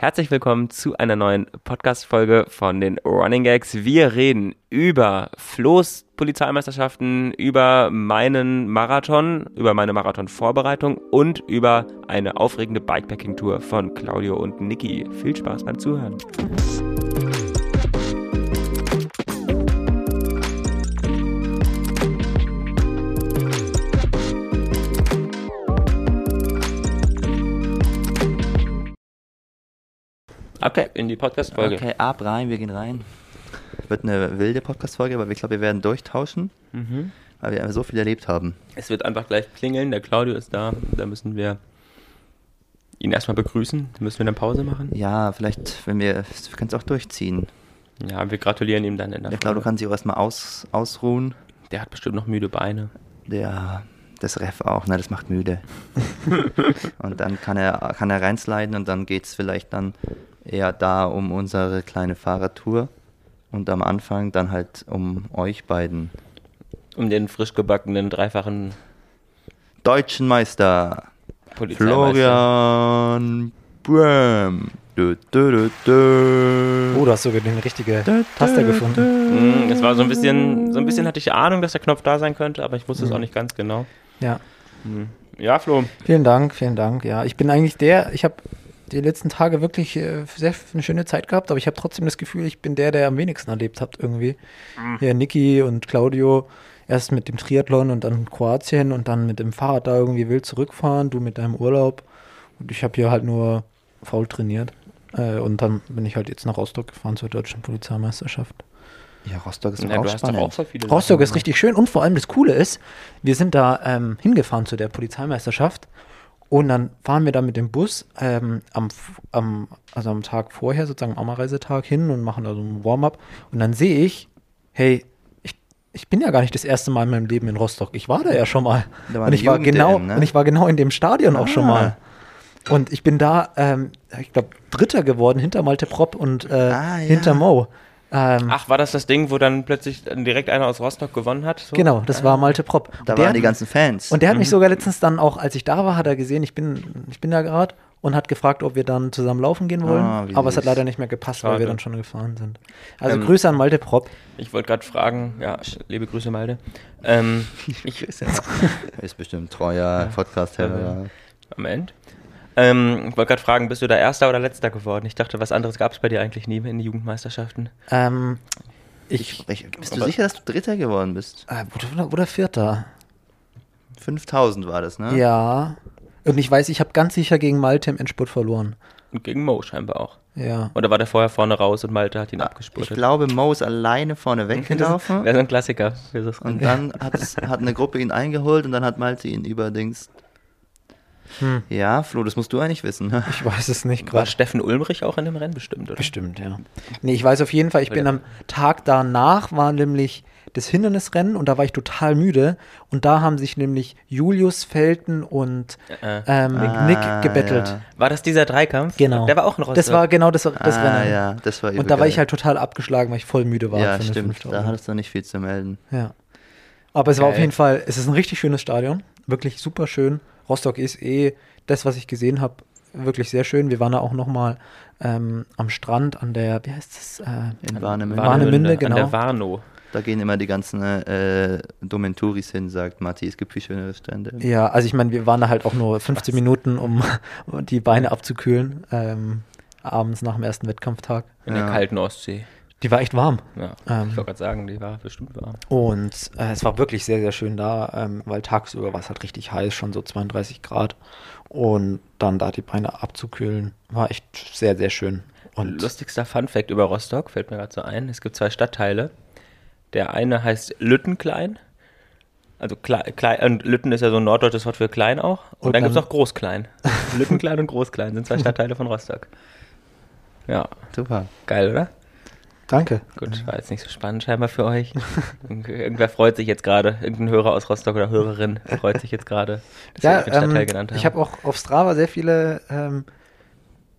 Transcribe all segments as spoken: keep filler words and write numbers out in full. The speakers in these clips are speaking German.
Herzlich willkommen zu einer neuen Podcast-Folge von den Running Gags. Wir reden über Flo's Polizeimeisterschaften, über meinen Marathon, über meine Marathon-Vorbereitung und über eine aufregende Bikepacking-Tour von Claudio und Niki. Viel Spaß beim Zuhören. Okay, in die Podcast-Folge. Okay, ab rein, wir gehen rein. Wird eine wilde Podcast-Folge, aber ich glaube, wir werden durchtauschen, mhm. weil wir so viel erlebt haben. Es wird einfach gleich klingeln, der Claudio ist da, da müssen wir ihn erstmal begrüßen, da müssen wir eine Pause machen. Ja, vielleicht, wenn wir, wir können es auch durchziehen. Ja, wir gratulieren ihm dann in der Der Claudio kann sich auch erstmal aus, ausruhen. Der hat bestimmt noch müde Beine. Der, das Ref auch, ne, das macht müde. Und dann kann er, kann er reinsliden und dann geht es vielleicht dann eher da um unsere kleine Fahrradtour und am Anfang dann halt um euch beiden. Um den frisch gebackenen, dreifachen deutschen Meister Florian Bram. Du, du, du, du. Oh, du hast sogar den richtige Taste gefunden. Es war so ein bisschen, so ein bisschen hatte ich Ahnung, dass der Knopf da sein könnte, aber ich wusste es auch nicht ganz genau. Ja. Ja, Flo. Vielen Dank, vielen Dank. Ja, ich bin eigentlich der, ich habe die letzten Tage wirklich äh, sehr eine schöne Zeit gehabt, aber ich habe trotzdem das Gefühl, ich bin der, der am wenigsten erlebt hat irgendwie. Mhm. Hier Niki und Claudio, erst mit dem Triathlon und dann Kroatien und dann mit dem Fahrrad da irgendwie wild zurückfahren, du mit deinem Urlaub. Und ich habe hier halt nur faul trainiert. Äh, und dann bin ich halt jetzt nach Rostock gefahren zur deutschen Polizeimeisterschaft. Ja, Rostock ist ja, auch spannend. Auch so viele Rostock Sachen, ist richtig schön und vor allem das Coole ist, wir sind da ähm, hingefahren zu der Polizeimeisterschaft. Und dann fahren wir da mit dem Bus ähm, am, am, also am Tag vorher, sozusagen am Anreisetag hin und machen da so ein Warm-up. Und dann sehe ich, hey, ich, ich bin ja gar nicht das erste Mal in meinem Leben in Rostock. Ich war da ja schon mal. Da war und, ich war genau, ne? und ich war genau in dem Stadion ah. auch schon mal. Und ich bin da, ähm, ich glaube, Dritter geworden hinter Malte Propp und äh, ah, ja. hinter Mo. Ähm, Ach, war das das Ding, wo dann plötzlich direkt einer aus Rostock gewonnen hat? So? Genau, das war Malte Propp. Da waren die ganzen Fans. Und der hat mich sogar letztens dann auch, als ich da war, hat er gesehen, ich bin, ich bin da gerade und hat gefragt, ob wir dann zusammen laufen gehen wollen. Oh, aber es hat leider nicht mehr gepasst, Schade. weil wir dann schon gefahren sind. Also ähm, Grüße an Malte Propp. Ich wollte gerade fragen, ja, liebe Grüße Malte. Ähm, ich ist bestimmt treuer Podcast-Hörer. Am Ende. Ähm, ich wollte gerade fragen, bist du da Erster oder Letzter geworden? Ich dachte, was anderes gab es bei dir eigentlich nie in den Jugendmeisterschaften. Ähm, ich, ich, bist du sicher, dass du Dritter geworden bist? Äh, oder, oder Vierter. fünftausend war das, ne? Ja. Und ich weiß, ich habe ganz sicher gegen Malte im Endspurt verloren. Und gegen Mo scheinbar auch. Ja. Oder war der vorher vorne raus und Malte hat ihn ah, abgespurtet? Ich glaube, Mo ist alleine vorne weggelaufen. Wäre so ein Klassiker. Und dann hat, es, hat eine Gruppe ihn eingeholt und dann hat Malte ihn überdings. Hm. Ja, Flo, das musst du eigentlich wissen. Ne? Ich weiß es nicht gerade. War Steffen Ulmrich auch in dem Rennen bestimmt, oder? Bestimmt, ja. Nee, ich weiß auf jeden Fall, ich bin am Tag danach, war nämlich das Hindernisrennen und da war ich total müde und da haben sich nämlich Julius, Felten und äh. ähm, ah, Nick gebettelt. Ja. War das dieser Dreikampf? Genau. Der war auch in Rostock. Das war genau das, das ah, Rennen. Ja, das war und da war ich halt total abgeschlagen, weil ich voll müde war. Ja, für stimmt, fünftausend. Da hattest du nicht viel zu melden. Ja. Aber es Geil. war auf jeden Fall, es ist ein richtig schönes Stadion, wirklich super schön. Rostock ist eh das, was ich gesehen habe, wirklich sehr schön. Wir waren da auch nochmal ähm, am Strand an der, wie heißt das? Äh, in Warnemünde. Warnemünde, genau. An der Warnow. Da gehen immer die ganzen äh, dummen Touris hin, sagt Matti, es gibt viel schönere Strände. Ja, also ich meine, wir waren da halt auch nur fünfzehn Minuten, um, um die Beine abzukühlen, ähm, abends nach dem ersten Wettkampftag. In der ja. kalten Ostsee. Die war echt warm. Ja, ähm, ich wollte gerade sagen, die war bestimmt warm. Und äh, es war wirklich sehr, sehr schön da, ähm, weil tagsüber war es halt richtig heiß, schon so zweiunddreißig Grad. Und dann da die Beine abzukühlen, war echt sehr, sehr schön. Und lustigster Funfact über Rostock, fällt mir gerade so ein, es gibt zwei Stadtteile. Der eine heißt Lüttenklein. Also klein, klein, und Lütten ist ja so ein norddeutsches Wort für klein auch. Und, und dann, dann gibt es noch Großklein. Lüttenklein und Großklein sind zwei Stadtteile von Rostock. Ja. Super. Geil, oder? Danke. Gut, war jetzt nicht so spannend scheinbar für euch. Irgendwer freut sich jetzt gerade, irgendein Hörer aus Rostock oder Hörerin freut sich jetzt gerade, dass ja, wir den Stadtteil ähm, genannt haben. Ich habe auch auf Strava sehr viele ähm,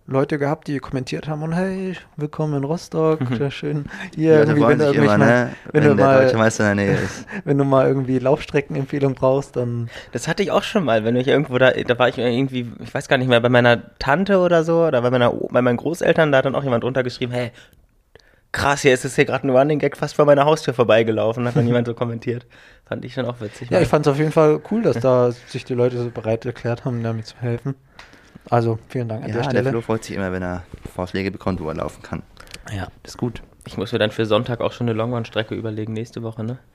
Leute gehabt, die kommentiert haben und hey, willkommen in Rostock, sehr schön. Die Hier, Leute irgendwie, freuen wenn, du sich immer, irgendwelche mal, ne? wenn, wenn du der mal, deutsche Meister in der Nähe ist. wenn du mal irgendwie Laufstreckenempfehlung brauchst, dann Das hatte ich auch schon mal, wenn ich irgendwo da, da war ich irgendwie, ich weiß gar nicht mehr, bei meiner Tante oder so, oder bei meiner, O- bei meinen Großeltern, da hat dann auch jemand drunter geschrieben, hey, krass, hier ist es hier gerade ein Running Gag fast vor meiner Haustür vorbeigelaufen, hat dann jemand so kommentiert. Fand ich schon auch witzig. ja, mal. ich fand es auf jeden Fall cool, dass da sich die Leute so bereit erklärt haben, mir zu helfen. Also, vielen Dank an Ja, der der Stelle. Flo freut sich immer, wenn er Vorschläge bekommt, wo er laufen kann. Ja. Das ist gut. Ich muss mir dann für Sonntag auch schon eine Longrun-Strecke überlegen, nächste Woche, ne?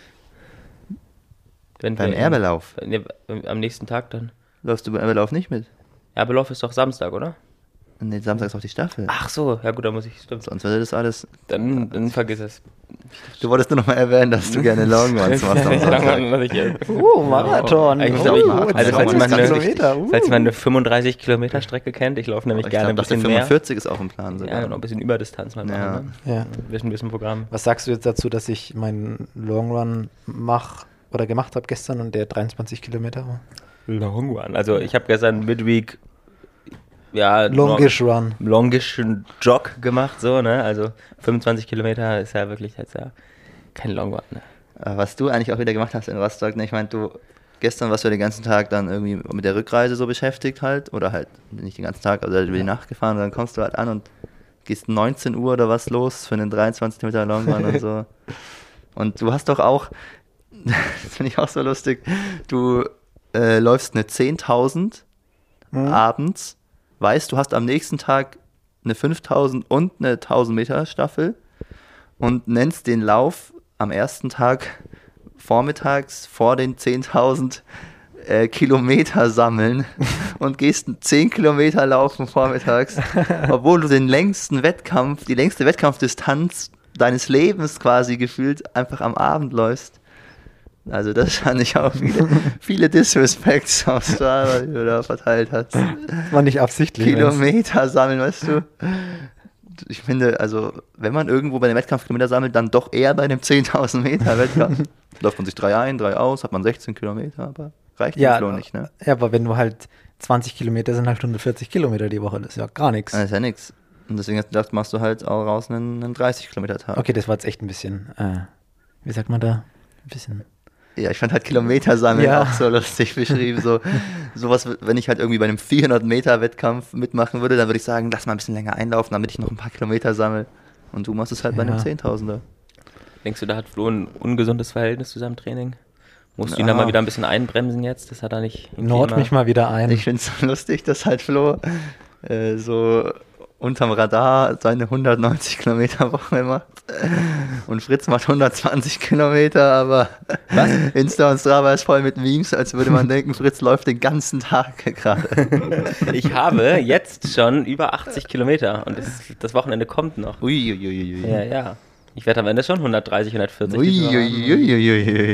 Wenn Beim wir- Erbelauf. Ne, am nächsten Tag dann. Läufst du beim Erbelauf nicht mit? Erbelauf ist doch Samstag, oder? Nee, Samstag ist auch die Staffel. Ach so, ja gut, da muss ich, stimmt. Sonst würde das alles... Dann, dann vergiss es. Du wolltest nur noch mal erwähnen, dass du gerne Longruns machst am Sonntag. Oh, Marathon. Ich muss oh, aber- also falls zwanzig man eine- Kilometer. Uh. Falls man eine fünfunddreißig Kilometer Strecke kennt, ich laufe nämlich Ich gerne ein glaube, bisschen mehr. fünfundvierzig ist auch im Plan sogar. Ja, noch ein bisschen Überdistanz mal machen. Ja. Ne? Ja. Ein bisschen, bisschen Programm. Was sagst du jetzt dazu, dass ich meinen Long Run mach oder gemacht habe gestern und der dreiundzwanzig Kilometer war? Long Run. Also ich habe gestern Midweek ja, Longish Run. Longish Jog gemacht, so, ne? Also fünfundzwanzig Kilometer ist ja wirklich jetzt ja kein Long Run, ne? Aber was du eigentlich auch wieder gemacht hast in Rostock, ne? Ich meine, du gestern warst du ja den ganzen Tag dann irgendwie mit der Rückreise so beschäftigt halt, oder halt nicht den ganzen Tag, also halt über die Nacht gefahren und dann kommst du halt an und gehst neunzehn Uhr oder was los für einen dreiundzwanzig Kilometer Long Run und so. Und du hast doch auch, das finde ich auch so lustig, du äh, läufst eine zehntausend Mhm. abends, weißt, du hast am nächsten Tag eine fünftausend und eine tausend Meter Staffel und nennst den Lauf am ersten Tag vormittags vor den zehntausend äh, Kilometer sammeln und gehst zehn Kilometer laufen vormittags, obwohl du den längsten Wettkampf, die längste Wettkampfdistanz deines Lebens quasi gefühlt einfach am Abend läufst. Also das fand ich auch viele, viele Disrespects auf Strava, die du da verteilt hast. War nicht absichtlich. Kilometer sammeln, weißt du? Ich finde, also, wenn man irgendwo bei einem Wettkampf Kilometer sammelt, dann doch eher bei einem zehntausend Meter Wettkampf. Läuft man sich drei ein, drei aus, hat man sechzehn Kilometer, aber reicht Ja, dem Flo nicht, ne? Ja, aber wenn du halt zwanzig Kilometer sind, halt hundertvierzig Kilometer die Woche, das ist ja gar nichts. Das ist ja nix. Und deswegen hast du gedacht, machst du halt auch raus einen, einen dreißig Kilometer Tag. Okay, das war jetzt echt ein bisschen, äh, wie sagt man da? Ein bisschen. Ja, ich fand halt Kilometer sammeln Ja. auch so lustig beschrieben. So, sowas, wenn ich halt irgendwie bei einem vierhundert Meter Wettkampf mitmachen würde, dann würde ich sagen, lass mal ein bisschen länger einlaufen, damit ich noch ein paar Kilometer sammle. Und du machst es halt bei einem Ja. zehntausender. Denkst du, da hat Flo ein ungesundes Verhältnis zu seinem Training? Musst du ihn Ja. da mal wieder ein bisschen einbremsen jetzt? Das hat er nicht. irgendwie Nord immer- mich mal wieder ein. Ich finde es so lustig, dass halt Flo äh, so unterm Radar seine hundertneunzig Kilometer Woche macht. Und Fritz macht hundertzwanzig Kilometer, aber Insta und Strava ist voll mit Memes, als würde man denken, Fritz läuft den ganzen Tag gerade. Ich habe jetzt schon über achtzig Kilometer und das, das Wochenende kommt noch. Uiuiuiui. Ja, ja. Ich werde am Ende schon hundertdreißig, hundertvierzig. diese Woche haben. Uiuiuiui.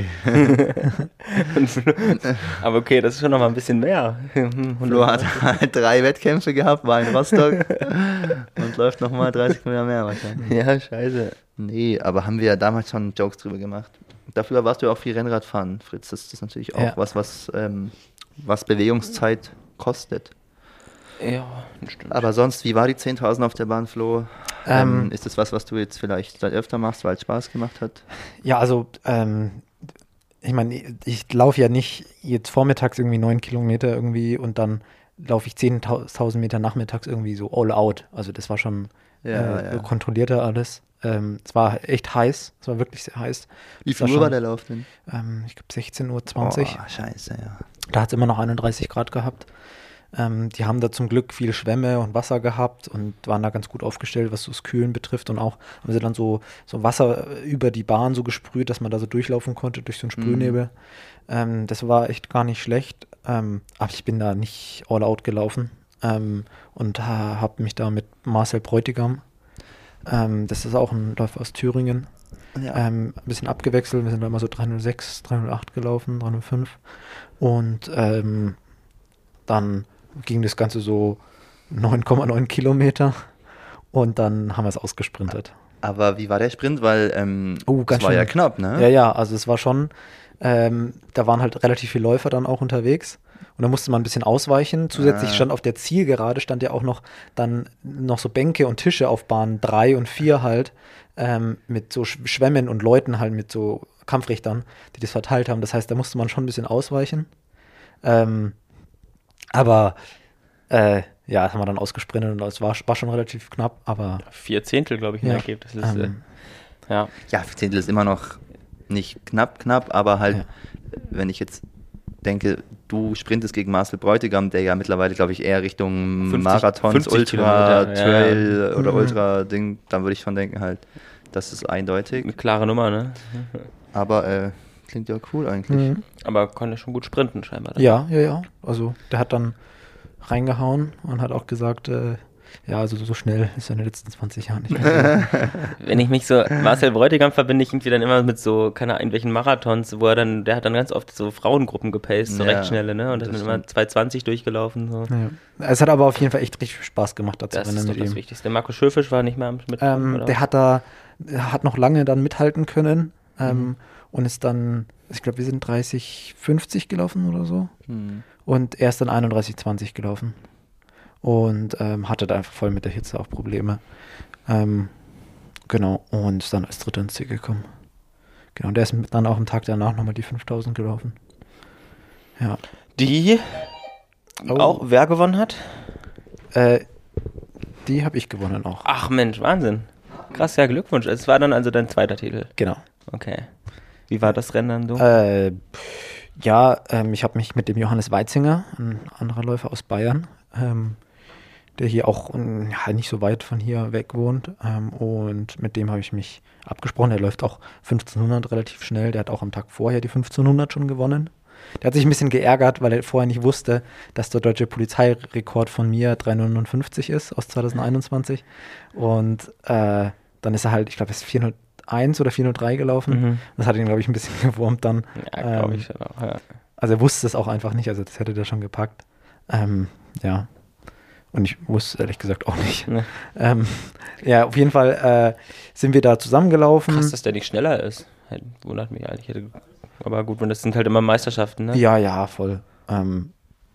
Aber okay, das ist schon noch mal ein bisschen mehr. Flo hat halt drei Wettkämpfe gehabt, war in Rostock und läuft nochmal dreißig Kilometer mehr wahrscheinlich. Ja, scheiße. Nee, aber haben wir ja damals schon Jokes drüber gemacht. Dafür warst du ja auch viel Rennrad fahren, Fritz. Das ist natürlich auch Ja. was, was, ähm, was Bewegungszeit kostet. Ja, stimmt. Aber sonst, wie war die zehntausend auf der Bahn, Flo? Ähm, Ähm, ist das was, was du jetzt vielleicht seit öfter machst, weil es Spaß gemacht hat? Ja, also, ähm, ich meine, ich laufe ja nicht jetzt vormittags irgendwie neun Kilometer irgendwie und dann laufe ich zehntausend Meter nachmittags irgendwie so all out. Also das war schon Ja, äh, ja. kontrollierter alles. Ähm, es war echt heiß, es war wirklich sehr heiß. Wie Das war viel Uhr war schon- der Lauf denn? Ähm, ich glaube sechzehn Uhr zwanzig. Oh, scheiße, ja. Da hat es immer noch einunddreißig Grad gehabt. Ähm, die haben da zum Glück viel Schwämme und Wasser gehabt und waren da ganz gut aufgestellt, was so das Kühlen betrifft. Und auch haben sie dann so, so Wasser über die Bahn so gesprüht, dass man da so durchlaufen konnte durch so einen Sprühnebel. Ähm, das war echt gar nicht schlecht. Ähm, aber ich bin da nicht all out gelaufen ähm, und ha, habe mich da mit Marcel Bräutigam, ähm, das ist auch ein Läufer aus Thüringen, ja. ähm, ein bisschen abgewechselt. Wir sind da immer so dreihundertsechs, dreihundertacht gelaufen, dreihundertfünf. Und ähm, dann ging das Ganze so neun Komma neun Kilometer und dann haben wir es ausgesprintet. Aber wie war der Sprint? Weil ähm, Oh, das ganz war schön. ja knapp, ne? Ja, ja, also es war schon, ähm, da waren halt relativ viele Läufer dann auch unterwegs. Und da musste man ein bisschen ausweichen. Zusätzlich Ah. stand auf der Zielgerade, stand ja auch noch dann noch so Bänke und Tische auf Bahn drei und vier halt, ähm, mit so Sch- Schwämmen und Leuten halt, mit so Kampfrichtern, die das verteilt haben. Das heißt, da musste man schon ein bisschen ausweichen. Ähm, aber äh, ja, das haben wir dann ausgesprintet und es war, war schon relativ knapp, aber Vier Zehntel, glaube ich, in Ja. der Ergebnis. Das ist, ähm, äh, ja. Ja, Zehntel ist immer noch nicht knapp, knapp, aber halt, Ja. wenn ich jetzt denke, du sprintest gegen Marcel Bräutigam, der ja mittlerweile, glaube ich, eher Richtung fünfzig Marathons, fünfzig Ultra, Kilometer, ja. Trail oder Mhm. Ultra-Ding, dann würde ich schon denken halt, das ist eindeutig. Eine klare Nummer, ne? Aber äh, klingt ja cool eigentlich. mhm. Aber konnte schon gut sprinten, scheinbar. dann. ja, ja, ja. Also der hat dann reingehauen und hat auch gesagt, äh, ja, also so schnell ist er in den letzten zwanzig Jahren nicht mehr. Wenn ich mich so, Marcel Bräutigam verbinde ich irgendwie dann immer mit so, keine Ahnung, irgendwelchen Marathons, wo er dann, der hat dann ganz oft so Frauengruppen gepaced, so Ja, recht schnelle, ne? Und das das sind immer stimmt. zwei zwanzig durchgelaufen, so. Ja. Es hat aber auf jeden Fall echt richtig Spaß gemacht, da zu Das rennen ist doch mit das ihm. Wichtigste. Marco Schöfisch war nicht mehr am- mit. Ähm, oder? der hat da, er hat noch lange dann mithalten können ähm, Mhm. und ist dann, ich glaube, wir sind dreißig fünfzig gelaufen oder so. Hm. Und er ist dann einunddreißig zwanzig gelaufen. Und ähm, hatte da einfach voll mit der Hitze auch Probleme. Ähm, genau, und ist dann als Dritter ins Ziel gekommen. Genau, und der ist dann auch am Tag danach nochmal die fünftausend gelaufen. Ja. Die Oh. auch wer gewonnen hat? Äh, die habe ich gewonnen auch. Ach Mensch, Wahnsinn. Krass, ja, Glückwunsch. Es war dann also dein zweiter Titel. Genau. Okay. Wie war das Rennen dann so? Äh, ja, ähm, ich habe mich mit dem Johannes Weitzinger, ein anderer Läufer aus Bayern, ähm, der hier auch ähm, ja, nicht so weit von hier weg wohnt. Ähm, und mit dem habe ich mich abgesprochen. Der läuft auch fünfzehnhundert relativ schnell. Der hat auch am Tag vorher die fünfzehnhundert schon gewonnen. Der hat sich ein bisschen geärgert, weil er vorher nicht wusste, dass der deutsche Polizeirekord von mir drei neunundfünfzig ist aus zweitausendeinundzwanzig. Und äh, dann ist er halt, ich glaube, es ist vierhunderteins oder vierhundertdrei gelaufen. Mhm. Das hat ihn, glaube ich, ein bisschen gewurmt dann. Ja, glaube ähm, ich auch, ja. Also er wusste es auch einfach nicht, also das hätte der schon gepackt. Ähm, ja. Und ich wusste ehrlich gesagt auch nicht. Ne. Ähm, ja, auf jeden Fall äh, sind wir da zusammengelaufen. Krass, dass der nicht schneller ist. Halt, wundert mich eigentlich. Hätte- Aber gut, und das sind halt immer Meisterschaften, ne? Ja, ja, voll. Ähm,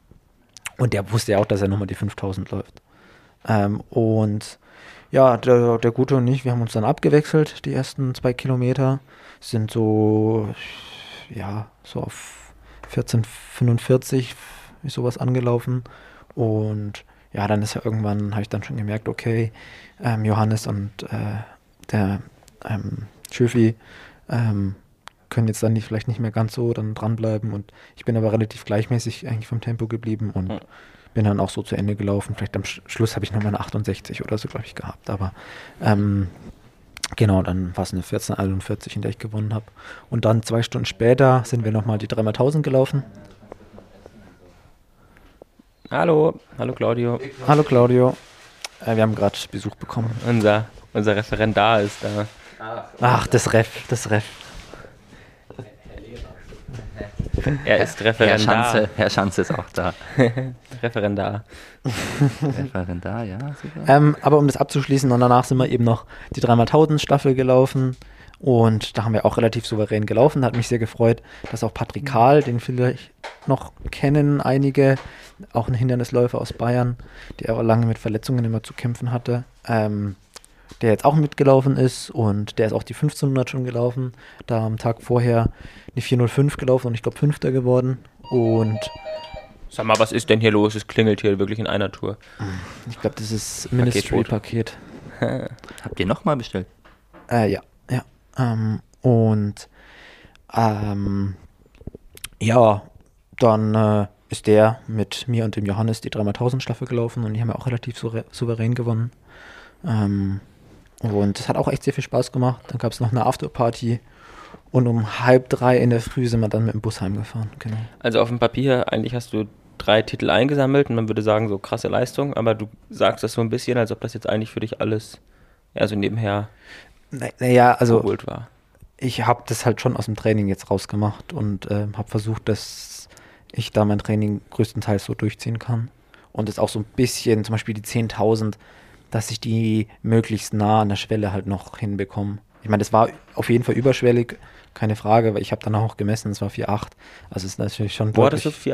und der wusste ja auch, dass er nochmal die fünftausend läuft. Ähm, und ja, der, der Gute und ich, wir haben uns dann abgewechselt, die ersten zwei Kilometer. Sind so, ja, so auf vierzehn fünfundvierzig ist sowas angelaufen. Und ja, dann ist ja irgendwann, habe ich dann schon gemerkt, okay, ähm, Johannes und äh, der ähm, Schöfi ähm, können jetzt dann nicht, vielleicht nicht mehr ganz so dann dranbleiben. Und ich bin aber relativ gleichmäßig eigentlich vom Tempo geblieben und Mhm. bin dann auch so zu Ende gelaufen. Vielleicht am Sch Schluss habe ich nochmal eine achtundsechzig oder so, glaube ich, gehabt. Aber ähm, genau, dann war es eine vierzehn einundvierzig, in der ich gewonnen habe. Und dann zwei Stunden später sind wir nochmal die dreimal tausend gelaufen. Hallo, hallo Claudio. Hallo Claudio. Äh, wir haben gerade Besuch bekommen. Unser, unser Referendar ist da. Ach, das Ref, das Ref. Er ist Herr Referendar. Schanze, Herr Schanze ist auch da. Referendar. Referendar, ja, super. Ähm, aber um das abzuschließen, und danach sind wir eben noch die dreimal tausend Staffel gelaufen. Und da haben wir auch relativ souverän gelaufen. Hat mich sehr gefreut, dass auch Patrick Kahl, den vielleicht noch kennen einige, auch ein Hindernisläufer aus Bayern, der aber lange mit Verletzungen immer zu kämpfen hatte, ähm, der jetzt auch mitgelaufen ist. Und der ist auch die fünfzehnhundert schon gelaufen. Da am Tag vorher die vierhundertfünf gelaufen und ich glaube Fünfter geworden. Und Sag mal, was ist denn hier los? Es klingelt hier wirklich in einer Tour. ich glaube, das ist Ministry-Paket. Habt ihr nochmal bestellt? Äh, ja, ja. Ähm, und ähm, ja, dann äh, ist der mit mir und dem Johannes die dreimal tausend Staffel gelaufen und die haben ja auch relativ souver- souverän gewonnen. Ähm, und es hat auch echt sehr viel Spaß gemacht. Dann gab es noch eine Afterparty und um halb drei in der Früh sind wir dann mit dem Bus heimgefahren. Genau. Also auf dem Papier, eigentlich hast du drei Titel eingesammelt und man würde sagen, so krasse Leistung, aber du sagst das so ein bisschen, als ob das jetzt eigentlich für dich alles eher so nebenher Naja, also geholt war. ich habe das halt schon aus dem Training jetzt rausgemacht und äh, habe versucht, dass ich da mein Training größtenteils so durchziehen kann. Und es auch so ein bisschen, zum Beispiel die zehntausend, dass ich die möglichst nah an der Schwelle halt noch hinbekomme. Ich meine, das war auf jeden Fall überschwellig, keine Frage, weil ich habe dann auch gemessen, es war vier Komma acht. Also es ist natürlich schon Wo hattest du deutlich vier Komma acht?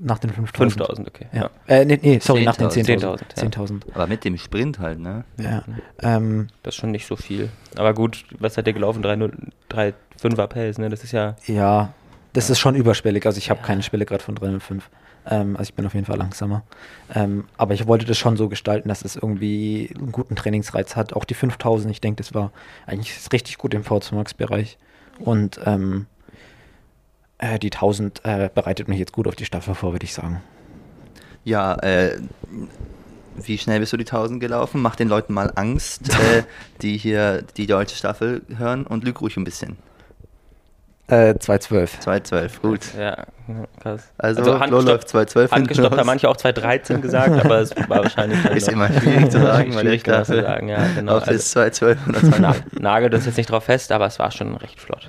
nach den fünftausend. fünftausend, okay. Ja. Äh, nee, nee, sorry, nach den zehntausend. zehntausend. zehntausend. Aber mit dem Sprint halt, ne? Ja. Ähm, Das ist schon nicht so viel. Aber gut, was hat der gelaufen? drei null drei fünfer Pace, ne? Das ist ja... ja, das Ja. ist schon überschwellig. Also ich habe Ja. keine Schwelle gerade von drei null fünf. Ähm, also ich bin auf jeden Fall langsamer. Ähm, aber ich wollte das schon so gestalten, dass es irgendwie einen guten Trainingsreiz hat. Auch die fünftausend, ich denke, das war eigentlich richtig gut im V zwei Max-Bereich. Und ähm, äh, die tausend äh, bereitet mich jetzt gut auf die Staffel vor, würde ich sagen. Ja, äh, wie schnell bist du die tausend gelaufen? Mach den Leuten mal Angst, äh, die hier die deutsche Staffel hören, und lüg ruhig ein bisschen. Äh, zwei zwölf. zwei zwölf, gut. Ja, krass. Also, Also Flo handgestoppt, läuft zwei zwölf hinten handgestoppt haben raus. manche auch zwei dreizehn gesagt, aber es war wahrscheinlich... dann Ist doch- immer schwierig zu sagen, weil Schwierig ich genau zu dachte, sagen, ja, genau. ob es Also, zwei zwölf oder zwei na, nagelt uns jetzt nicht drauf fest, aber es war schon recht flott.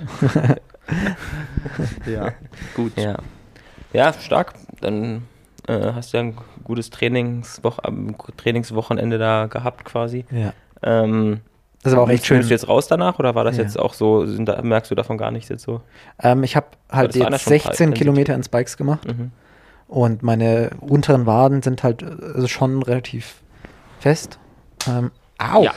Ja, gut. Ja, ja, stark. Dann äh, hast du ja ein gutes Trainingswoch am Trainingswochenende da gehabt quasi. Ja. Ähm, Das war auch echt schön. Bist du jetzt raus danach oder war das Ja. jetzt auch so, sind da, merkst du davon gar nichts jetzt so? Ähm, ich habe halt das waren ja jetzt schon sechzehn breit, Kilometer in Spikes gemacht. Mhm. Und meine unteren Waden sind halt äh, also schon relativ fest. Ähm, au! Ja.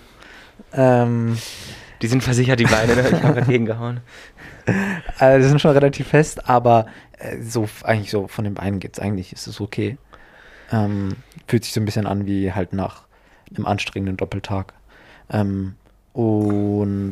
Ähm, Die sind versichert, die Beine, ne? Ich habe dagegen gehauen. äh, die sind schon relativ fest, aber äh, so f- eigentlich so von den Beinen geht's eigentlich, ist es okay. Ähm, fühlt sich so ein bisschen an wie halt nach einem anstrengenden Doppeltag. Ähm, und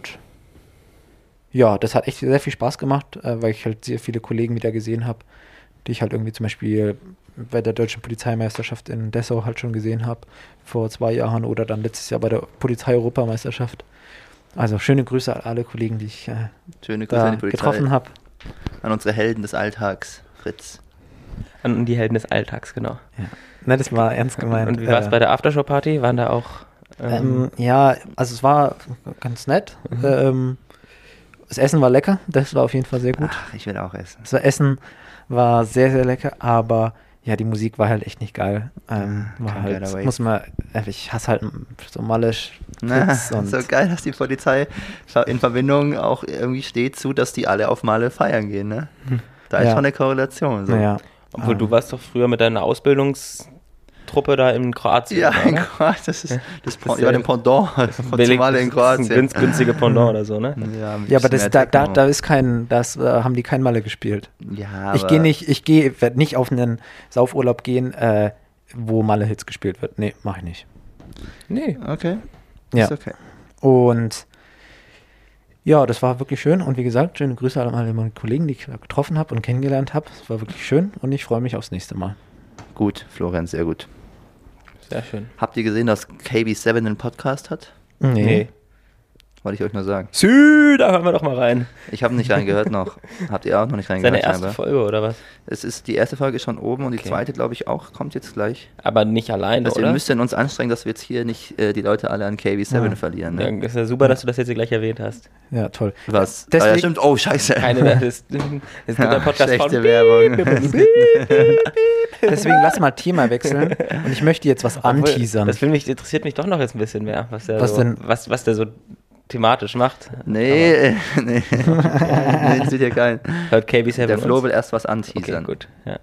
ja, das hat echt sehr viel Spaß gemacht, äh, weil ich halt sehr viele Kollegen wieder gesehen habe, die ich halt irgendwie zum Beispiel bei der Deutschen Polizeimeisterschaft in Dessau halt schon gesehen habe, vor zwei Jahren, oder dann letztes Jahr bei der Polizei-Europameisterschaft. Also schöne Grüße an alle Kollegen, die ich äh, Schöne Grüße da an die Polizei. getroffen habe. An unsere Helden des Alltags, Fritz. An die Helden des Alltags, genau. Ne, das war ernst gemeint. Und wie war es Äh, bei der Aftershow-Party? Waren da auch... Ähm, ja, also es war ganz nett. Mhm. Ähm, das Essen war lecker, das war auf jeden Fall sehr gut. Ach, ich will auch essen. Das Essen war sehr, sehr lecker, aber ja, die Musik war halt echt nicht geil. Ähm, Ah, war can't halt, get away. muss man, äh, ich hasse halt so Malisch. Na, Fritz und so geil, dass die Polizei in Verbindung auch irgendwie steht zu, dass die alle auf Male feiern gehen, ne? Da ist Ja. schon eine Korrelation. So. naja. Obwohl, ähm, du warst doch früher mit deiner Ausbildungstruppe da in Kroatien. Ja, in oder? Kroatien, das ist das, Pon- ist ja, ja dem Pendant von Billig- Somalia in das ist ein Kroatien. günst- günstige Pendant oder so, ne? Ja, ein Ja, aber bisschen das, mehr da, da, Techno. da ist kein, das äh, haben die kein Malle gespielt. Ja, ich aber- gehe nicht, ich gehe, werde nicht auf einen Saufurlaub gehen, äh, wo Malle-Hits gespielt wird. Nee, mache ich nicht. Nee. Okay, Ja. ist okay. Und ja, das war wirklich schön. Und wie gesagt, schöne Grüße an alle meine Kollegen, die ich da getroffen habe und kennengelernt habe. Es war wirklich schön und ich freue mich aufs nächste Mal. Gut, Florian, sehr gut. Sehr schön. Habt ihr gesehen, dass K B sieben einen Podcast hat? Nee. Wollte ich euch nur sagen. Sü, da hören wir doch mal rein. Ich habe nicht reingehört noch. Habt ihr auch noch nicht Seine reingehört? erste scheinbar? Folge oder was? Es ist, die erste Folge ist schon oben und die Okay. zweite, glaube ich, auch, kommt jetzt gleich. Aber nicht alleine, Also wir oder? müssen uns anstrengen, dass wir jetzt hier nicht äh, die Leute alle an K B sieben Ja. verlieren. Ja, Ne? ist ja super, dass du das jetzt gleich erwähnt hast. Ja, toll. Was? Deswegen- ah, ja, stimmt. Oh, scheiße. Keine, das ist, das ist Ja, der Podcast schlechte von Werbung. Deswegen lass mal Thema wechseln und ich möchte jetzt was Obwohl, anteasern. Das will mich, interessiert mich doch noch jetzt ein bisschen mehr, was der, Was so, denn? Was, was der so thematisch macht. Nee, äh, nee. nee, das sieht ja geil. Aber hört K B sieben Der Flo uns? will erst was Okay, anteasern. gut. Ja.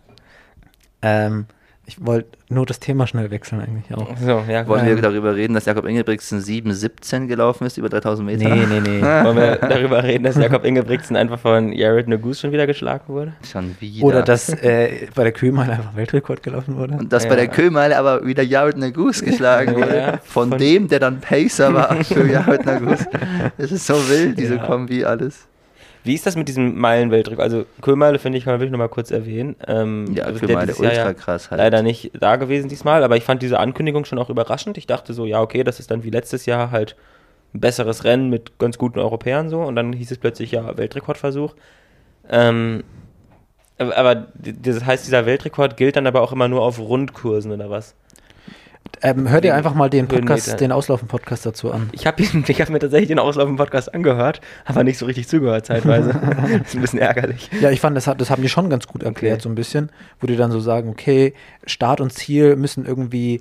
Ähm, ich wollte nur das Thema schnell wechseln eigentlich auch. So, ja, Wollen Ähm. wir darüber reden, dass Jakob Ingebrigtsen sieben siebzehn gelaufen ist, über dreitausend Meter? Nee, nee, nee. Wollen wir darüber reden, dass Jakob Ingebrigtsen einfach von Jared Negus schon wieder geschlagen wurde? Schon wieder. Oder dass äh, bei der Kühlmeile einfach Weltrekord gelaufen wurde. Und dass Ja. bei der Köhmeile aber wieder Jared Nagus geschlagen wurde. Ja, von, von- dem, der dann Pacer war für Jared Nagus. Das ist so wild, diese Ja. Kombi, alles. Wie ist das mit diesem Meilenweltrekord? Also Köhlmeile, finde ich, kann man wirklich nochmal kurz erwähnen. Ähm, Ja, also der Köhlmeile, dieses Jahr ultra ja krass halt. Leider nicht da gewesen diesmal, aber ich fand diese Ankündigung schon auch überraschend. Ich dachte so, ja, okay, das ist dann wie letztes Jahr halt ein besseres Rennen mit ganz guten Europäern so. Und dann hieß es plötzlich, ja, Weltrekordversuch. Ähm, aber, aber das heißt, dieser Weltrekord gilt dann aber auch immer nur auf Rundkursen oder was? Ähm, hör dir einfach mal den Podcast, Höhenmeter. den Auslaufen-Podcast dazu an. Ich habe ich hab mir tatsächlich den Auslaufen-Podcast angehört, aber nicht so richtig zugehört zeitweise. Das ist ein bisschen ärgerlich. Ja, ich fand, das, hat, das haben die schon ganz gut erklärt, Okay. so ein bisschen, wo die dann so sagen, okay, Start und Ziel müssen irgendwie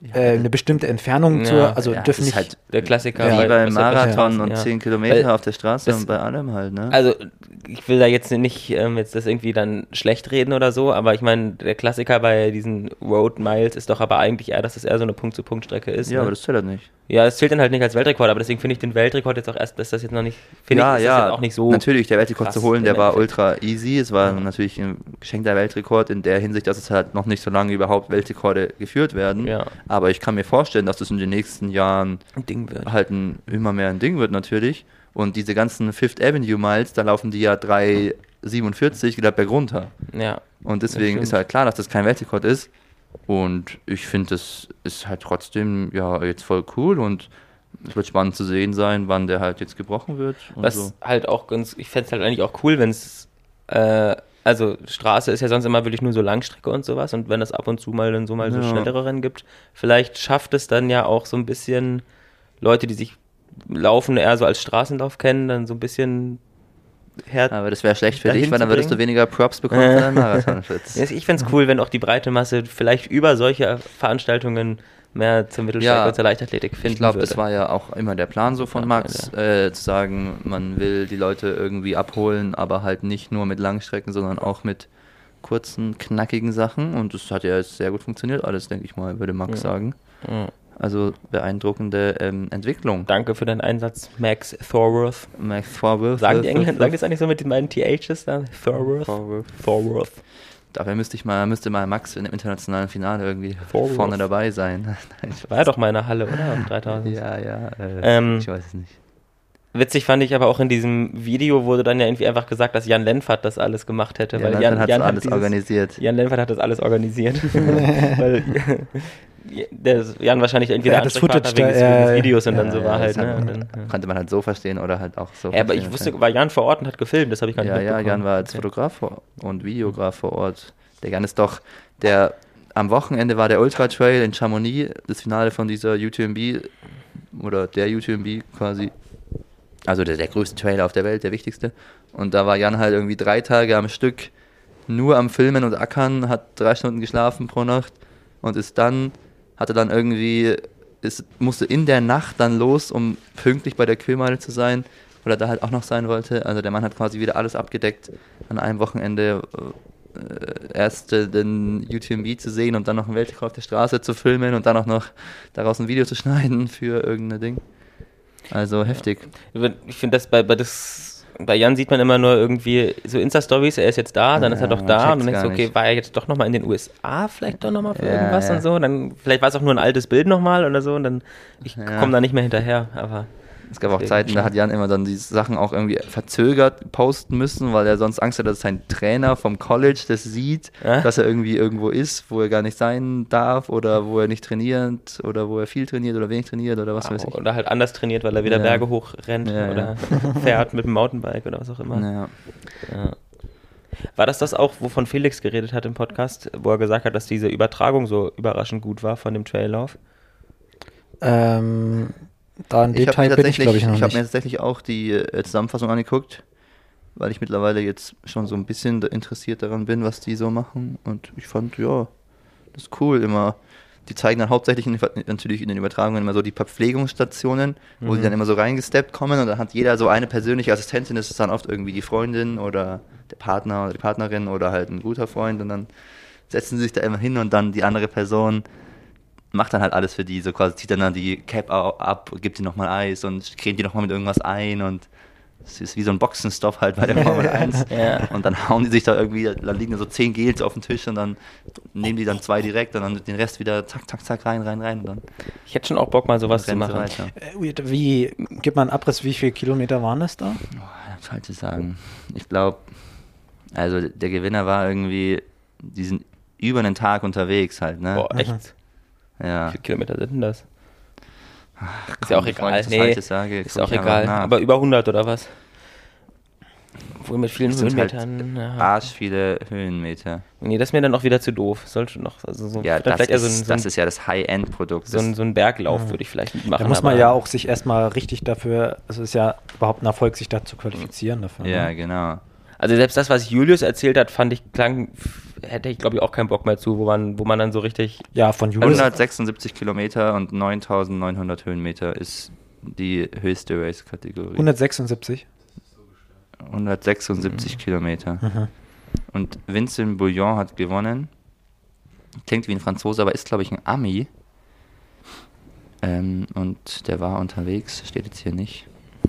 äh, eine bestimmte Entfernung Ja, zur, also ja, dürfen ist nicht, halt Der Klassiker. Ja, wie bei- beim was auf der Marathon Straße, und ja. zehn Kilometer Weil auf der Straße das- und bei allem halt, ne? Also, ich will da jetzt nicht ähm, jetzt das irgendwie dann schlecht reden oder so, aber ich meine, der Klassiker bei diesen Road Miles ist doch aber eigentlich eher, dass es eher so eine Punkt-zu-Punkt-Strecke ist. ja, ne? aber das zählt halt nicht. Ja, es zählt dann halt nicht als Weltrekord, aber deswegen finde ich den Weltrekord jetzt auch erst, dass das jetzt noch nicht, finde Ja, ich, ist ja, das jetzt auch nicht so. natürlich, der Weltrekord krass zu holen, der im war Endeffekt. ultra easy. Es war natürlich ein geschenkter Weltrekord in der Hinsicht, dass es halt noch nicht so lange überhaupt Weltrekorde geführt werden. Ja. Aber ich kann mir vorstellen, dass das in den nächsten Jahren ein Ding wird. halt ein, immer mehr ein Ding wird natürlich. Und diese ganzen Fifth Avenue Miles, da laufen die ja drei siebenundvierzig wieder bergunter. Ja. Und Das deswegen stimmt. ist halt klar, dass das kein Weltrekord ist. Und ich finde, das ist halt trotzdem ja jetzt voll cool und es wird spannend zu sehen sein, wann der halt jetzt gebrochen wird. Und Was so. halt auch ganz, ich fände es halt eigentlich auch cool, wenn es, äh, also Straße ist ja sonst immer wirklich nur so Langstrecke und sowas und wenn es ab und zu mal dann so mal so Ja. schnellere Rennen gibt, vielleicht schafft es dann ja auch so ein bisschen Leute, die sich Laufen eher so als Straßenlauf kennen, dann so ein bisschen her. Aber das wäre schlecht für dahin dich, weil dann zu würdest du bringen. weniger Props bekommen für deinen Marathon. Ich fände es cool, wenn auch die breite Masse vielleicht über solche Veranstaltungen mehr zur Mittelstrecke Ja. und zur Leichtathletik finden Ich glaube, würde. das war ja auch immer der Plan so von Ja, Max, äh, zu sagen, man will die Leute irgendwie abholen, aber halt nicht nur mit Langstrecken, sondern auch mit kurzen, knackigen Sachen. Und das hat ja jetzt sehr gut funktioniert, alles, denke ich mal, würde Max Ja. sagen. Ja. Also beeindruckende ähm, Entwicklung. Danke für deinen Einsatz, Max Thorworth. Max Vorwürfe. Sagen die Engländer, sagen die das eigentlich so mit den beiden T Hs da? Thorworth? Vorwürfe. Thorworth. Dafür müsste ich mal, müsste mal Max in dem internationalen Finale irgendwie Vorwurf. vorne dabei sein. Nein, ich War ja doch mal in der Halle, oder? Um dreitausend. Ja, ja, äh, Ähm, ich weiß es nicht. Witzig fand ich aber auch in diesem Video wurde dann ja irgendwie einfach gesagt, dass Jan Lenfert das alles gemacht hätte. Ja, weil Jan, Jan, hat Jan alles dieses, organisiert. Jan Lenfert hat das alles organisiert. weil der Jan wahrscheinlich irgendwie Ja, der das Ansprechpartner Footage wegen des, da, wegen des ja, Videos und Ja, dann so ja, war halt. das Ne? hat Und man- dann, ja. Konnte man halt so verstehen oder halt auch so Ja, aber ich verstehen. wusste, war Jan vor Ort und hat gefilmt, das habe ich gar nicht Ja, ja, mitbekommen. Jan war als Okay. Fotograf vor, und Videograf vor Ort. Der Jan ist doch, der am Wochenende war der Ultra Trail in Chamonix, das Finale von dieser U T M B oder der U T M B quasi. Also der, der größte Trail auf der Welt, der wichtigste. Und da war Jan halt irgendwie drei Tage am Stück nur am Filmen und Ackern, hat drei Stunden geschlafen pro Nacht und ist dann, hatte dann irgendwie, ist, musste in der Nacht dann los, um pünktlich bei der Kühlmeile zu sein, weil er da halt auch noch sein wollte. Also der Mann hat quasi wieder alles abgedeckt, an einem Wochenende äh, erst äh, den U T M B zu sehen und dann noch einen Weltrekord auf der Straße zu filmen und dann auch noch daraus ein Video zu schneiden für irgendein Ding. Also heftig. Ich finde das bei, bei das bei Jan sieht man immer nur irgendwie so Insta-Stories, er ist jetzt da, dann ist er Ja, doch man da checkt's und dann denkst du, gar okay, nicht. war er jetzt doch nochmal in den U S A vielleicht doch nochmal für Ja, irgendwas ja. und so, dann vielleicht war es auch nur ein altes Bild nochmal oder so und dann, ich Ja. komme da nicht mehr hinterher, aber Es gab auch Deswegen Zeiten, da schon. hat Jan immer dann die Sachen auch irgendwie verzögert posten müssen, weil er sonst Angst hat, dass sein Trainer vom College das sieht, Ja? dass er irgendwie irgendwo ist, wo er gar nicht sein darf oder wo er nicht trainiert oder wo er viel trainiert oder wenig trainiert oder was weiß ich. oder halt anders trainiert, weil er wieder Ja. Berge hoch rennt Ja, ja. oder fährt mit dem Mountainbike oder was auch immer. Ja. Ja. War das das auch, wovon Felix geredet hat im Podcast, wo er gesagt hat, dass diese Übertragung so überraschend gut war von dem Traillauf? Ähm, da ein Ich habe Detail mir, bin ich, glaube tatsächlich- ich, noch ich hab mir nicht. tatsächlich auch die äh, Zusammenfassung angeguckt, weil ich mittlerweile jetzt schon so ein bisschen da- interessiert daran bin, was die so machen. Und ich fand, ja, das ist cool immer. Die zeigen dann hauptsächlich in, natürlich in den Übertragungen immer so die Verpflegungsstationen, wo Mhm. die dann immer so reingesteppt kommen und dann hat jeder so eine persönliche Assistentin, das ist dann oft irgendwie die Freundin oder der Partner oder die Partnerin oder halt ein guter Freund und dann setzen sie sich da immer hin und dann die andere Person macht dann halt alles für die, so quasi zieht dann, dann die Cap au- ab, gibt die nochmal Eis und cremt die nochmal mit irgendwas ein und es ist wie so ein Boxenstopp halt bei der Formel eins. Ja. Und dann hauen die sich da irgendwie, da liegen so zehn Gels auf dem Tisch und dann nehmen die dann zwei direkt und dann den Rest wieder zack, zack, zack, rein, rein, rein und dann Ich hätte schon auch Bock, mal sowas zu rennen sie machen. weiter. Äh, Wie, gib mal einen Abriss, wie viele Kilometer waren es da? Oh, falsch zu sagen. Ich glaube, also der Gewinner war irgendwie, die sind über einen Tag unterwegs halt, ne? Boah, echt? Wie Ja. viele Kilometer sind denn das? Ach, Ist ja auch bevor egal. ich das Nee, Falsches sage, Ist guck auch ich einfach egal. nach. Aber über hundert oder was? Obwohl mit vielen Das sind halt Höhenmetern. ja. Arsch viele Höhenmeter. Nee, das ist mir dann auch wieder zu doof. Sollte noch. Also so, Ja, dann das vielleicht eher ist, so ein, so das ein, ist ja das High-End-Produkt. so ein, so ein Berglauf würde ich vielleicht mitmachen. Da muss man aber- ja auch sich erstmal richtig dafür, also es ist ja überhaupt ein Erfolg, sich da zu qualifizieren dafür. Ja, Ne? genau. Also selbst das, was Julius erzählt hat, fand ich, klang f- hätte ich, glaube ich, auch keinen Bock mehr zu, wo man, wo man dann so richtig... Ja, von Julius. hundertsechsundsiebzig Kilometer und neuntausendneunhundert Höhenmeter ist die höchste Race-Kategorie. hundertsechsundsiebzig. hundertsechsundsiebzig Mhm. Kilometer. Mhm. Und Vincent Bouillon hat gewonnen. Klingt wie ein Franzose, aber ist, glaube ich, ein Ami. Ähm, und der war unterwegs, steht jetzt hier nicht.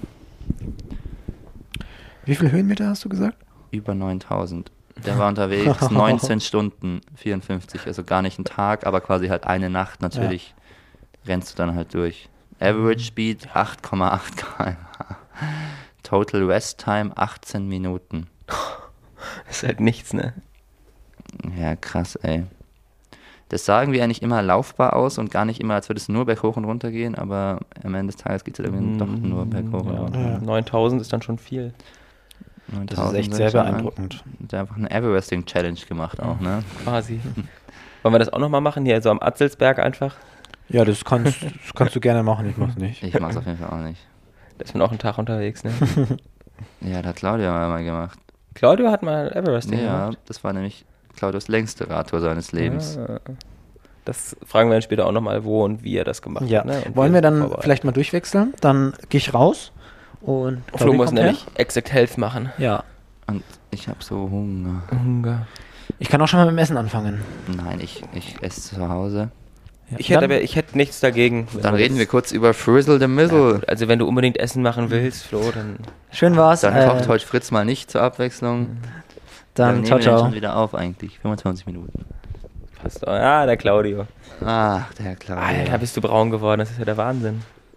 Wie viele Höhenmeter hast du gesagt? Über neuntausend. Der war unterwegs neunzehn Stunden vierundfünfzig, also gar nicht ein Tag, aber quasi halt eine Nacht. Natürlich ja. rennst du dann halt durch. Average Speed acht Komma acht Kilometer pro Stunde. Total Rest Time achtzehn Minuten. Das ist halt nichts, ne? Ja, krass, ey. Das sagen wir eigentlich immer laufbar aus und gar nicht immer, als würde es nur berghoch und runter gehen, aber am Ende des Tages geht es halt irgendwie doch nur berghoch und Ja, runter. Ja. neuntausend ist dann schon viel. Das ist echt sehr beeindruckend. Der hat einfach eine Everesting-Challenge gemacht auch, ne? Quasi. Wollen wir das auch nochmal machen? Hier so am Atzelsberg einfach? Ja, das kannst, das kannst du gerne machen, ich mach's nicht. Ich mach's auf jeden Fall auch nicht. Da ist man auch einen Tag unterwegs, ne? Ja, das hat Claudia mal gemacht. Claudio hat mal Everesting Ja, gemacht. das war nämlich Claudios längste Radtour seines Lebens. Ah. Das fragen wir dann später auch nochmal, wo und wie er das gemacht Ja, hat. Ne? Und wollen wie wir er dann vorbereitet. vielleicht mal durchwechseln? Dann gehe ich raus und Flo Claudio muss kommt her. nämlich Exact Health machen. Ja, Und ich habe so Hunger. Hunger. ich kann auch schon mal mit dem Essen anfangen. Nein, ich, ich esse zu Hause. Ja. Ich hätte Dann- aber ich hätte nichts dagegen. wenn Dann du reden wir jetzt- kurz über Frizzle the Ja, Mizzle. gut, also wenn du unbedingt Essen machen willst, Flo, dann Schön war's. Dann äh, kocht heute Fritz mal nicht zur Abwechslung. Dann Wir ciao, nehmen den ciao. schon wieder auf eigentlich. fünfundzwanzig Minuten. passt auch. Ja, der Claudio. Ach, der Claudia. Alter, bist du braun geworden, das ist ja der Wahnsinn.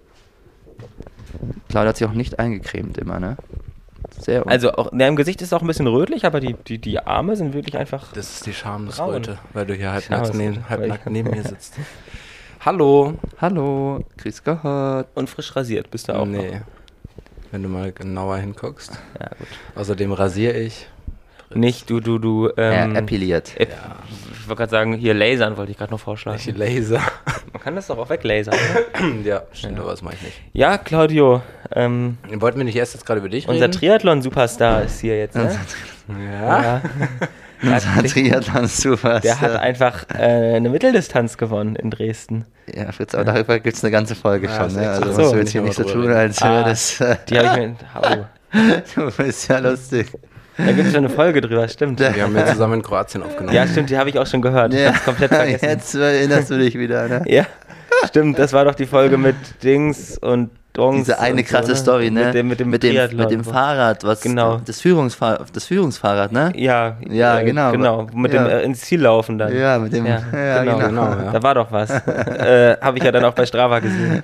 Claudia hat sich auch nicht eingecremt immer, ne? Sehr un- Also auch, ne, im Gesicht ist es auch ein bisschen rötlich, aber die, die, die Arme sind wirklich einfach... Das ist die Schamesröte, Braun. weil du hier halbnackt, Schamesröte, neben, weil halbnackt ich- neben mir sitzt. Hallo. Hallo, Chris Gott. Und frisch rasiert bist du auch Nee, noch. wenn du mal genauer hinguckst. Ja, gut. Außerdem rasiere ich. Nicht du, du, du, ähm... er appelliert. Ep- Ich wollte gerade sagen, hier lasern wollte ich gerade noch vorschlagen. Ich Laser. Man kann das doch auch weglasern. Ne? Ja, stimmt, Ja. aber das mache ich nicht. Ja, Claudio, ähm, Wollten wir nicht erst jetzt gerade über dich unser reden? Triathlon-Superstar ist hier jetzt, ne? Ja. Ja. Der Unser hat, Triathlon super. der hat einfach äh, eine Mitteldistanz gewonnen in Dresden. Ja, Fritz, aber darüber gibt es eine ganze Folge Ja, schon, ist ne? echt Also so. musst Ach du so, jetzt hier nicht nicht so mal tun, drüber als Ah. wäre das. Äh, Die habe ich mir... Oh, du bist ja lustig. da gibt es schon eine Folge drüber, stimmt. Wir haben ja zusammen in Kroatien aufgenommen. Ja, stimmt, die habe ich auch schon gehört. Ich Ja, hab's komplett vergessen. jetzt erinnerst du dich wieder, ne? Ja, stimmt, das war doch die Folge mit Dings und Dongs. Diese eine und krasse so, Story, ne? Mit dem, mit dem, mit dem, Triathlon. mit dem Fahrrad, was Genau. das, Führungsfahr das Führungsfahrrad, ne? Ja, Ja, äh, genau. genau. Mit Ja. dem äh, ins Ziel laufen dann. Ja, mit dem Ja, ja, genau. genau. Genau, ja. Da war doch was. äh, Habe ich ja dann auch bei Strava gesehen.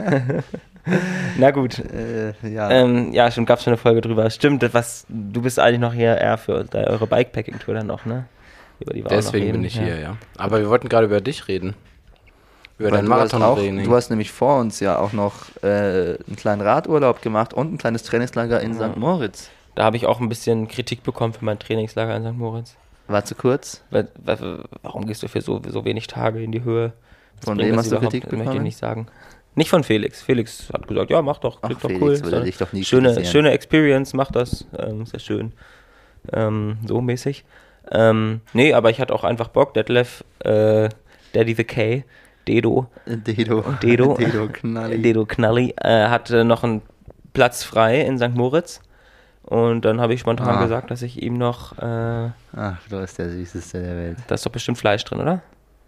Na gut. Äh, ja. Ähm, ja, schon gab es schon eine Folge drüber. Stimmt, das was, du bist eigentlich noch hier eher für da, eure Bikepacking-Tour dann noch, ne? Über die wir auch noch Deswegen reden. bin ich hier, ja. Aber wir wollten gerade über dich reden. Über Weil dein du hast auch, Marathon-Training. du hast nämlich vor uns ja auch noch äh, einen kleinen Radurlaub gemacht und ein kleines Trainingslager in Ja. Sankt Moritz. Da habe ich auch ein bisschen Kritik bekommen für mein Trainingslager in Sankt Moritz. War zu kurz? Weil, weil, warum gehst du für so, so wenig Tage in die Höhe? Was Von bringt wem das hast du überhaupt? Kritik Möchte ich bekommen? nicht sagen. Nicht von Felix. Felix hat gesagt, ja, mach doch, Ach, klingt doch Felix cool. würde Ist dich doch nie schöne, kritisieren. schöne Experience, mach das. Ähm, sehr schön. Ähm, so mäßig. Ähm, nee, aber ich hatte auch einfach Bock. Detlef, äh, Daddy the K, Dedo, Dedo. Dedo, Dedo Knalli. Dedo Knalli, äh, hatte noch einen Platz frei in Sankt Moritz. Und dann habe ich spontan Ah. gesagt, dass ich ihm noch, äh, Ach, du bist der Süßeste der Welt. da ist doch bestimmt Fleisch drin, oder?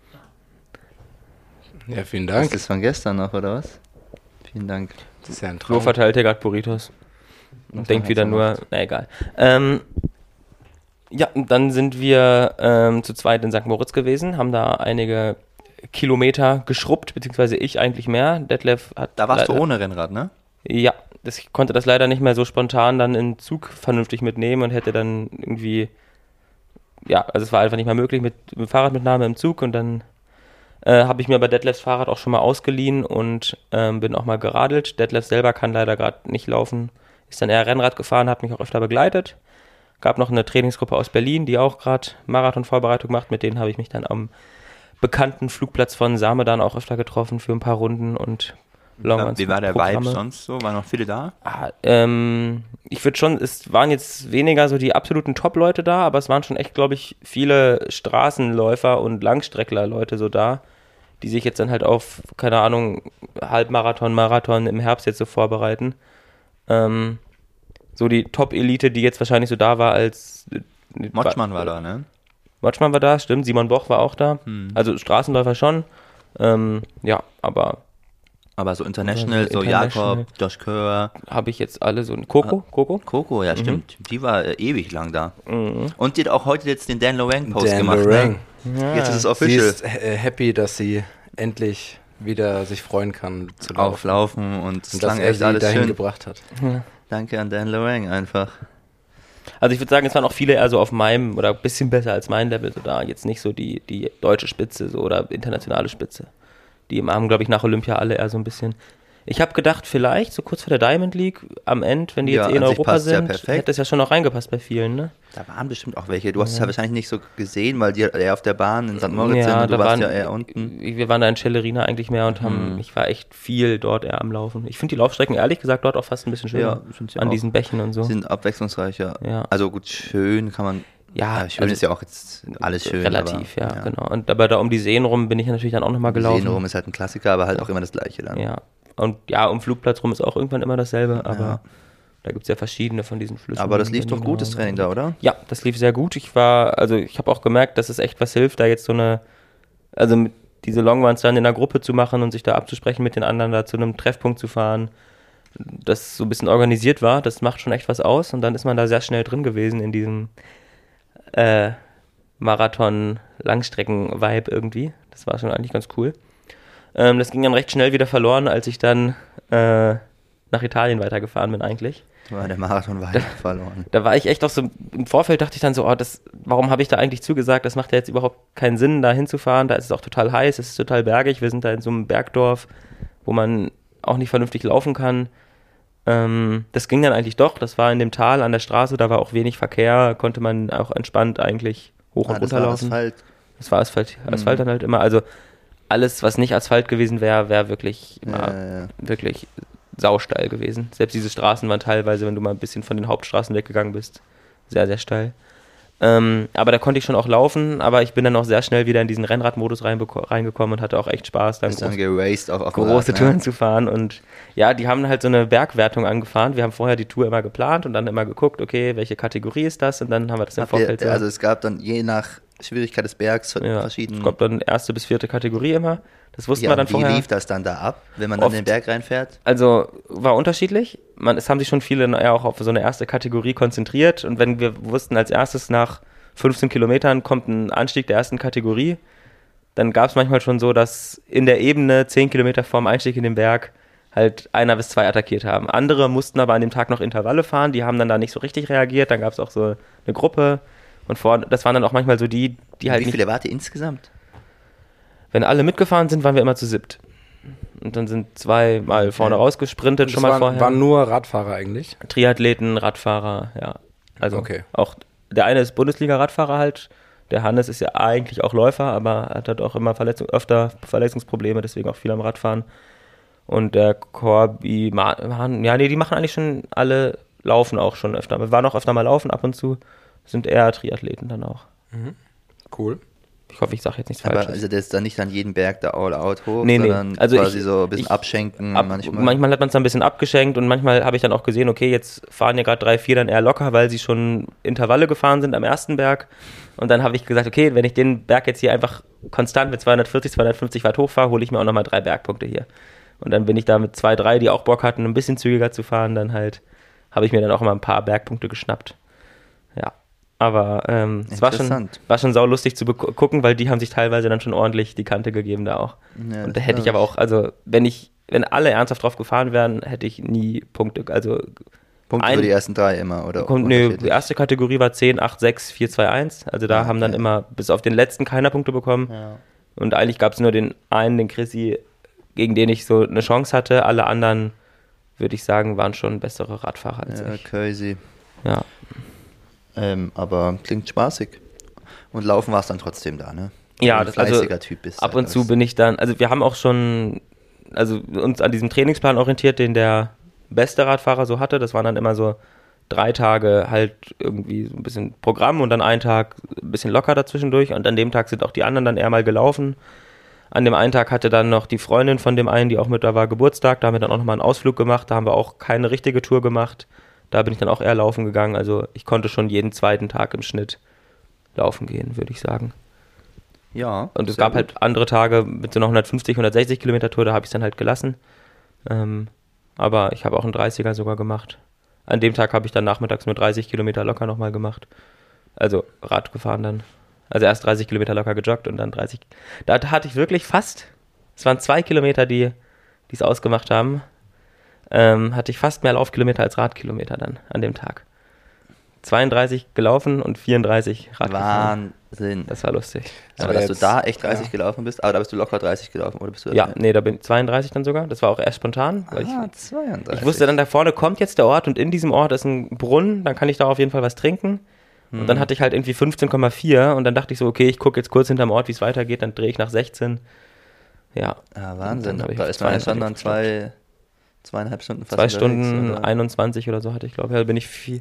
Ja, vielen Das Dank. ist von gestern noch, oder was? Vielen Dank. Das ist ja ein Flo Traum. verteilt hier gerade Burritos. Und Was denkt man wieder halt so nur, macht. na egal. Ähm, ja, und dann sind wir ähm, zu zweit in Sankt Moritz gewesen, haben da einige Kilometer geschrubbt, beziehungsweise ich eigentlich mehr. Detlef hat. Da warst du leider- ohne Rennrad, ne? Ja, das, ich konnte das leider nicht mehr so spontan dann in Zug vernünftig mitnehmen und hätte dann irgendwie. Ja, also es war einfach nicht mehr möglich mit, mit Fahrradmitnahme im Zug und dann äh, habe ich mir bei Detlefs Fahrrad auch schon mal ausgeliehen und ähm, bin auch mal geradelt. Detlef selber kann leider gerade nicht laufen, ist dann eher Rennrad gefahren, hat mich auch öfter begleitet. Gab noch eine Trainingsgruppe aus Berlin, die auch gerade Marathonvorbereitung macht. Mit denen habe ich mich dann am bekannten Flugplatz von Same dann auch öfter getroffen für ein paar Runden und Long Wie war der Vibe Programme. sonst so? Waren noch viele da? Ah, ähm, ich würde schon, es waren jetzt weniger so die absoluten Top-Leute da, aber es waren schon echt, glaube ich, viele Straßenläufer und Langstreckler-Leute so da, die sich jetzt dann halt auf, keine Ahnung, Halbmarathon, Marathon im Herbst jetzt so vorbereiten. Ähm, so die Top-Elite, die jetzt wahrscheinlich so da war als... Motschmann war da, ne? Motschmann war da, stimmt, Simon Boch war auch da. Hm. Also Straßenläufer schon. Ähm, ja, aber Aber so international, Also so international. Jakob, Josh Kerr, habe ich jetzt alle so... Coco? Coco? Coco, ja stimmt. Die war äh, ewig lang da. Mhm. Und die hat auch heute jetzt den Dan Lorang-Post Dan gemacht. Lorang. Ne? Jetzt ist es Sie official. ist äh, happy, dass sie endlich wieder sich freuen kann zu laufen. Auflaufen und es Und klang dass er echt sie alles dahin schön. gebracht hat. Danke an Dan Lorang einfach. Also ich würde sagen, es waren auch viele eher so auf meinem oder ein bisschen besser als mein Level so da. Jetzt nicht so die, die deutsche Spitze so oder internationale Spitze. Die haben, glaube ich, nach Olympia alle eher so ein bisschen... Ich habe gedacht, vielleicht so kurz vor der Diamond League am Ende, wenn die Ja, jetzt eh in an sich Europa passt's ja sind, perfekt. hätte es ja schon noch reingepasst bei vielen, ne? Da waren bestimmt auch welche. Du hast es ja wahrscheinlich nicht so gesehen, weil die eher auf der Bahn in Sankt Moritz sind und du da warst waren, ja eher unten. Wir waren da in Celerina eigentlich mehr und haben, Mhm. ich war echt viel dort eher am Laufen. Ich finde die Laufstrecken ehrlich gesagt dort auch fast ein bisschen schöner. Ja, sind sie an auch. diesen Bächen und so. Sind abwechslungsreicher. Ja. Also gut, schön kann man. Ja, Ja, schön also ist ja auch jetzt alles schön. relativ, aber, ja, genau. Und aber da um die Seen rum bin ich natürlich dann auch nochmal gelaufen. Sehen rum ist halt ein Klassiker, aber halt auch immer das Gleiche dann. Ja. Und ja, um Flugplatz rum ist auch irgendwann immer dasselbe, aber Ja. da gibt es ja verschiedene von diesen Flüssen. Aber das lief doch Berliner gut, das und- Training da, oder? Ja, das lief sehr gut. Ich war, also ich habe auch gemerkt, dass es echt was hilft, da jetzt so eine, also mit diese Longruns dann in einer Gruppe zu machen und sich da abzusprechen mit den anderen, da zu einem Treffpunkt zu fahren, das so ein bisschen organisiert war, das macht schon echt was aus und dann ist man da sehr schnell drin gewesen in diesem äh, Marathon-Langstrecken-Vibe irgendwie. Das war schon eigentlich ganz cool. Ähm, das ging dann recht schnell wieder verloren, als ich dann äh, nach Italien weitergefahren bin eigentlich. Da war der Marathon weit verloren. Da war ich echt auch so, im Vorfeld dachte ich dann so, oh, das, warum habe ich da eigentlich zugesagt? Das macht ja jetzt überhaupt keinen Sinn, da hinzufahren. Da ist es auch total heiß, es ist total bergig. Wir sind da in so einem Bergdorf, wo man auch nicht vernünftig laufen kann. Ähm, das ging dann eigentlich doch. Das war in dem Tal an der Straße, da war auch wenig Verkehr, konnte man auch entspannt eigentlich hoch und Ah, das runter war laufen. Asphalt. Das war Asphalt, Asphalt dann halt immer. Also alles, was nicht Asphalt gewesen wäre, wäre wirklich immer Ja, ja, ja. wirklich sausteil gewesen. Selbst diese Straßen waren teilweise, wenn du mal ein bisschen von den Hauptstraßen weggegangen bist, sehr, sehr steil. Ähm, aber da konnte ich schon auch laufen, aber ich bin dann auch sehr schnell wieder in diesen Rennradmodus reinbeko- reingekommen und hatte auch echt Spaß, dann Bist dann groß, geraced auch auf dem große Rad, Touren ne? zu fahren. Und ja, die haben halt so eine Bergwertung angefahren. Wir haben vorher die Tour immer geplant und dann immer geguckt, okay, welche Kategorie ist das? Und dann haben wir das im Habt ihr, Vorfeld so- also es gab dann je nach Schwierigkeit des Bergs ja, verschiedene. es gab dann erste bis vierte Kategorie immer. Das wussten Ja, wir dann wie vorher. lief das dann da ab, wenn man dann Oft- den Berg reinfährt? Also war unterschiedlich. Man, es haben sich schon viele eher auch auf so eine erste Kategorie konzentriert. Und wenn wir wussten, als erstes nach fünfzehn Kilometern kommt ein Anstieg der ersten Kategorie, dann gab es manchmal schon so, dass in der Ebene zehn Kilometer vorm Einstieg in den Berg halt einer bis zwei attackiert haben. Andere mussten aber an dem Tag noch Intervalle fahren, die haben dann da nicht so richtig reagiert. Dann gab es auch so eine Gruppe. Und vor, das waren dann auch manchmal so die, die halt Wie nicht... viele wart ihr insgesamt? Wenn alle mitgefahren sind, waren wir immer zu siebt. Und dann sind zwei mal vorne rausgesprintet, Das schon mal waren, vorher. waren nur Radfahrer eigentlich. Triathleten, Radfahrer, ja. Also Okay. auch der eine ist Bundesliga-Radfahrer halt. Der Hannes ist ja eigentlich auch Läufer, aber hat halt auch immer Verletzung, öfter Verletzungsprobleme, deswegen auch viel am Radfahren. Und der Corby, Ma- Man- ja, nee, die machen eigentlich schon alle Laufen auch schon öfter. Wir waren auch öfter mal laufen ab und zu. Sind eher Triathleten dann auch. Cool. Ich hoffe, ich sage jetzt nichts Aber Falsches. also der ist dann nicht dann jeden Berg da all out hoch, Nee, nee. sondern Also quasi ich- so ein bisschen ich- abschenken Ab, manchmal. manchmal. hat man es dann ein bisschen abgeschenkt und manchmal habe ich dann auch gesehen, okay, jetzt fahren ja gerade drei, vier dann eher locker, weil sie schon Intervalle gefahren sind am ersten Berg. Und dann habe ich gesagt, okay, wenn ich den Berg jetzt hier einfach konstant mit zweihundertvierzig, zweihundertfünfzig Watt hochfahre, hole ich mir auch nochmal drei Bergpunkte hier. Und dann bin ich da mit zwei, drei, die auch Bock hatten, ein bisschen zügiger zu fahren, dann halt, habe ich mir dann auch immer ein paar Bergpunkte geschnappt. Ja. Aber ähm, es war schon, Interessant. war schon saulustig zu beku- gucken, weil die haben sich teilweise dann schon ordentlich die Kante gegeben da auch. Ja, und da das hätte ich glaub aber auch, also wenn ich, wenn alle ernsthaft drauf gefahren wären, hätte ich nie Punkte, also Punkte ein- für die ersten drei immer, oder? kommt, nö, die unterschiedlich? erste Kategorie war zehn, acht, sechs, vier, zwei, eins. Also da Ah, haben dann okay. immer bis auf den letzten keiner Punkte bekommen. Ja. Und eigentlich gab es nur den einen, den Chrissy, gegen den ich so eine Chance hatte. Alle anderen, würde ich sagen, waren schon bessere Radfahrer als Ja, ich. crazy. Ja. Ähm, aber klingt spaßig. Und laufen war es dann trotzdem da, ne? Ja, Weil du das- ein also fleißiger Typ bist. Ab und halt. zu bin ich dann, also wir haben auch schon also uns an diesem Trainingsplan orientiert, den der beste Radfahrer so hatte. Das waren dann immer so drei Tage halt irgendwie so ein bisschen Programm und dann einen Tag ein bisschen locker dazwischendurch. Und an dem Tag sind auch die anderen dann eher mal gelaufen. An dem einen Tag hatte dann noch die Freundin von dem einen, die auch mit da war, Geburtstag. Da haben wir dann auch nochmal einen Ausflug gemacht. Da haben wir auch keine richtige Tour gemacht. Da bin ich dann auch eher laufen gegangen. Also ich konnte schon jeden zweiten Tag im Schnitt laufen gehen, würde ich sagen. Ja. Und es gab gut. halt andere Tage mit so einer hundertfünfzig, hundertsechzig Kilometer Tour, da habe ich es dann halt gelassen. Ähm, aber ich habe auch einen dreißiger sogar gemacht. An dem Tag habe ich dann nachmittags nur dreißig Kilometer locker nochmal gemacht. Also Rad gefahren dann. Also erst dreißig Kilometer locker gejoggt und dann dreißig. Da hatte ich wirklich fast, es waren zwei Kilometer, die es ausgemacht haben, ähm, hatte ich fast mehr Laufkilometer als Radkilometer dann an dem Tag. zweiunddreißig gelaufen und vierunddreißig Rad gefahren. Wahnsinn. Das war lustig. Aber dass du da echt dreißig ja. gelaufen bist, aber da bist du locker dreißig gelaufen, oder bist du? Ja, nee, da bin ich zweiunddreißig dann sogar. Das war auch erst spontan. Weil ah, ich, zweiunddreißig. Ich wusste dann, da vorne kommt jetzt der Ort und in diesem Ort ist ein Brunnen, dann kann ich da auf jeden Fall was trinken. Hm. Und dann hatte ich halt irgendwie fünfzehn Komma vier und dann dachte ich so, okay, ich gucke jetzt kurz hinterm Ort, wie es weitergeht, dann drehe ich nach sechzehn. Ja. Ah, Wahnsinn. Da ist man ja schon dann zwei, zweieinhalb Stunden fast Zwei Stunden oder? einundzwanzig oder so hatte ich, glaube ich. Da bin ich vier,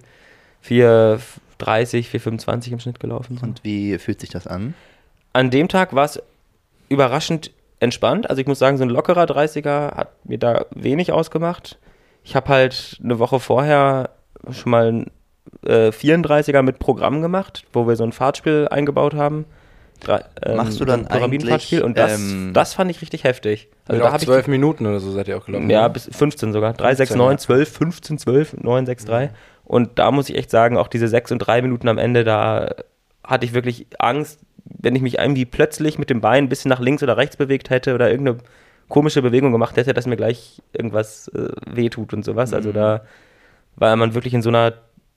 vier dreißig, vier fünfundzwanzig im Schnitt gelaufen. So. Und wie fühlt sich das an? An dem Tag war es überraschend entspannt. Also ich muss sagen, so ein lockerer dreißiger hat mir da wenig ausgemacht. Ich habe halt eine Woche vorher schon mal einen äh, vierunddreißiger mit Programm gemacht, wo wir so ein Fahrtspiel eingebaut haben. Drei, ähm, Machst du dann eigentlich... Und das, ähm, das fand ich richtig heftig. Also da habe ich zwölf Minuten oder so seid ihr auch gelaufen. Ja, bis fünfzehn sogar. drei, sechs, neun, zwölf, fünfzehn, zwölf, neun, sechs, drei. Und da muss ich echt sagen, auch diese sechs und drei Minuten am Ende, da hatte ich wirklich Angst, wenn ich mich irgendwie plötzlich mit dem Bein ein bisschen nach links oder rechts bewegt hätte oder irgendeine komische Bewegung gemacht hätte, dass mir gleich irgendwas äh, wehtut und sowas. Mhm. Also da war man wirklich in so einer,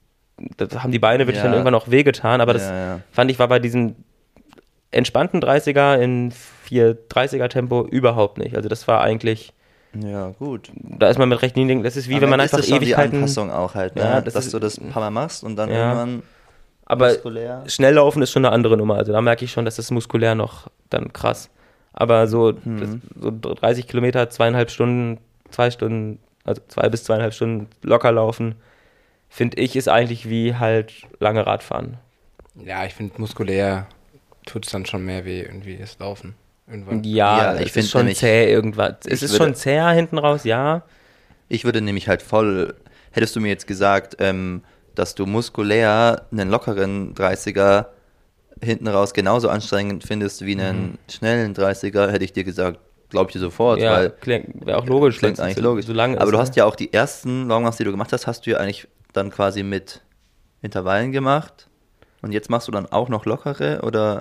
da haben die Beine wirklich ja. dann irgendwann auch wehgetan, aber das ja, ja. fand ich war bei diesem entspannten dreißiger in vier dreißiger Tempo überhaupt nicht. Also das war eigentlich... Ja, gut. Da ist man mit rechten Linien, das ist wie aber wenn man einfach ist das Ewigkeiten... die Anpassung auch halt, ne? Ja, das dass ist, du das ein paar Mal machst und dann ja. irgendwann aber muskulär... schnell laufen ist schon eine andere Nummer, also da merke ich schon, dass das muskulär noch dann krass. Aber so, hm. das, so dreißig Kilometer, zweieinhalb Stunden, zwei Stunden, also zwei bis zweieinhalb Stunden locker laufen, finde ich, ist eigentlich wie halt lange Radfahren. Ja, ich finde muskulär tut es dann schon mehr weh, irgendwie das Laufen. Irgendwann. Ja, ja, ich finde schon zäh irgendwas. Es ist würde, schon zäh hinten raus, ja. Ich würde nämlich halt voll, hättest du mir jetzt gesagt, ähm, dass du muskulär einen lockeren dreißiger hinten raus genauso anstrengend findest wie einen mhm. schnellen dreißiger, hätte ich dir gesagt, glaube ich dir sofort. Ja, weil wäre auch logisch. Klingt eigentlich so, logisch. So lange aber ist, du ne? hast ja auch die ersten Longruns, die du gemacht hast, hast du ja eigentlich dann quasi mit Intervallen gemacht. Und jetzt machst du dann auch noch lockere, oder...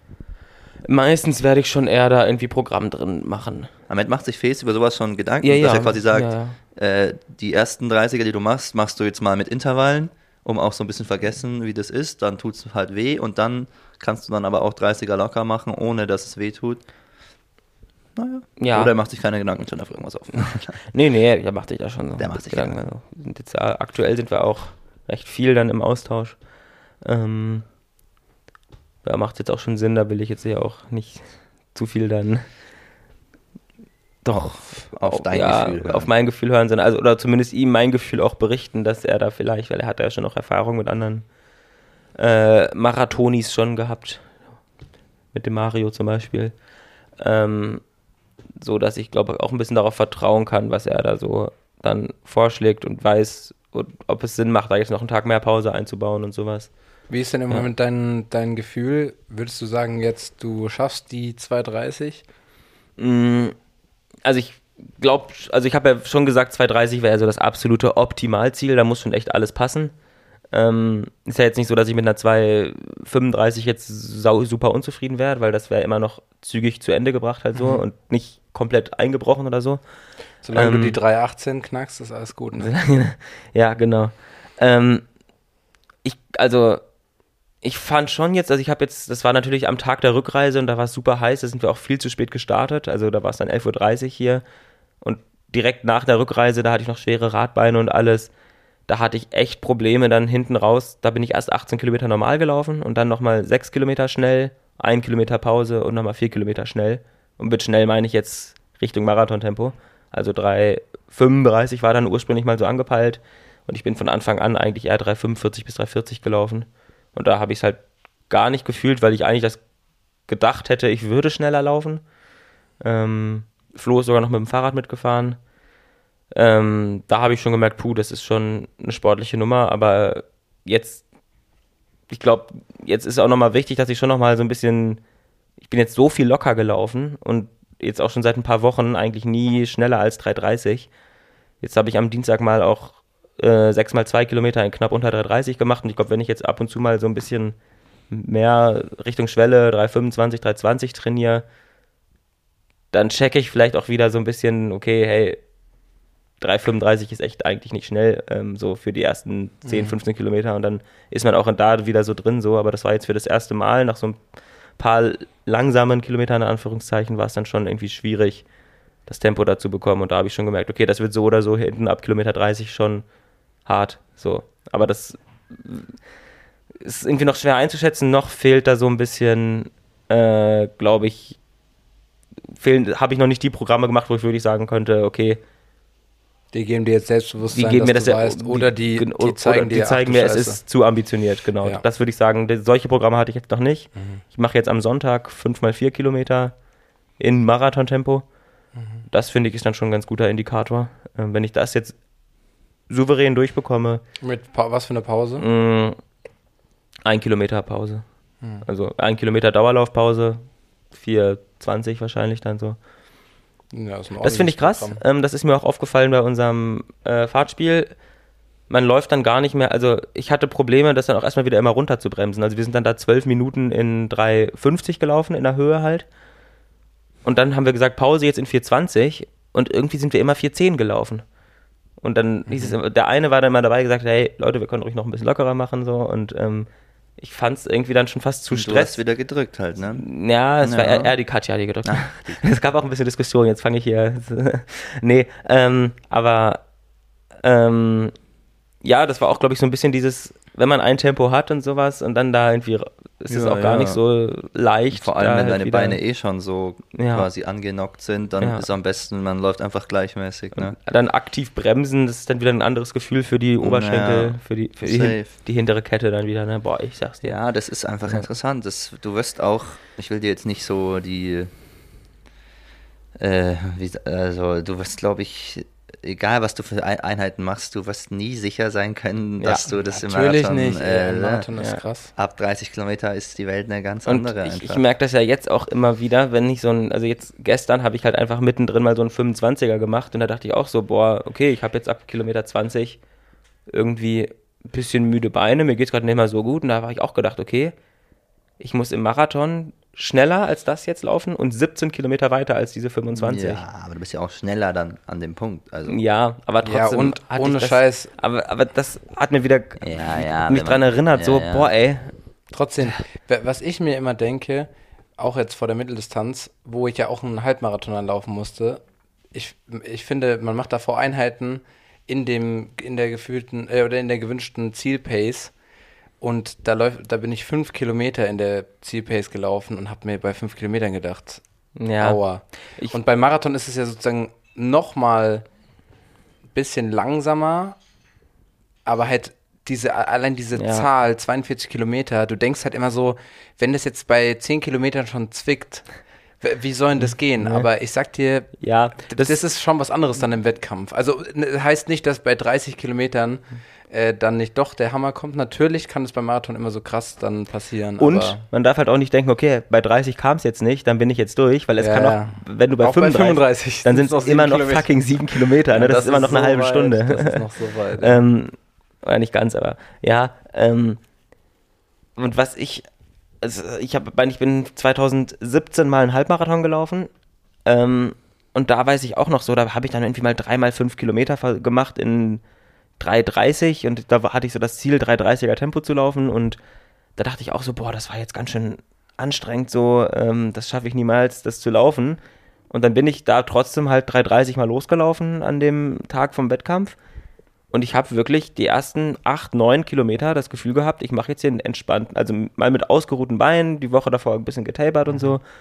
Meistens werde ich schon eher da irgendwie Programm drin machen. Ahmed macht sich Face über sowas schon Gedanken, ja, dass ja. er quasi sagt, ja, ja. Äh, die ersten dreißiger, die du machst, machst du jetzt mal mit Intervallen, um auch so ein bisschen vergessen, wie das ist. Dann tut es halt weh und dann kannst du dann aber auch dreißiger locker machen, ohne dass es weh tut. Naja. Ja. Oder er macht sich keine Gedanken schon auf irgendwas auf. nee, nee, der macht sich da schon so der macht sich Gedanken. Also, sind jetzt, aktuell sind wir auch recht viel dann im Austausch. Ähm, da macht es jetzt auch schon Sinn, da will ich jetzt ja auch nicht zu viel dann doch auf, auf dein ja, Gefühl hören. Auf mein Gefühl hören, sondern also, oder zumindest ihm mein Gefühl auch berichten, dass er da vielleicht, weil er hat ja schon noch Erfahrung mit anderen äh, Marathonis schon gehabt, mit dem Mario zum Beispiel, ähm, so dass ich glaube auch ein bisschen darauf vertrauen kann, was er da so dann vorschlägt und weiß, ob es Sinn macht, da jetzt noch einen Tag mehr Pause einzubauen und sowas. Wie ist denn im ja. Moment dein, dein Gefühl? Würdest du sagen, jetzt du schaffst die zwei dreißig? Also ich glaube, also ich habe ja schon gesagt, zwei dreißig wäre so das absolute Optimalziel, da muss schon echt alles passen. Ähm, ist ja jetzt nicht so, dass ich mit einer zwei fünfunddreißig jetzt sau, super unzufrieden wäre, weil das wäre immer noch zügig zu Ende gebracht halt so mhm. und nicht komplett eingebrochen oder so. Solange ähm, du die drei achtzehn knackst, ist alles gut. Ne? Ja, genau. Ähm, ich, also ich fand schon jetzt, also ich habe jetzt, das war natürlich am Tag der Rückreise und da war es super heiß, da sind wir auch viel zu spät gestartet, also da war es dann elf Uhr dreißig hier und direkt nach der Rückreise, da hatte ich noch schwere Radbeine und alles, da hatte ich echt Probleme dann hinten raus, da bin ich erst achtzehn Kilometer normal gelaufen und dann nochmal sechs Kilometer schnell, ein Kilometer Pause und nochmal vier Kilometer schnell und mit schnell meine ich jetzt Richtung Marathontempo. Also drei fünfunddreißig war dann ursprünglich mal so angepeilt und ich bin von Anfang an eigentlich eher drei fünfundvierzig bis drei vierzig gelaufen und da habe ich es halt gar nicht gefühlt, weil ich eigentlich das gedacht hätte, ich würde schneller laufen. Ähm, Flo ist sogar noch mit dem Fahrrad mitgefahren. Ähm, da habe ich schon gemerkt, puh, das ist schon eine sportliche Nummer, aber jetzt, ich glaube, jetzt ist auch nochmal wichtig, dass ich schon nochmal so ein bisschen, ich bin jetzt so viel locker gelaufen und jetzt auch schon seit ein paar Wochen eigentlich nie schneller als drei dreißig. Jetzt habe ich am Dienstag mal auch äh, sechs mal zwei Kilometer in knapp unter drei dreißig gemacht und ich glaube, wenn ich jetzt ab und zu mal so ein bisschen mehr Richtung Schwelle drei fünfundzwanzig, drei zwanzig trainiere, dann checke ich vielleicht auch wieder so ein bisschen, okay, hey, drei fünfunddreißig ist echt eigentlich nicht schnell, ähm, so für die ersten zehn, fünfzehn Kilometer und dann ist man auch da wieder so drin, so, aber das war jetzt für das erste Mal, nach so ein paar langsamen Kilometern, in Anführungszeichen, war es dann schon irgendwie schwierig, das Tempo dazu bekommen und da habe ich schon gemerkt, okay, das wird so oder so hinten ab Kilometer dreißig schon hart, so, aber das ist irgendwie noch schwer einzuschätzen, noch fehlt da so ein bisschen, äh, glaube ich, fehlen, habe ich noch nicht die Programme gemacht, wo ich wirklich sagen könnte, okay, die geben dir jetzt Selbstbewusstsein, die geben mir dass das du ja, weißt, oder die, die oder zeigen die dir, zeigen ach, mir, es Scheiße. ist zu ambitioniert, genau. Ja. Das würde ich sagen, das, solche Programme hatte ich jetzt noch nicht. Mhm. Ich mache jetzt am Sonntag fünf mal vier Kilometer in Marathontempo. Mhm. Das finde ich ist dann schon ein ganz guter Indikator. Ähm, wenn ich das jetzt souverän durchbekomme, Mit pa- was für eine Pause? mh, ein Kilometer Pause. Mhm. Also ein Kilometer Dauerlaufpause, vier zwanzig wahrscheinlich dann so. Ja, ist ein Das finde ich krass. Programm. Ähm, das ist mir auch aufgefallen bei unserem äh, Fahrtspiel. Man läuft dann gar nicht mehr, also ich hatte Probleme, das dann auch erstmal wieder immer runter zu bremsen. Also wir sind dann da zwölf Minuten in drei fünfzig gelaufen, in der Höhe halt. Und dann haben wir gesagt, Pause jetzt in vier zwanzig und irgendwie sind wir immer vier zehn gelaufen. Und dann mhm. hieß es, der eine war dann mal dabei gesagt, hey Leute, wir können ruhig noch ein bisschen lockerer machen so und ähm, ich fand es irgendwie dann schon fast zu Und du Stress. hast wieder gedrückt halt, ne? Ja, es Ja. war eher, eher die Katja, die gedrückt hat. Ach, Es gab auch ein bisschen Diskussion, jetzt fange ich hier. nee, ähm, aber ähm, ja, das war auch, glaube ich, so ein bisschen dieses, wenn man ein Tempo hat und sowas und dann da irgendwie, ist es Ja, auch gar ja. nicht so leicht. Vor allem, da wenn halt deine wieder- Beine eh schon so Ja. quasi angenockt sind, dann Ja. ist am besten, man läuft einfach gleichmäßig, ne? Dann aktiv bremsen, das ist dann wieder ein anderes Gefühl für die Oberschenkel, Ja, für, die, für die, hin, safe. die hintere Kette dann wieder, ne? Boah, ich sag's dir. Ja, das ist einfach Ja. interessant. Das, du wirst auch, ich will dir jetzt nicht so die, äh, wie, also du wirst, glaube ich, egal was du für Ein- Einheiten machst, du wirst nie sicher sein können, Ja, dass du das im Natürlich Marathon, nicht. äh, Äh, Im ne? Marathon ist Ja. krass. Ab dreißig Kilometer ist die Welt eine ganz Und andere ich, einfach. ich merke das ja jetzt auch immer wieder, wenn ich so ein, also jetzt gestern habe ich halt einfach mittendrin mal so einen fünfundzwanziger gemacht und da dachte ich auch so, boah, okay, ich habe jetzt ab Kilometer zwanzig irgendwie ein bisschen müde Beine, mir geht's gerade nicht mehr so gut und da habe ich auch gedacht, okay, ich muss im Marathon schneller als das jetzt laufen und siebzehn Kilometer weiter als diese fünfundzwanzig. Ja, aber du bist ja auch schneller dann an dem Punkt. Also, Ja, aber trotzdem. Ja, und hatte ohne ich das, Scheiß. Aber, aber das hat mir wieder Ja, ja, mich wenn dran man- erinnert, ja, so, ja. boah, ey. Trotzdem, wa- was ich mir immer denke, auch jetzt vor der Mitteldistanz, wo ich ja auch einen Halbmarathon anlaufen musste, ich, ich finde, man macht davor Einheiten in dem, in der gefühlten, äh, oder in der gewünschten Zielpace und da läuft, da bin ich fünf Kilometer in der Zielpace gelaufen und habe mir bei fünf Kilometern gedacht, Ja. aua. Ich- Und beim Marathon ist es ja sozusagen nochmal ein bisschen langsamer, aber halt diese, allein diese Ja. Zahl, zweiundvierzig Kilometer, du denkst halt immer so, wenn das jetzt bei zehn Kilometern schon zwickt, w- wie soll denn das gehen? Aber ich sag dir, Ja, das, ist schon was anderes dann im Wettkampf. Also ne, heißt nicht, dass bei dreißig Kilometern äh, dann nicht doch der Hammer kommt. Natürlich kann es beim Marathon immer so krass dann passieren. Und aber man darf halt auch nicht denken, okay, bei dreißig kam es jetzt nicht, dann bin ich jetzt durch, weil es Ja, kann ja. auch, wenn du bei Auch bei fünfunddreißig, fünfunddreißig dann sind's sind noch es immer sieben noch Kilometer. fucking sieben Kilometer, ne? Ja, das, ist immer noch eine so halbe weit, Stunde. Das ist noch so weit. ja. ähm, oder nicht ganz, aber ja. Ähm, und was ich, also ich habe, ich bin zweitausendsiebzehn mal einen Halbmarathon gelaufen. Ähm, und da weiß ich auch noch so, da habe ich dann irgendwie mal dreimal fünf Kilometer ver- gemacht in drei dreißig und da war- hatte ich so das Ziel, drei dreißiger Tempo zu laufen und da dachte ich auch so, boah, das war jetzt ganz schön anstrengend so, ähm, das schaffe ich niemals, das zu laufen. Und dann bin ich da trotzdem halt drei dreißig mal losgelaufen an dem Tag vom Wettkampf. Und ich habe wirklich die ersten acht, neun Kilometer das Gefühl gehabt, ich mache jetzt hier einen entspannten, also mal mit ausgeruhten Beinen, die Woche davor ein bisschen getapert und so.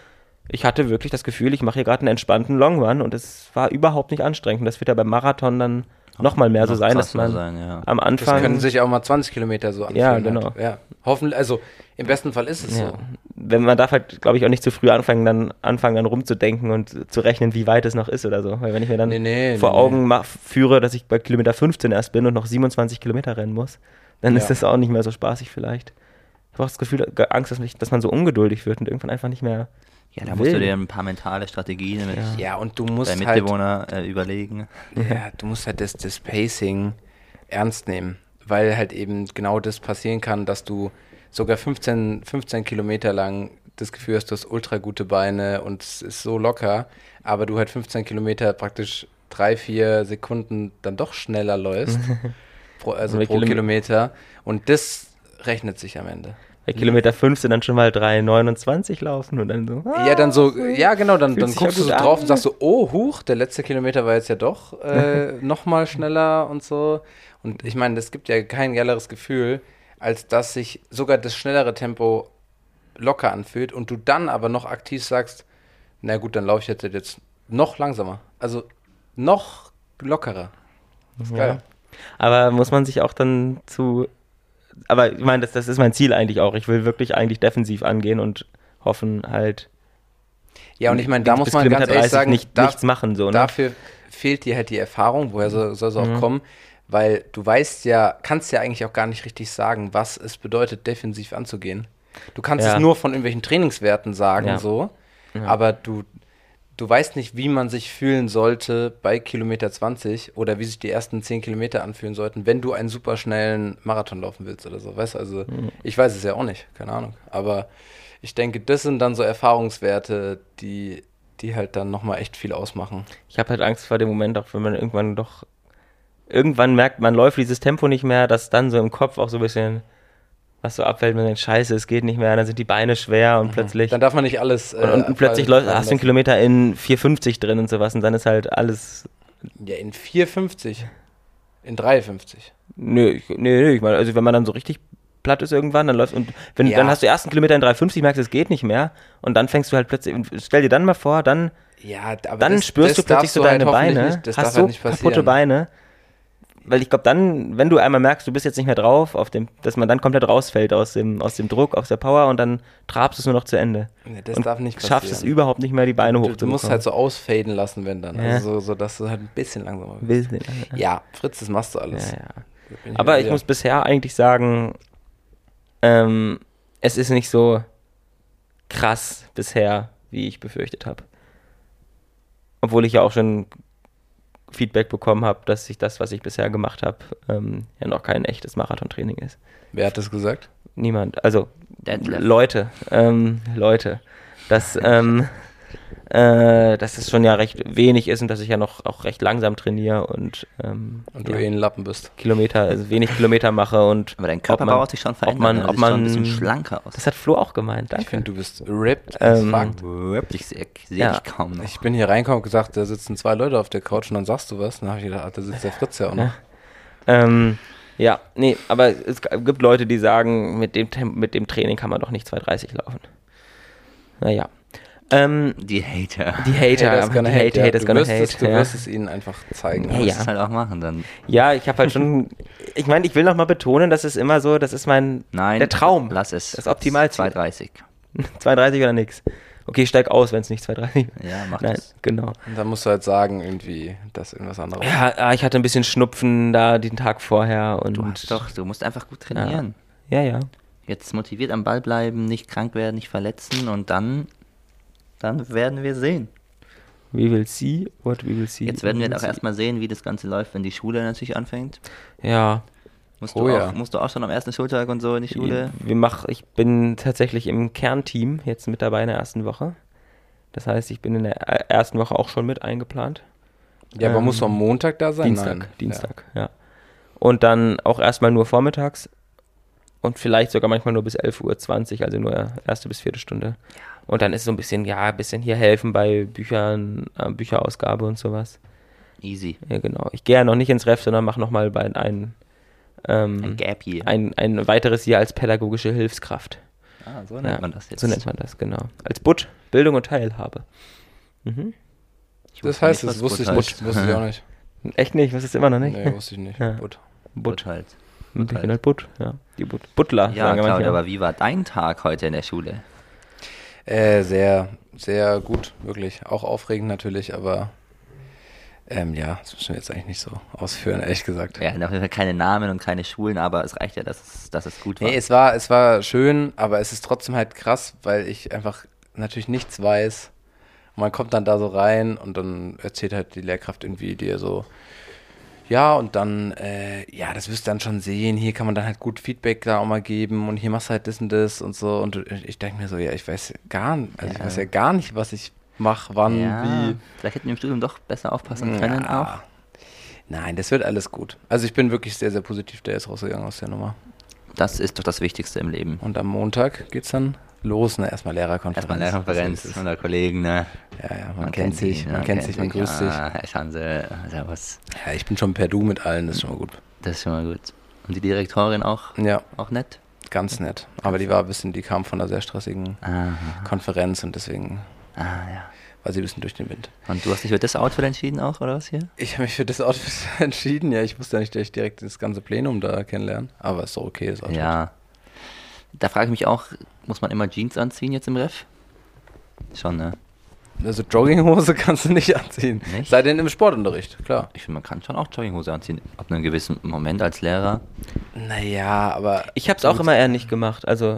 ich hatte wirklich das Gefühl, ich mache hier gerade einen entspannten Long Run und es war überhaupt nicht anstrengend. Und das wird ja beim Marathon dann nochmal mehr so Noch sein, dass krasser man sein, ja. am Das Anfang... können sich auch mal zwanzig Kilometer so anfühlen. Ja, genau. Halt. Ja. Hoffentlich, also im besten Fall ist es ja. so. Wenn man darf halt, glaube ich, auch nicht zu früh anfangen, dann anfangen, dann rumzudenken und zu rechnen, wie weit es noch ist oder so. Weil wenn ich mir dann Nee, nee, vor nee, Augen mach, führe, dass ich bei Kilometer fünfzehn erst bin und noch siebenundzwanzig Kilometer rennen muss, dann Ja. ist das auch nicht mehr so spaßig vielleicht. Ich habe auch das Gefühl, Angst, dass, mich, dass man so ungeduldig wird und irgendwann einfach nicht mehr Ja, da will. musst du dir ein paar mentale Strategien mit Ja. Ja, und du deinem musst halt, Mitbewohner äh, überlegen. ja, du musst halt das, das Pacing ernst nehmen, weil halt eben genau das passieren kann, dass du sogar fünfzehn, fünfzehn Kilometer lang das Gefühl hast, du hast ultra gute Beine und es ist so locker, aber du halt fünfzehn Kilometer praktisch drei, vier Sekunden dann doch schneller läufst, pro, also Bei pro Kilom- Kilometer und das rechnet sich am Ende. bei Kilometer fünfzehn dann schon mal drei neunundzwanzig laufen und dann so. ah, Ja, dann so, ja genau, dann, Fühlt dann sich guckst ja du so gut drauf an. und sagst so, oh, huch, der letzte Kilometer war jetzt ja doch äh, nochmal schneller und so. Und ich meine, es gibt ja kein geileres Gefühl, als dass sich sogar das schnellere Tempo locker anfühlt und du dann aber noch aktiv sagst, na gut, dann laufe ich jetzt, jetzt noch langsamer. Also noch lockerer. Das ist Ja. geil. Aber muss man sich auch dann zu. Aber ich meine, das, das ist mein Ziel eigentlich auch. Ich will wirklich eigentlich defensiv angehen und hoffen halt. Ja, und ich meine, da bis muss man Kilometer ganz ehrlich dreißig sagen, nicht, da- nichts machen. So, ne? Dafür fehlt dir halt die Erfahrung, woher soll, soll sie auch Mhm. kommen, weil du weißt ja, kannst ja eigentlich auch gar nicht richtig sagen, was es bedeutet, defensiv anzugehen. Du kannst Ja. es nur von irgendwelchen Trainingswerten sagen, Ja. so, Ja. aber du, du weißt nicht, wie man sich fühlen sollte bei Kilometer zwanzig oder wie sich die ersten zehn Kilometer anfühlen sollten, wenn du einen super schnellen Marathon laufen willst oder so, weißt du, also Mhm. ich weiß es ja auch nicht, keine Ahnung, aber ich denke, das sind dann so Erfahrungswerte, die, die halt dann nochmal echt viel ausmachen. Ich habe halt Angst vor dem Moment, auch wenn man irgendwann doch. Irgendwann merkt, man läuft dieses Tempo nicht mehr, dass dann so im Kopf auch so ein bisschen was so abfällt, man denkt, scheiße, es geht nicht mehr, dann sind die Beine schwer und plötzlich. Dann darf man nicht alles. und, und, und plötzlich läuft, hast du einen Kilometer in vier fünfzig drin und sowas und dann ist halt alles. Ja, in vier fünfzig. In drei fünfzig. Nö, ich, nee, nee, ich meine, also wenn man dann so richtig platt ist irgendwann, dann läuft und wenn Ja. dann hast du ersten Kilometer in drei fünfzig, merkst es geht nicht mehr und dann fängst du halt plötzlich, stell dir dann mal vor, dann, Ja, aber dann das, spürst das du plötzlich darfst so halt deine hoffentlich Beine, Nicht, das hast darf so halt nicht kaputte passieren. Beine, weil ich glaube dann, wenn du einmal merkst, du bist jetzt nicht mehr drauf, auf dem, dass man dann komplett rausfällt aus dem, aus dem Druck, aus der Power und dann trabst du es nur noch zu Ende. Nee, das und darf nicht passieren. schaffst es überhaupt nicht mehr, die Beine Du, hochzubekommen. du musst halt so ausfaden lassen, wenn dann. Ja. Also so, so, dass du halt ein bisschen langsamer bist. Willst nicht. Ja, Fritz, das machst du alles. Ja, ja. Da bin Aber bei ich dir. muss bisher eigentlich sagen, ähm, es ist nicht so krass bisher, wie ich befürchtet habe. Obwohl ich ja auch schon Feedback bekommen habe, dass ich das, was ich bisher gemacht habe, ähm, ja noch kein echtes Marathontraining ist. Wer hat das gesagt? Niemand. Also Detlef. Leute, ähm, Leute, dass, ähm, äh, dass es schon ja recht wenig ist und dass ich ja noch auch recht langsam trainiere und, ähm, Und du ja, eh ein Lappen bist. Kilometer, also wenig Kilometer mache und Aber dein ob Körperbau man- hat sich schon ob verändert. man, ne? ob Du siehst schon man, ein bisschen schlanker aus. das hat Flo auch gemeint, danke. Ich finde, du bist ripped as Ähm, fuck. Ich sehe seh Ja. dich kaum noch. Ich bin hier reingekommen und gesagt, da sitzen zwei Leute auf der Couch und dann sagst du was. Dann habe ich gedacht, ah, da sitzt der Fritz ja auch noch. Ähm, ja, nee, aber es gibt Leute, die sagen, mit dem, Tem- mit dem Training kann man doch nicht zwei dreißig laufen. Naja. Ähm, Die Hater. die Hater, Haters die gonna hate, hate, ja. haters Du gonna wirst hate. es, du ja. wirst es ihnen einfach zeigen. Ja, Du musst ja. es halt auch machen dann. Ja, ich habe halt schon, ich meine, ich will noch mal betonen, das ist immer so, das ist mein, Nein, der Traum. lass es. Das Optimalziel. zwei dreißig. zwei dreißig oder nix. Okay, ich steig aus, wenn es nicht zwei dreißig ist. Ja, mach Nein, das. genau. Und dann musst du halt sagen, irgendwie, dass irgendwas anderes. Ja, ah, ich hatte ein bisschen Schnupfen da den Tag vorher und Du hast doch, du musst einfach gut trainieren. Ja, ja. Jetzt motiviert am Ball bleiben, nicht krank werden, nicht verletzen und dann, dann werden wir sehen. We will see what we will see. Jetzt werden we wir will auch see. erstmal sehen, wie das Ganze läuft, wenn die Schule natürlich anfängt. Ja, Musst, Oh du, ja. auch, musst du auch schon am ersten Schultag und so in die Schule? wir mach, ich bin tatsächlich im Kernteam jetzt mit dabei in der ersten Woche. Das heißt, ich bin in der ersten Woche auch schon mit eingeplant. Ja, aber Ähm, musst du am Montag da sein? Dienstag, Nein. Dienstag, ja. Und dann auch erstmal nur vormittags und vielleicht sogar manchmal nur bis elf Uhr zwanzig, also nur erste bis vierte Stunde. Und dann ist so ein bisschen, ja, ein bisschen hier helfen bei Büchern, äh, Bücherausgabe und sowas. Easy. Ja, genau. Ich gehe ja noch nicht ins Ref, sondern mache nochmal ein, Ein ähm, Gap hier. ein, ein weiteres Jahr als pädagogische Hilfskraft. Ah, so nennt Ja, man das jetzt. So nennt man das, genau. Als Butt, Bildung und Teilhabe. Mhm. Ich Das wusste heißt, nicht, das was wusste ich Butt nicht. heißt. Wusste ich auch nicht. Echt nicht? Was ist immer noch nicht? Nee, wusste ich nicht. Ja. Gut. Butt halt. Butt. Ich halt. bin halt Butt, ja. Die Butt. Butler, Ja, sagen Claudia, manche. aber wie war dein Tag heute in der Schule? Äh, sehr, sehr gut, wirklich. Auch aufregend natürlich, aber ähm, ja, das müssen wir jetzt eigentlich nicht so ausführen, ehrlich gesagt. Ja, auf jeden Fall keine Namen und keine Schulen, aber es reicht ja, dass es, dass es gut war. Nee, es war, es war schön, aber es ist trotzdem halt krass, weil ich einfach natürlich nichts weiß. Und man kommt dann da so rein und dann erzählt halt die Lehrkraft irgendwie dir so, ja, und dann, äh, ja, das wirst du dann schon sehen, hier kann man dann halt gut Feedback da auch mal geben und hier machst du halt das und das und so. Und ich denke mir so, ja, ich weiß gar nicht, also Ja. ich weiß ja gar nicht, was ich mache, wann, ja, wie. vielleicht hätten wir im Studium doch besser aufpassen können Ja. auch. Nein, das wird alles gut. Also ich bin wirklich sehr, sehr positiv da jetzt rausgegangen aus der Nummer. Das ist doch das Wichtigste im Leben. Und am Montag geht's dann los, ne? Erstmal Lehrerkonferenz. Erstmal Lehrkonferenz Das ist- unter Kollegen, ne? Ja, ja, man, kennt sich, ihn, man kennt sich, man grüßt sich. Ah, Herr Schanze, servus. Ja, ich bin schon per Du mit allen, das ist schon mal gut. Das ist schon mal gut. Und die Direktorin auch, Ja, auch nett? ganz nett. Aber die war ein bisschen, die kam von einer sehr stressigen Aha. Konferenz und deswegen Ah, ja. war sie ein bisschen durch den Wind. Und du hast dich für das Outfit entschieden auch, oder was hier? Ich habe mich für das Outfit entschieden. Ja, ich wusste ja nicht, dass ich direkt das ganze Plenum da kennenlernen. Aber ist doch okay, das Outfit. Ja. Da frage ich mich auch, muss man immer Jeans anziehen jetzt im Ref? Schon, ne? Also Jogginghose kannst du nicht anziehen. Nicht? Sei denn im Sportunterricht, klar. Ich finde, man kann schon auch Jogginghose anziehen. Ab einem gewissen Moment als Lehrer. Naja, aber Ich habe es auch immer eher nicht gemacht. Also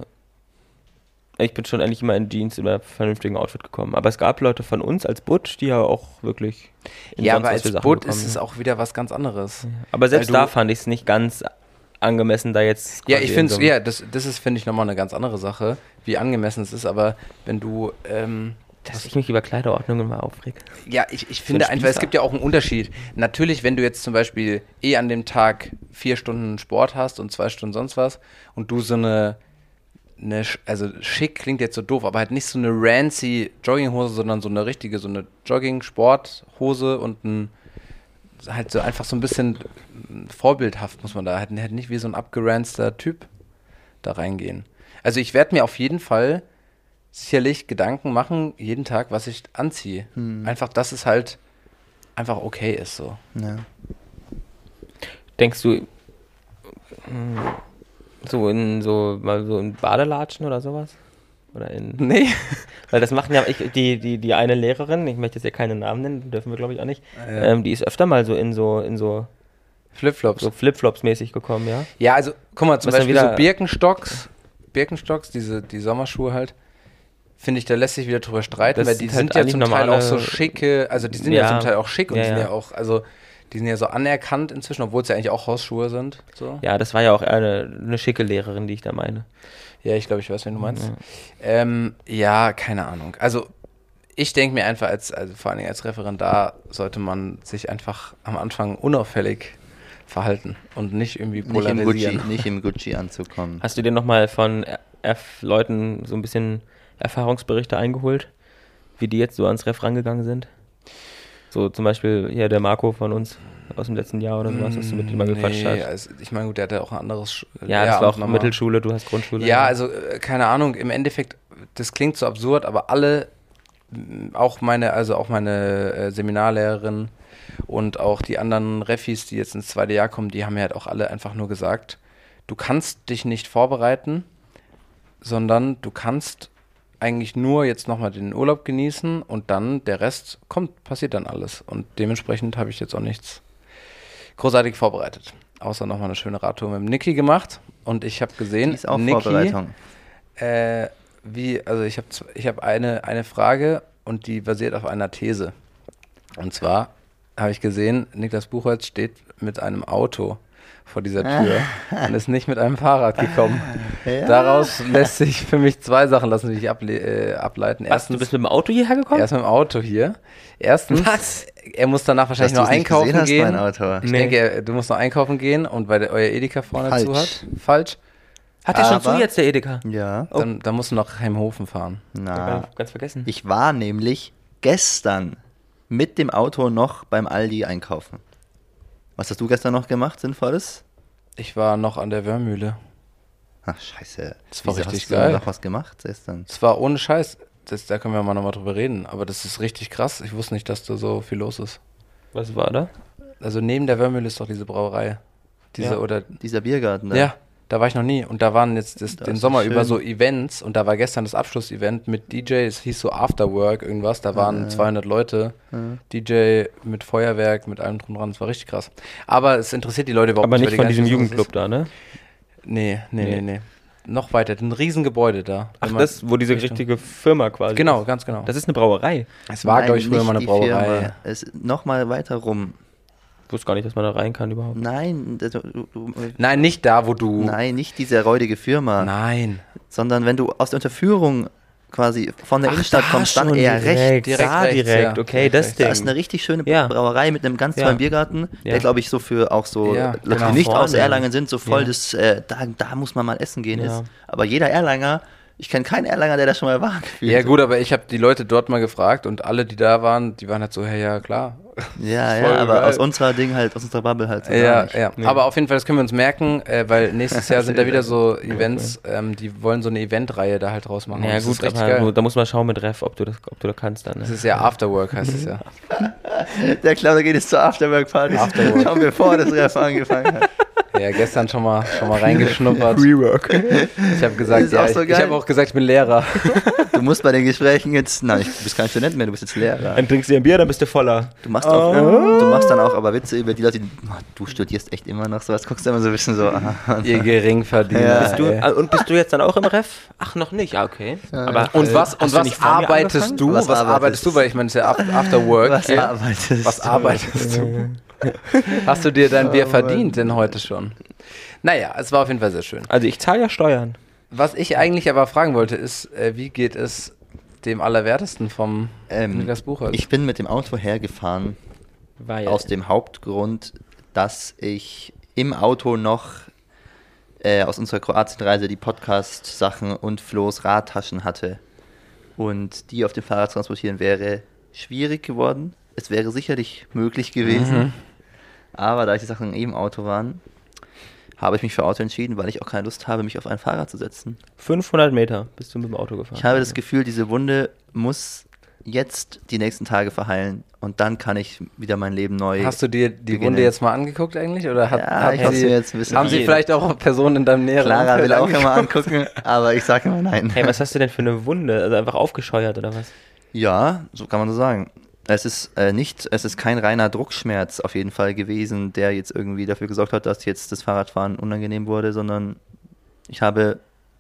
ich bin schon eigentlich immer in Jeans oder vernünftigen Outfit gekommen. Aber es gab Leute von uns als Butch, die ja auch wirklich in ja, sonst aber was für als Sachen Boot gekommen ist es sind. auch wieder was ganz anderes. Aber selbst Weil da du- fand ich es nicht ganz angemessen, da jetzt Ja, quasi ich in finde so es, einem- ja, das, das ist, finde ich, nochmal eine ganz andere Sache, wie angemessen es ist, aber wenn du, ähm, dass ich mich über Kleiderordnungen mal aufreg. ja, ich, ich finde ein einfach, es Spießer. gibt ja auch einen Unterschied. Natürlich, wenn du jetzt zum Beispiel eh an dem Tag vier Stunden Sport hast und zwei Stunden sonst was und du so eine, eine sch- also schick klingt jetzt so doof, aber halt nicht so eine rancy Jogginghose, sondern so eine richtige, so eine Jogging-Sporthose und ein, halt so einfach so ein bisschen vorbildhaft muss man da halt, halt nicht wie so ein abgeranzter Typ da reingehen. Also ich werde mir auf jeden Fall sicherlich Gedanken machen, jeden Tag, was ich anziehe. Einfach, dass es halt einfach okay ist so. Ja. Denkst du mh, so in so mal so in Badelatschen oder sowas? Oder in Nee. Weil das machen ja ich, die, die, die eine Lehrerin, ich möchte jetzt ja keine Namen nennen, dürfen wir glaube ich auch nicht, Ah, ja. ähm, die ist öfter mal so in so in so, Flipflops. so Flipflops mäßig gekommen, ja. Ja, also, guck mal, zum Was dann Beispiel wieder- so Birkenstocks, Birkenstocks, diese, die Sommerschuhe halt, finde ich, da lässt sich wieder drüber streiten, Das weil die sind halt sind ja eigentlich zum Teil normale- auch so schicke, also die sind ja, Ja. zum Teil auch schick und Ja, die sind ja. ja auch, also, die sind ja so anerkannt inzwischen, obwohl es ja eigentlich auch Hausschuhe sind, so. Ja, das war ja auch eine, eine schicke Lehrerin, die ich da meine. Ja, ich glaube, ich weiß, wen du meinst. Ähm, ja, keine Ahnung. Also, ich denke mir einfach, als, also vor allen Dingen als Referendar sollte man sich einfach am Anfang unauffällig verhalten und nicht irgendwie Nicht im Gucci, polarisieren. nicht im Gucci-Anzug kommen. Hast du dir nochmal von F-Leuten so ein bisschen Erfahrungsberichte eingeholt, wie die jetzt so ans Ref rangegangen sind? So zum Beispiel hier der Marco von uns aus dem letzten Jahr oder sowas, dass du mit ihm mal gequatscht Nee, hast. also ich meine, gut, der hatte auch ein anderes... Sch- Ja, das war auch nochmal- Mittelschule, du hast Grundschule. Ja, also äh, keine Ahnung, im Endeffekt, das klingt so absurd, aber alle, m, auch meine, also auch meine äh, Seminarlehrerin und auch die anderen Refis, die jetzt ins zweite Jahr kommen, die haben mir halt auch alle einfach nur gesagt, du kannst dich nicht vorbereiten, sondern du kannst eigentlich nur jetzt nochmal den Urlaub genießen und dann der Rest kommt, passiert dann alles. Und dementsprechend habe ich jetzt auch nichts großartig vorbereitet. Außer nochmal eine schöne Radtour mit dem Niki gemacht. Und ich habe gesehen, Die ist auch Niki, Vorbereitung. äh, wie, also ich habe ich hab eine, eine Frage und die basiert auf einer These. Und zwar habe ich gesehen, Niklas Buchholz steht mit einem Auto vor dieser Tür und ist nicht mit einem Fahrrad gekommen. Ja. Daraus lässt sich für mich zwei Sachen lassen sich able äh, ableiten. Was, du bist mit dem Auto hierher gekommen? erst mit dem Auto hier. Erstens, Was? er muss danach wahrscheinlich Dass noch du's nicht einkaufen gesehen hast, gehen. mein Auto. Ich Nee. denke, er- du musst noch einkaufen gehen und weil der, euer Edeka vorne Falsch. zu hat. Falsch. Hat der schon Aber- zu jetzt, der Edeka? Ja. Dann, dann musst du nach Heimhofen fahren. Na, Ganz vergessen. ich war nämlich gestern mit dem Auto noch beim Aldi einkaufen. Was hast du gestern noch gemacht, Sinnvolles? Ich war noch an der Wörmühle. Ach, scheiße. Das war Wieso richtig hast du geil. noch was gemacht gestern? Das war ohne Scheiß. Das, da können wir mal nochmal drüber reden. Aber das ist richtig krass. Ich wusste nicht, dass da so viel los ist. Was war da? Also neben der Wörmühle ist doch diese Brauerei. Diese Ja. oder Dieser Biergarten da. ja, da war ich noch nie. Und da waren jetzt das, Das den ist Sommer schön. über so Events. Und da war gestern das Abschlussevent mit D J. Es hieß so Afterwork irgendwas. Da waren Ah. zweihundert Leute. Ja. D J mit Feuerwerk, mit allem drum dran. Das war richtig krass. Aber es interessiert die Leute überhaupt Aber nicht weil die von gar diesem wissen, was es Jugendclub da, ne? ist. Nee, nee, Nee. nee, nee. Noch weiter. Ein Riesengebäude da. Ach, Wenn man das, wo diese Richtung- richtige Firma quasi Genau, ist. ganz genau. Das ist eine Brauerei. Es war, glaube ich, früher nicht mal eine die Brauerei. Firma. Es ist nochmal weiter rum. Ich wusste gar nicht, dass man da rein kann überhaupt. Nein, das- du, du, Nein, nicht da, wo du... nein, nicht diese räudige Firma, Nein. sondern wenn du aus der Unterführung quasi von der Ach, Innenstadt da kommst, dann schon eher direkt, rechts. Direkt da rechts, direkt, ja. okay, Direkt das rechts. Ding. Da ist eine richtig schöne Ja. Brauerei mit einem ganz Ja. tollen Biergarten, Ja. der glaube ich so für auch so Ja, Leute, genau. die nicht aus Vorne. Erlangen sind, so voll Ja. das, äh, da, da muss man mal essen gehen Ja. ist. Aber jeder Erlanger, ich kenne keinen Erlanger, der da schon mal war. gefühlt. Ja gut, aber ich habe die Leute dort mal gefragt und alle, die da waren, die waren halt so, hey, ja klar. Ja, Voll ja, aber geil. aus unserer Ding halt, aus unserer Bubble halt so gar Ja, nicht. ja. Nee. Aber auf jeden Fall, das können wir uns merken, äh, weil nächstes Jahr sind da wieder so Events, ähm, die wollen so eine Eventreihe da halt draus machen. Ja Und das gut, ist richtig aber geil. da muss man schauen mit Ref, ob du das, ob du da kannst dann. Das Ne? ist ja Afterwork, heißt es ja. Der Claudia geht jetzt zur Afterwork-Party. Afterwork. Schon bevor das Ref angefangen hat. Ja, gestern schon mal, schon mal reingeschnuppert. Rework. Ich habe gesagt, Das ist ja, auch so ich, ich geil. habe auch gesagt, ich bin Lehrer. Du musst bei den Gesprächen jetzt, nein, du bist kein Student mehr, du bist jetzt Lehrer. Dann trinkst du dir ein Bier, dann bist du voller. Du machst, auch, du machst dann auch aber Witze über die Leute, die, oh, du studierst echt immer noch sowas, guckst du immer so ein bisschen so, aha. Ihr Geringverdiener. Ja. Bist du, ey. ah, und bist du jetzt dann auch im Ref? Ach, noch nicht, ja, okay. Aber, Und äh, was, hast und du was nicht vor mir arbeitest angefangen? du? Was Was, arbeitest arbeitest du? du? Weil ich meine, es ist ja Af- Afterwork. Was Äh, arbeitest was du? arbeitest du? Hast du dir dein Bier verdient denn heute schon? Naja, es war auf jeden Fall sehr schön. Also ich zahle ja Steuern. Was ich eigentlich aber fragen wollte, ist, äh, wie geht es dem Allerwertesten vom Ähm, Niklas Buchholz? Ich bin mit dem Auto hergefahren, Weil aus dem Hauptgrund, dass ich im Auto noch äh, aus unserer Kroatienreise die Podcast-Sachen und Flo's Radtaschen hatte. Und die auf dem Fahrrad transportieren wäre schwierig geworden. Es wäre sicherlich möglich gewesen. Mhm. Aber da ich die Sachen im Auto waren, habe ich mich für Auto entschieden, weil ich auch keine Lust habe, mich auf ein Fahrrad zu setzen. fünfhundert Meter bist du mit dem Auto gefahren. Ich habe das Gefühl, diese Wunde muss jetzt die nächsten Tage verheilen und dann kann ich wieder mein Leben neu. Hast du dir die beginnen. Wunde jetzt mal angeguckt eigentlich? Oder hat, Ja, hat ich hab's sie, mir jetzt ein bisschen haben sie gegeben. vielleicht auch Personen in deinem näheren Clara Umfeld will auch angeguckt? immer angucken, aber ich sage immer nein. Hey, was hast du denn für eine Wunde? Also einfach aufgescheuert oder was? Ja, so kann man so sagen. Es ist äh, nicht, es ist kein reiner Druckschmerz auf jeden Fall gewesen, der jetzt irgendwie dafür gesorgt hat, dass jetzt das Fahrradfahren unangenehm wurde, sondern ich habe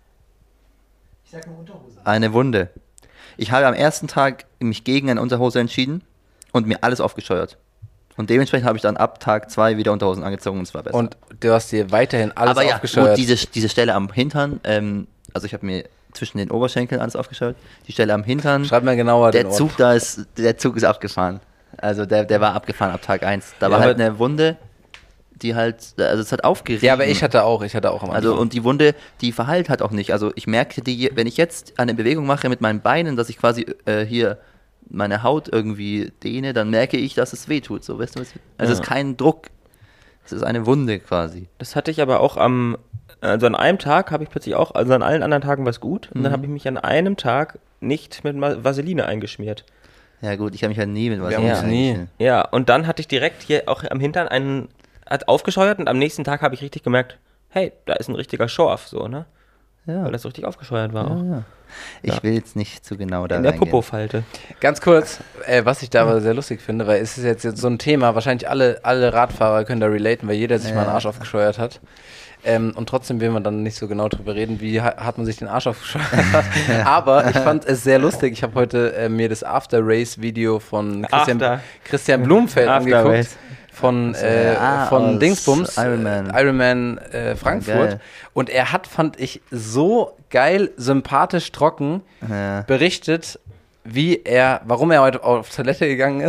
Ich sag nur Unterhose. eine Wunde. Ich habe am ersten Tag mich gegen eine Unterhose entschieden und mir alles aufgescheuert. Und dementsprechend habe ich dann ab Tag zwei wieder Unterhosen angezogen und es war besser. Und du hast dir weiterhin alles Aber ja, aufgescheuert. gut, diese, diese Stelle am Hintern, ähm, also ich habe mir zwischen den Oberschenkeln alles aufgescheuert, die Stelle am Hintern, Schreib mal genauer den der Ort. Zug da ist, der Zug ist abgefahren. Also der, der war abgefahren ab Tag eins. Da Ja, war halt aber- eine Wunde, die halt, also es hat aufgerieben. Ja, aber ich hatte auch, ich hatte auch am Anfang. Also und die Wunde, die verheilt halt auch nicht. Also ich merke, die, wenn ich jetzt eine Bewegung mache mit meinen Beinen, dass ich quasi äh, hier meine Haut irgendwie dehne, dann merke ich, dass es weh tut. So, weißt du, was ich- also es Ja. ist kein Druck. Es ist eine Wunde quasi. Das hatte ich aber auch am, also an einem Tag habe ich plötzlich auch, also an allen anderen Tagen war es gut. Und dann Mhm. habe ich mich an einem Tag nicht mit Ma- Vaseline eingeschmiert. Ja gut, ich habe mich halt nie mit was Wir haben uns nie. Ja, und dann hatte ich direkt hier auch am Hintern einen, hat aufgescheuert und am nächsten Tag habe ich richtig gemerkt, hey, da ist ein richtiger Schorf, so, ne? Ja. Weil das richtig aufgescheuert war auch. Ja. Ich Ja. will jetzt nicht zu genau da In der reingehen. Popofalte. Ganz kurz, äh, was ich da aber sehr lustig finde, weil es ist jetzt, jetzt so ein Thema, wahrscheinlich alle, alle Radfahrer können da relaten, weil jeder sich mal einen Arsch aufgescheuert hat. Ähm, und trotzdem will man dann nicht so genau drüber reden, wie ha hat man sich den Arsch aufgescheuert. Aber ich fand es sehr lustig. Ich habe heute äh, mir das After-Race-Video von Christian, After. Christian Blumenfeld After angeguckt. Race. Von, äh, Ah, von aus Dingsbums, Ironman. äh, Ironman äh, Frankfurt. Geil. Und er hat, fand ich, so geil, sympathisch, trocken Ja. berichtet, wie er, warum er heute auf Toilette gegangen ist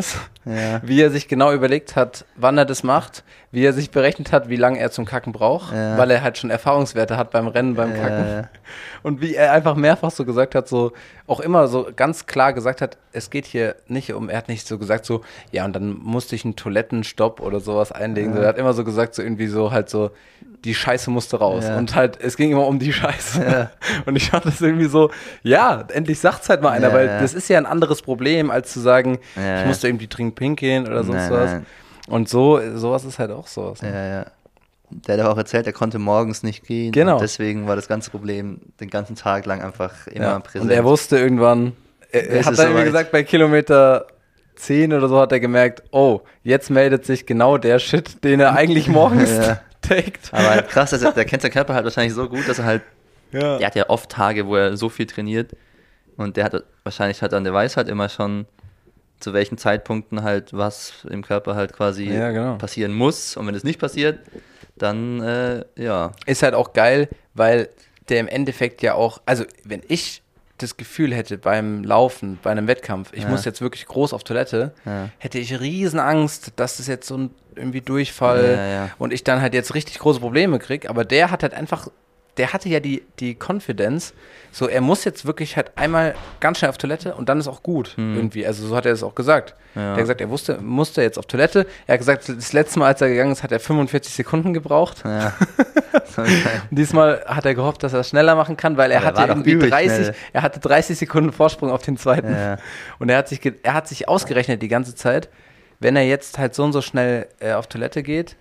Ja. wie er sich genau überlegt hat, wann er das macht, wie er sich berechnet hat, wie lange er zum Kacken braucht, Ja. weil er halt schon Erfahrungswerte hat beim Rennen, beim Ja, Kacken. ja. Und wie er einfach mehrfach so gesagt hat, so auch immer so ganz klar gesagt hat, es geht hier nicht um, er hat nicht so gesagt so, ja und dann musste ich einen Toilettenstopp oder sowas einlegen. Ja. So, er hat immer so gesagt, so irgendwie so halt so, die Scheiße musste raus. Ja. Und halt, es ging immer um die Scheiße. Ja. Und ich fand das irgendwie so, ja, endlich sagt's halt mal einer, Ja, weil ja. das ist ja ein anderes Problem, als zu sagen, Ja, ich ja. musste irgendwie dringend pinkeln oder sonst Nein, was. nein. Und so, sowas ist halt auch sowas. Ne? Ja, ja. Der hat aber auch erzählt, er konnte morgens nicht gehen. Genau. Und deswegen war das ganze Problem den ganzen Tag lang einfach immer Ja. präsent. Und er wusste irgendwann, er, er Es hat ist dann irgendwie soweit. gesagt, bei Kilometer zehn oder so hat er gemerkt, oh, jetzt meldet sich genau der Shit, den er eigentlich morgens Ja. taked. Aber halt krass, also der kennt seinen Körper halt wahrscheinlich so gut, dass er halt, Ja. der hat ja oft Tage, wo er so viel trainiert und der hat wahrscheinlich halt dann, der weiß halt immer schon, zu welchen Zeitpunkten halt was im Körper halt quasi Ja, genau. passieren muss und wenn es nicht passiert, dann, äh, ja. Ist halt auch geil, weil der im Endeffekt ja auch, also wenn ich das Gefühl hätte beim Laufen, bei einem Wettkampf, ich Ja. muss jetzt wirklich groß auf Toilette, Ja. hätte ich riesen Angst, dass das jetzt so ein irgendwie Durchfall Ja, ja. und ich dann halt jetzt richtig große Probleme kriege, aber der hat halt einfach, der hatte ja die, die Confidence, so er muss jetzt wirklich halt einmal ganz schnell auf Toilette und dann ist auch gut irgendwie, also so hat er es auch gesagt. Ja. Der hat gesagt, er wusste, musste jetzt auf Toilette, er hat gesagt, das letzte Mal, als er gegangen ist, hat er fünfundvierzig Sekunden gebraucht. Ja. So geil. Diesmal hat er gehofft, dass er es schneller machen kann, weil er Aber er hatte war doch irgendwie übel dreißig, schnell. er hatte dreißig Sekunden Vorsprung auf den zweiten. Ja. Und er hat sich, ge- er hat sich ausgerechnet die ganze Zeit, wenn er jetzt halt so und so schnell äh, auf Toilette geht,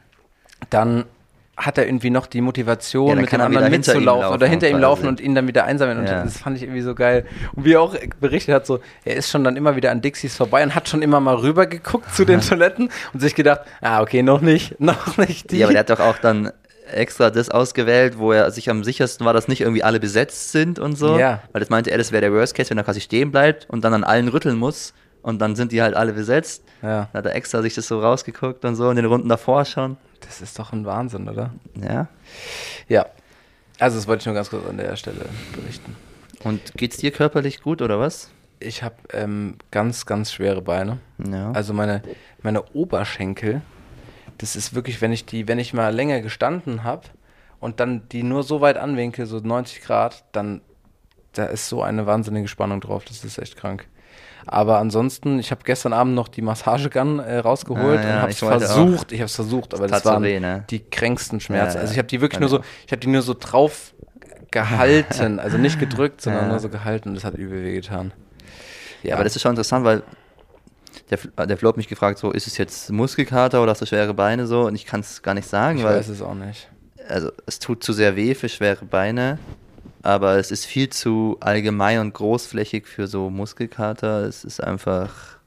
dann hat er irgendwie noch die Motivation, Ja, dann mit kann dem er wieder anderen hinter ihm mitzulaufen laufen oder hinter ihm quasi. laufen und ihn dann wieder einsammeln. Und Ja. das fand ich irgendwie so geil. Und wie er auch berichtet hat, so, er ist schon dann immer wieder an Dixies vorbei und hat schon immer mal rüber geguckt zu den Toiletten und sich gedacht, ah, okay, noch nicht, noch nicht die. Ja, aber der hat doch auch dann extra das ausgewählt, wo er sich am sichersten war, dass nicht irgendwie alle besetzt sind und so. Ja. Weil das meinte er, das wäre der Worst Case, wenn er quasi stehen bleibt und dann an allen rütteln muss und dann sind die halt alle besetzt. Ja. Da hat er extra sich das so rausgeguckt und so in den Runden davor schon. Das ist doch ein Wahnsinn, oder? Ja. Ja. Also das wollte ich nur ganz kurz an der Stelle berichten. Und geht's dir körperlich gut oder was? Ich habe ähm, ganz, ganz schwere Beine. Ja. Also meine, meine Oberschenkel, das ist wirklich, wenn ich die, wenn ich mal länger gestanden habe und dann die nur so weit anwinkel, so neunzig Grad, dann da ist so eine wahnsinnige Spannung drauf. Das ist echt krank. Aber ansonsten, ich habe gestern Abend noch die Massagegun äh, rausgeholt Ah, ja, und habe es ich wollte versucht. Ich habe es versucht, aber Das das tat so waren weh, ne? die kränksten Schmerzen. Ja, ja. Also ich habe die wirklich Bei nur mir so, ich habe die nur so drauf gehalten, also nicht gedrückt, sondern Ja. nur so gehalten und das hat übel weh getan. Ja, aber das ist schon interessant, weil der, Fl- der Flo hat mich gefragt, so, ist es jetzt Muskelkater oder hast du schwere Beine so? Und ich kann es gar nicht sagen, ich weil weiß es auch nicht. also es tut zu sehr weh für schwere Beine, aber es ist viel zu allgemein und großflächig für so Muskelkater. Es ist einfach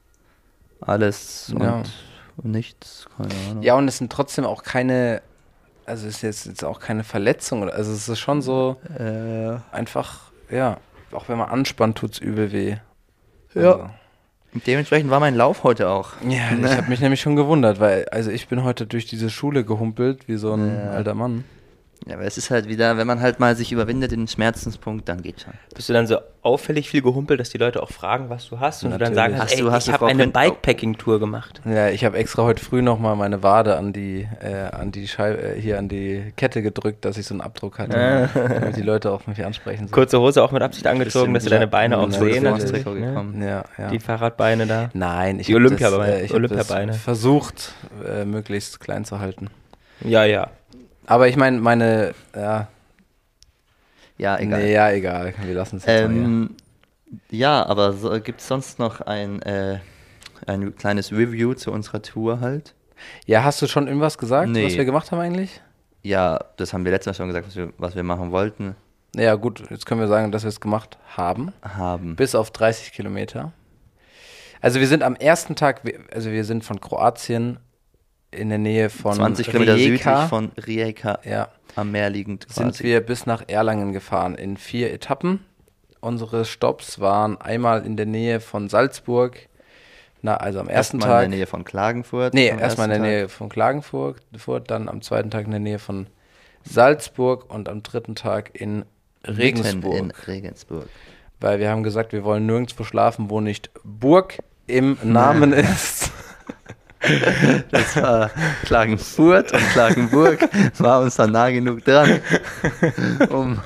alles und Ja. nichts, keine Ahnung. Ja, und es sind trotzdem auch keine, also es ist jetzt, jetzt auch keine Verletzung, oder- also es ist schon so Äh, einfach, ja, auch wenn man anspannt, tut's übel weh. Ja. Also, dementsprechend war mein Lauf heute auch. ja, ich habe mich nämlich schon gewundert, weil, also ich bin heute durch diese Schule gehumpelt, wie so ein Ja. alter Mann. Ja, aber es ist halt wieder, wenn man halt mal sich überwindet, den Schmerzenspunkt, dann geht's schon. Bist du dann so auffällig viel gehumpelt, dass die Leute auch fragen, was du hast? Und du dann Natürlich. sagen kannst, Hast du- ey, hast ich du habe Frau eine Quint- Bikepacking-Tour gemacht. Ja, ich habe extra heute früh nochmal meine Wade an die, äh, an die Scheibe, äh, hier an die Kette gedrückt, dass ich so einen Abdruck hatte, damit die Leute auf mich ansprechen. Kurze Hose auch mit Absicht angezogen, dass sie ja, deine Beine auch ja, sehen. das natürlich, Trikot ne? gekommen. Ja, ja. Die Fahrradbeine da. Nein, ich Die hab Olympiabeine- das, äh, ich hab Olympiabeine. das versucht, äh, möglichst klein zu halten. Ja, ja. Aber ich meine, meine, ja, Ja, egal. nee, ja, egal, wir lassen es jetzt mal hier. Ähm, ja, aber so, gibt es sonst noch ein, äh, ein kleines Review zu unserer Tour halt? Ja, hast du schon irgendwas gesagt, Nee. was wir gemacht haben eigentlich? Ja, das haben wir letztes Mal schon gesagt, was wir, was wir machen wollten, Ja, gut, jetzt können wir sagen, dass wir es gemacht haben. haben. Bis auf dreißig Kilometer. Also wir sind am ersten Tag, wir- also wir sind von Kroatien in der Nähe von zwanzig Kilometer Rijeka, südlich von Rijeka ja, am Meer liegend quasi. sind wir bis nach Erlangen gefahren in vier Etappen. Unsere Stopps waren einmal in der Nähe von Salzburg, na, also am ersten Erstmal Tag. in der Nähe von Klagenfurt. Nee, am erstmal in der ersten Nähe von Klagenfurt, dann am zweiten Tag in der Nähe von Salzburg und am dritten Tag in Tag Regensburg. mitten in Regensburg. Weil wir haben gesagt, wir wollen nirgendwo schlafen, wo nicht Burg im Namen ist. Das war Klagenfurt und Klagenburg war uns dann nah genug dran, um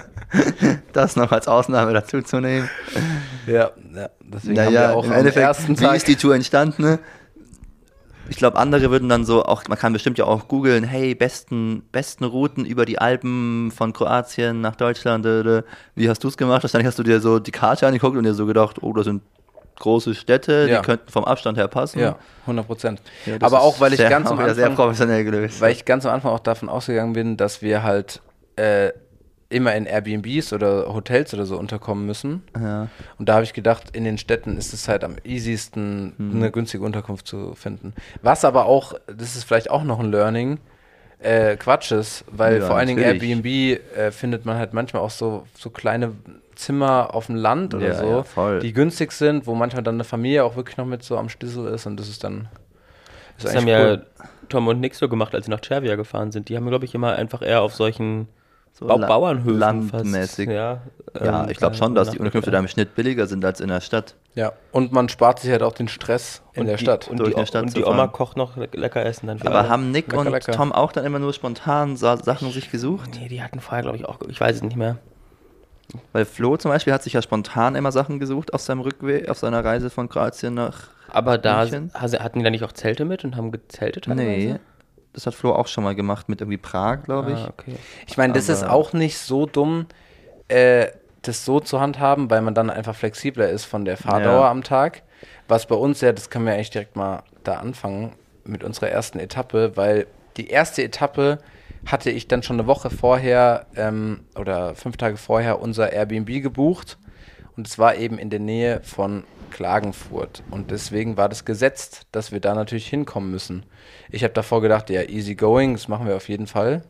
das noch als Ausnahme dazu zu nehmen. Ja, ja deswegen Naja, haben wir auch im am Endeffekt, ersten wie Tag. ist die Tour entstanden? Ne? Ich glaube, andere würden dann so, auch man kann bestimmt ja auch googeln, hey, besten, besten Routen über die Alpen von Kroatien nach Deutschland. Äh, wie hast du es gemacht? Wahrscheinlich hast du dir so die Karte angeguckt und dir so gedacht, oh, das sind große Städte, Ja. die könnten vom Abstand her passen. Ja, hundert Prozent. Ja, das Aber auch, ist weil ich sehr, ganz am auch wieder sehr Anfang, professionell gelöst. weil ich ganz am Anfang auch davon ausgegangen bin, dass wir halt äh, immer in Airbnbs oder Hotels oder so unterkommen müssen. ja. Und da habe ich gedacht, in den Städten ist es halt am easiesten, Hm. eine günstige Unterkunft zu finden. Was aber auch, das ist vielleicht auch noch ein Learning, äh, Quatsch ist, weil Ja, vor allen Dingen natürlich. Airbnb äh, findet man halt manchmal auch so, so kleine Zimmer auf dem Land oder Ja, so, ja, voll. die günstig sind, wo manchmal dann eine Familie auch wirklich noch mit so am Schlüssel ist und das ist dann ist Das haben eigentlich ja cool. Tom und Nick so gemacht, als sie nach Cervia gefahren sind. Die haben, glaube ich, immer einfach eher auf solchen So Bau la- Bauernhöfen landmäßig. fast. Ja, Ja, ähm, ich glaube schon, dass die nach- Unterkünfte da im Schnitt billiger sind als in der Stadt. Ja, und man spart sich halt auch den Stress in und der die, Stadt. Und durch die, eine Stadt und zu die Oma fahren. kocht noch le- lecker Essen dann für Aber alle. haben Nick Lecker, und lecker. Tom auch dann immer nur spontan Sa Sachen sich gesucht? Nee, die hatten vorher, glaube ich, auch, ich weiß es nicht mehr. Weil Flo zum Beispiel hat sich ja spontan immer Sachen gesucht auf seinem Rückweg, auf seiner Reise von Kroatien nach. Aber da München? hase- hatten die da nicht auch Zelte mit und haben gezeltet? Nee, teilweise? das hat Flo auch schon mal gemacht mit irgendwie Prag, glaube ich. Ah, okay. Ich meine, das ist Aber- auch nicht so dumm, äh, das so zu handhaben, weil man dann einfach flexibler ist von der Fahrdauer Ja. am Tag. Was bei uns ja, das können wir eigentlich direkt mal da anfangen mit unserer ersten Etappe, weil die erste Etappe hatte ich dann schon eine Woche vorher ähm, oder fünf Tage vorher unser Airbnb gebucht und es war eben in der Nähe von Klagenfurt und deswegen war das gesetzt, dass wir da natürlich hinkommen müssen. Ich habe davor gedacht, ja, easy going, das machen wir auf jeden Fall.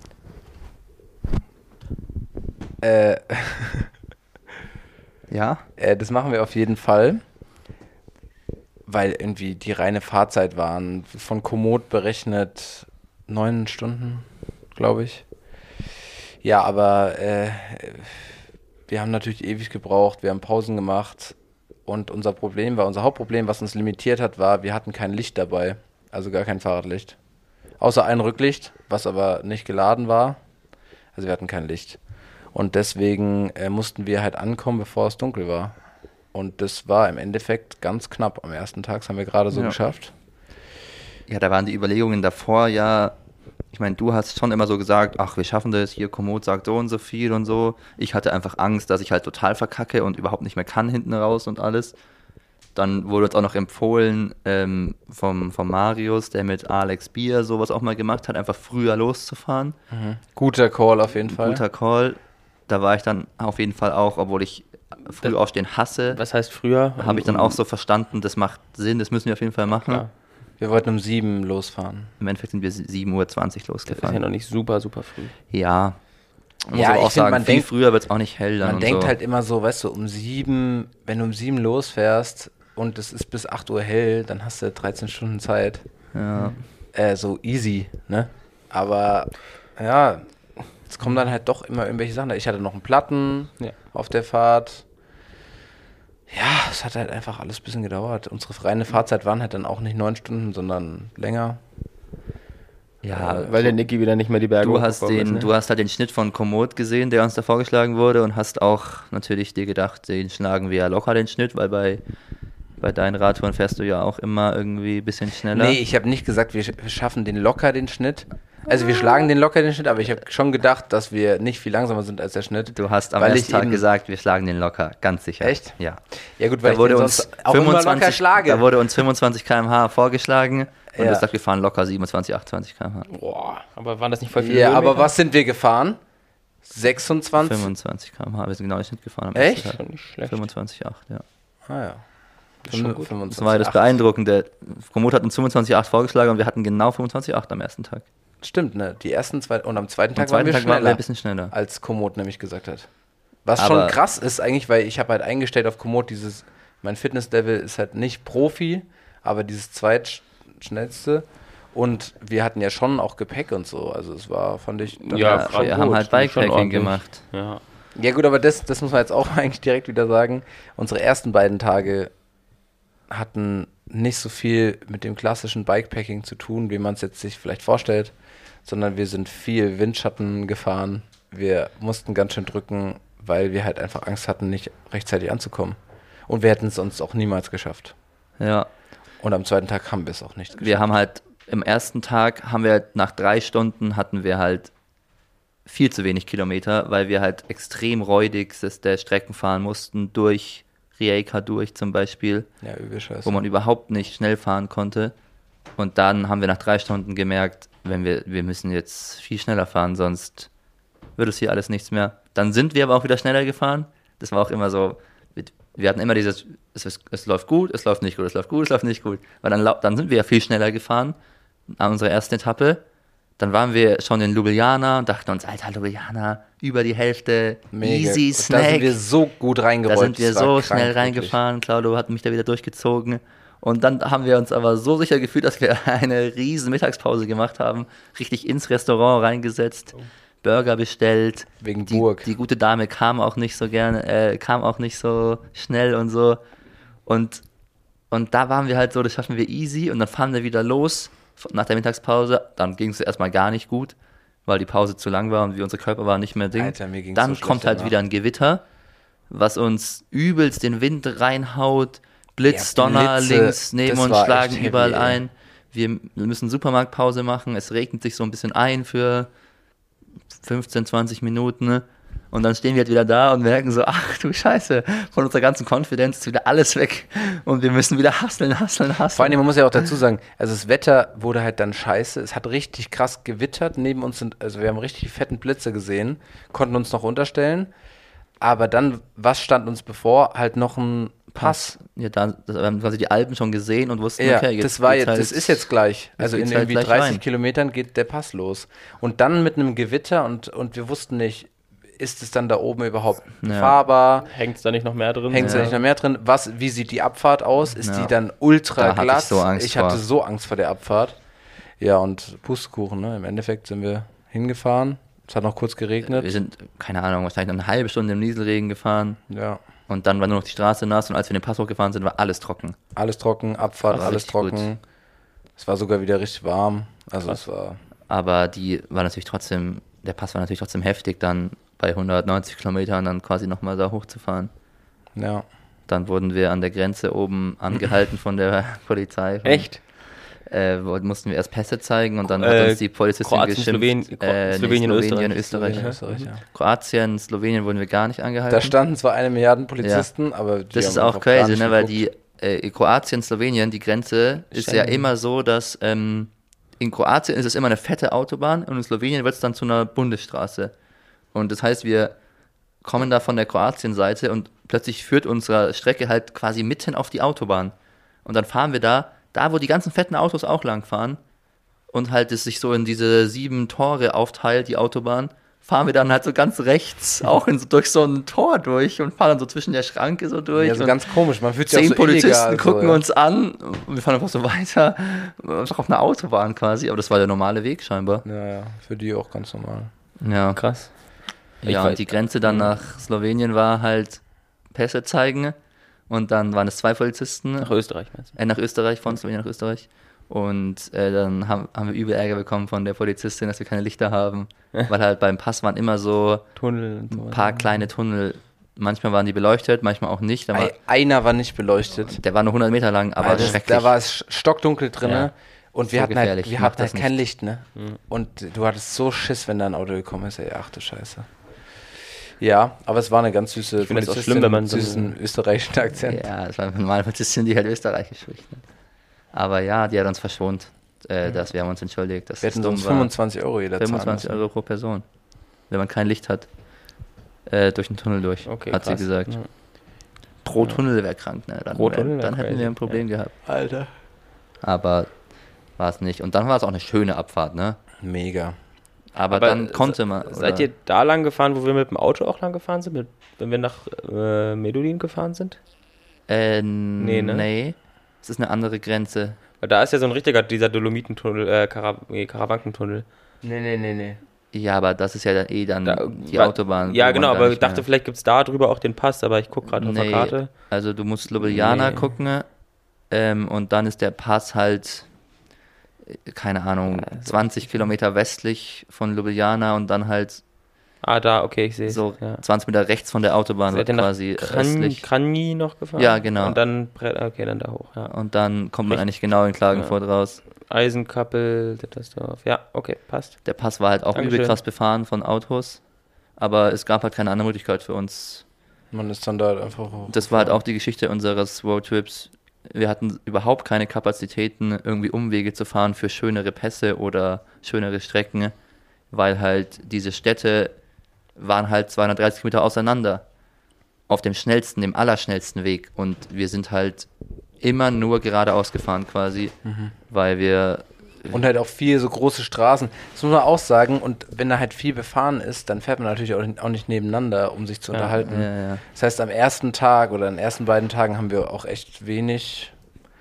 Äh, Ja, äh, das machen wir auf jeden Fall, weil irgendwie die reine Fahrzeit waren von Komoot berechnet neun Stunden, glaube ich. Ja, aber äh, wir haben natürlich ewig gebraucht, wir haben Pausen gemacht und unser Problem war, unser Hauptproblem, was uns limitiert hat, war, wir hatten kein Licht dabei, also gar kein Fahrradlicht. Außer ein Rücklicht, was aber nicht geladen war. Also wir hatten kein Licht. Und deswegen äh, mussten wir halt ankommen, bevor es dunkel war. Und das war im Endeffekt ganz knapp. Am ersten Tag das haben wir gerade so Ja. geschafft. ja, da waren die Überlegungen davor ja. Ich meine, du hast schon immer so gesagt, ach, wir schaffen das, hier Komoot sagt so und so viel und so. Ich hatte einfach Angst, dass ich halt total verkacke und überhaupt nicht mehr kann hinten raus und alles. Dann wurde uns auch noch empfohlen ähm, vom, vom Marius, der mit Alex Bier sowas auch mal gemacht hat, einfach früher loszufahren. Guter Call auf jeden Fall. Guter Call. Da war ich dann auf jeden Fall auch, obwohl ich früh aufstehen hasse, Was heißt früher? habe ich dann auch so verstanden, das macht Sinn, das müssen wir auf jeden Fall machen. Klar. Wir wollten um sieben losfahren. Im Endeffekt sind wir sieben Uhr zwanzig Das ist ja losgefahren. noch nicht super, super früh. Ja. Man Ja, muss aber ich auch find, sagen, man viel denkt- früher wird es auch nicht hell dann Man und denkt so. halt immer so, weißt du, um sieben, wenn du um sieben losfährst und es ist bis acht Uhr hell, dann hast du dreizehn Stunden Zeit. Ja. Äh, so easy, ne? Aber ja, es kommen dann halt doch immer irgendwelche Sachen. Ich hatte noch einen Platten Ja. auf der Fahrt. Ja, es hat halt einfach alles ein bisschen gedauert. Unsere reine Fahrzeit waren halt dann auch nicht neun Stunden, sondern länger. Ja, Weil der Niki wieder nicht mehr die Berge du hast hochgekommen den, ist, ne? du hast halt den Schnitt von Komoot gesehen, der uns da vorgeschlagen wurde und hast auch natürlich dir gedacht, den schlagen wir ja locker den Schnitt, weil bei, bei deinen Radtouren fährst du ja auch immer irgendwie ein bisschen schneller. Nee, ich habe nicht gesagt, wir, sch- wir schaffen den locker, den Schnitt. Also wir schlagen den locker, den Schnitt, aber ich habe schon gedacht, dass wir nicht viel langsamer sind als der Schnitt. Du hast am Weil ersten ich Tag eben- gesagt, wir schlagen den locker, ganz sicher. Echt? Ja. Ja gut, weil Da wurde, ich den uns sonst auch immer locker fünfundzwanzig, schlage. da wurde uns fünfundzwanzig Kilometer pro Stunde vorgeschlagen und Ja. du hast gesagt, wir fahren locker siebenundzwanzig, achtundzwanzig Kilometer pro Stunde. Boah, aber waren das nicht voll viele ja, aber Höhenmeter? was sind wir gefahren? sechsundzwanzig? fünfundzwanzig Kilometer pro Stunde, wir sind genau den Schnitt gefahren. am Echt? ersten Tag. Schon nicht schlecht. fünfundzwanzig Komma acht, ja. Ah ja. ist schon gut. fünfundzwanzig, Das war ja das acht. Beeindruckende. Komoot hat uns fünfundzwanzig Komma acht vorgeschlagen und wir hatten genau fünfundzwanzig Komma acht am ersten Tag. Stimmt, ne? Die ersten zwei und am zweiten Tag Am zweiten waren wir Tag waren wir schneller, ein bisschen schneller. als Komoot nämlich gesagt hat. Was Aber- schon krass ist eigentlich, weil ich habe halt eingestellt auf Komoot dieses, mein Fitnesslevel ist halt nicht Profi, aber dieses zweitschnellste und wir hatten ja schon auch Gepäck und so, also es war, fand ich, dann Ja, halt grad wir gut, haben halt das ist schon Bikepacking ordentlich. gemacht. Ja. Ja gut, aber das, das muss man jetzt auch eigentlich direkt wieder sagen. Unsere ersten beiden Tage hatten nicht so viel mit dem klassischen Bikepacking zu tun, wie man es jetzt sich vielleicht vorstellt, sondern wir sind viel Windschatten gefahren. Wir mussten ganz schön drücken, weil wir halt einfach Angst hatten, nicht rechtzeitig anzukommen. Und wir hätten es sonst auch niemals geschafft. Ja. Und am zweiten Tag haben wir es auch nicht geschafft. Wir haben halt, im ersten Tag haben wir nach drei Stunden hatten wir halt viel zu wenig Kilometer, weil wir halt extrem räudig der Strecken fahren mussten, durch Rijeka durch zum Beispiel, ja, übel scheiße. wo man überhaupt nicht schnell fahren konnte. Und dann haben wir nach drei Stunden gemerkt, wenn wir, wir müssen jetzt viel schneller fahren, sonst wird es hier alles nichts mehr. Dann sind wir aber auch wieder schneller gefahren. Das war auch immer so, wir hatten immer dieses, es, es, es läuft gut, es läuft nicht gut, es läuft gut, es läuft nicht gut. Weil dann, dann sind wir ja viel schneller gefahren an unserer ersten Etappe. Dann waren wir schon in Ljubljana und dachten uns, Alter, Ljubljana, über die Hälfte, Mega. easy Snack. Da sind wir so gut reingerollt. Da sind wir das war so krank, schnell reingefahren. Wirklich. Claudio hat mich da wieder durchgezogen. Und dann haben wir uns aber so sicher gefühlt, dass wir eine riesen Mittagspause gemacht haben, richtig ins Restaurant reingesetzt, oh. Burger bestellt. Wegen die, Burg. Die gute Dame kam auch nicht so gerne, äh, kam auch nicht so schnell und so. Und, und da waren wir halt so, das schaffen wir easy. Und dann fahren wir wieder los nach der Mittagspause. Dann ging es erstmal gar nicht gut, weil die Pause zu lang war und wie unsere Körper waren nicht mehr Ding. Alter, mir ging's dann so kommt halt danach. wieder ein Gewitter, was uns übelst den Wind reinhaut. Blitz, ja, Donner Blitze, links neben uns, schlagen heavy, überall ey. ein. Wir müssen Supermarktpause machen. Es regnet sich so ein bisschen ein für fünfzehn, zwanzig Minuten. Ne? Und dann stehen wir halt wieder da und merken so, ach du Scheiße, von unserer ganzen Confidence ist wieder alles weg. Und wir müssen wieder hustlen, hustlen, hustlen. Vor allem, man muss ja auch dazu sagen, also das Wetter wurde halt dann scheiße. Es hat richtig krass gewittert. Neben uns sind, also wir haben richtig fetten Blitze gesehen, konnten uns noch unterstellen. Aber dann, was stand uns bevor? Halt noch ein Pass. Ja, da das, wir haben quasi die Alpen schon gesehen und wussten, Ja, okay, jetzt das war geht's jetzt, halt, das ist jetzt gleich. Also in geht's halt irgendwie gleich dreißig rein. Kilometern geht der Pass los. Und dann mit einem Gewitter und, und wir wussten nicht, ist es dann da oben überhaupt Ja. fahrbar? Hängt es da nicht noch mehr drin? Hängt es Ja. da nicht noch mehr drin? Was, wie sieht die Abfahrt aus? Ist Ja. die dann ultra Da hatte ich glatt? so Angst ich hatte vor. so Angst vor der Abfahrt. Ja, und Pustekuchen, ne? Im Endeffekt sind wir hingefahren. Es hat noch kurz geregnet. Wir sind, keine Ahnung, wahrscheinlich eine halbe Stunde im Nieselregen gefahren. Ja. Und dann war nur noch die Straße nass und als wir den Pass hochgefahren sind, war alles trocken. Alles trocken, Abfahrt, Krass, alles richtig trocken. Es war sogar wieder richtig warm. Also es war. Aber die war natürlich trotzdem, der Pass war natürlich trotzdem heftig, dann bei hundertneunzig Kilometern dann quasi nochmal da hochzufahren. Ja. Dann wurden wir an der Grenze oben angehalten von der Polizei. Von, Echt? Äh, wollten- mussten wir erst Pässe zeigen und dann hat Äh, uns die Polizistin Kroatien, geschimpft. Slowenien, Kro- äh, nee, Slowenien, Slowenien, Österreich. Österreich. Österreich, ja. Kroatien, Slowenien wurden wir gar nicht angehalten. Da standen zwar eine Milliarde Polizisten, aber die Das haben ist auch einfach gar crazy, nicht ne, weil geguckt. die äh, Kroatien, Slowenien, die Grenze ist ja Schengen. immer so, dass ähm, in Kroatien ist es immer eine fette Autobahn und in Slowenien wird es dann zu einer Bundesstraße. Und das heißt, wir kommen da von der Kroatien-Seite und plötzlich führt unsere Strecke halt quasi mitten auf die Autobahn. Und dann fahren wir da, da wo die ganzen fetten Autos auch lang fahren und halt es sich so in diese sieben Tore aufteilt, die Autobahn, fahren wir dann halt so ganz rechts auch in, so, durch so ein Tor durch und fahren dann so zwischen der Schranke so durch. Ja, so und ganz komisch. Man fühlt sich auch zehn so Polizisten illegal, gucken so, ja. uns an und wir fahren einfach so weiter. Einfach auf einer Autobahn quasi, aber das war der normale Weg scheinbar. Ja, ja, für die auch ganz normal. Ja, Krass. Ich ja weiß- und die Grenze dann nach Slowenien war halt Pässe zeigen und dann waren es zwei Polizisten. Nach Österreich meinst du? Äh, nach Österreich, von Slowenien nach Österreich. Und äh, dann haben, haben wir übel Ärger bekommen von der Polizistin, dass wir keine Lichter haben. Weil halt beim Pass waren immer so Tunnel und so. ein paar kleine Tunnel. Manchmal waren die beleuchtet, manchmal auch nicht. Da war, Ei- Einer war nicht beleuchtet. der war nur hundert Meter lang, aber Weil das, schrecklich. da war es stockdunkel drin. Ja. Und wir So hatten halt, gefährlich. wir Macht hatten halt das kein nicht. Licht, ne? Und du hattest so Schiss, wenn da ein Auto gekommen ist, ey, ach du Scheiße. Ja, aber es war eine ganz süße Ich finde das auch Polizistin schlimm, wenn man mit so- süßen österreichischen Akzent. Ja, das war eine normale Polizistin, die halt Österreichisch spricht. Ne? Aber ja, die hat uns verschont. Äh, dass wir haben uns entschuldigt. Dass Wir es hätten dumm uns war. fünfundzwanzig Euro jeder zahlen fünfundzwanzig müssen. Euro pro Person. Wenn man kein Licht hat. Äh, durch den Tunnel durch, Okay, hat krass. sie gesagt. Ja. Pro Tunnel wäre krank, ne? Dann, Pro wär, Tunnel wär dann hätten crazy. wir ein Problem gehabt. Alter. Aber war es nicht. Und dann war es auch eine schöne Abfahrt, ne? Mega. Aber, Aber dann konnte se- man. Seid oder- ihr da lang gefahren, wo wir mit dem Auto auch lang gefahren sind? Mit, wenn wir nach äh, Medulin gefahren sind? Äh, Nee, ne? Nee. Es ist eine andere Grenze. Weil da ist ja so ein richtiger, dieser Dolomitentunnel, äh, Kara nee, Karawankentunnel. Nee, nee, nee, nee. Ja, aber das ist ja dann eh dann Da- die wa- Autobahn. Ja, wo genau, man da aber ich nicht dachte, mehr- vielleicht gibt es da drüber auch den Pass, aber ich gucke gerade auf der Nee, Karte. also du musst Ljubljana Nee. gucken Ähm, und dann ist der Pass halt, äh, keine Ahnung, zwanzig Kilometer westlich von Ljubljana und dann halt Ah, da, okay, ich sehe es. so Ja. zwanzig Meter rechts von der Autobahn Seid ihr nach quasi Kran östlich. Kranji noch gefahren? Ja, genau. Und dann, Bre- okay, dann da hoch, ja. Und dann kommt man Recht- eigentlich genau in Klagenfurt raus. Eisenkappel, Dittersdorf. Ja, okay, passt. Der Pass war halt auch Dankeschön. übel krass befahren von Autos, aber es gab halt keine andere Möglichkeit für uns. Man ist dann da einfach hoch. Das war halt auch die Geschichte unseres Roadtrips. Wir hatten überhaupt keine Kapazitäten, irgendwie Umwege zu fahren für schönere Pässe oder schönere Strecken, weil halt diese Städte waren halt zweihundertdreißig Meter auseinander auf dem schnellsten, dem allerschnellsten Weg und wir sind halt immer nur geradeaus gefahren quasi, Mhm. weil wir Und halt auch viel so große Straßen. Das muss man auch sagen. Und wenn da halt viel befahren ist, dann fährt man natürlich auch nicht, auch nicht nebeneinander, um sich zu Ja. unterhalten. ja, ja. Das heißt, am ersten Tag oder in den ersten beiden Tagen haben wir auch echt wenig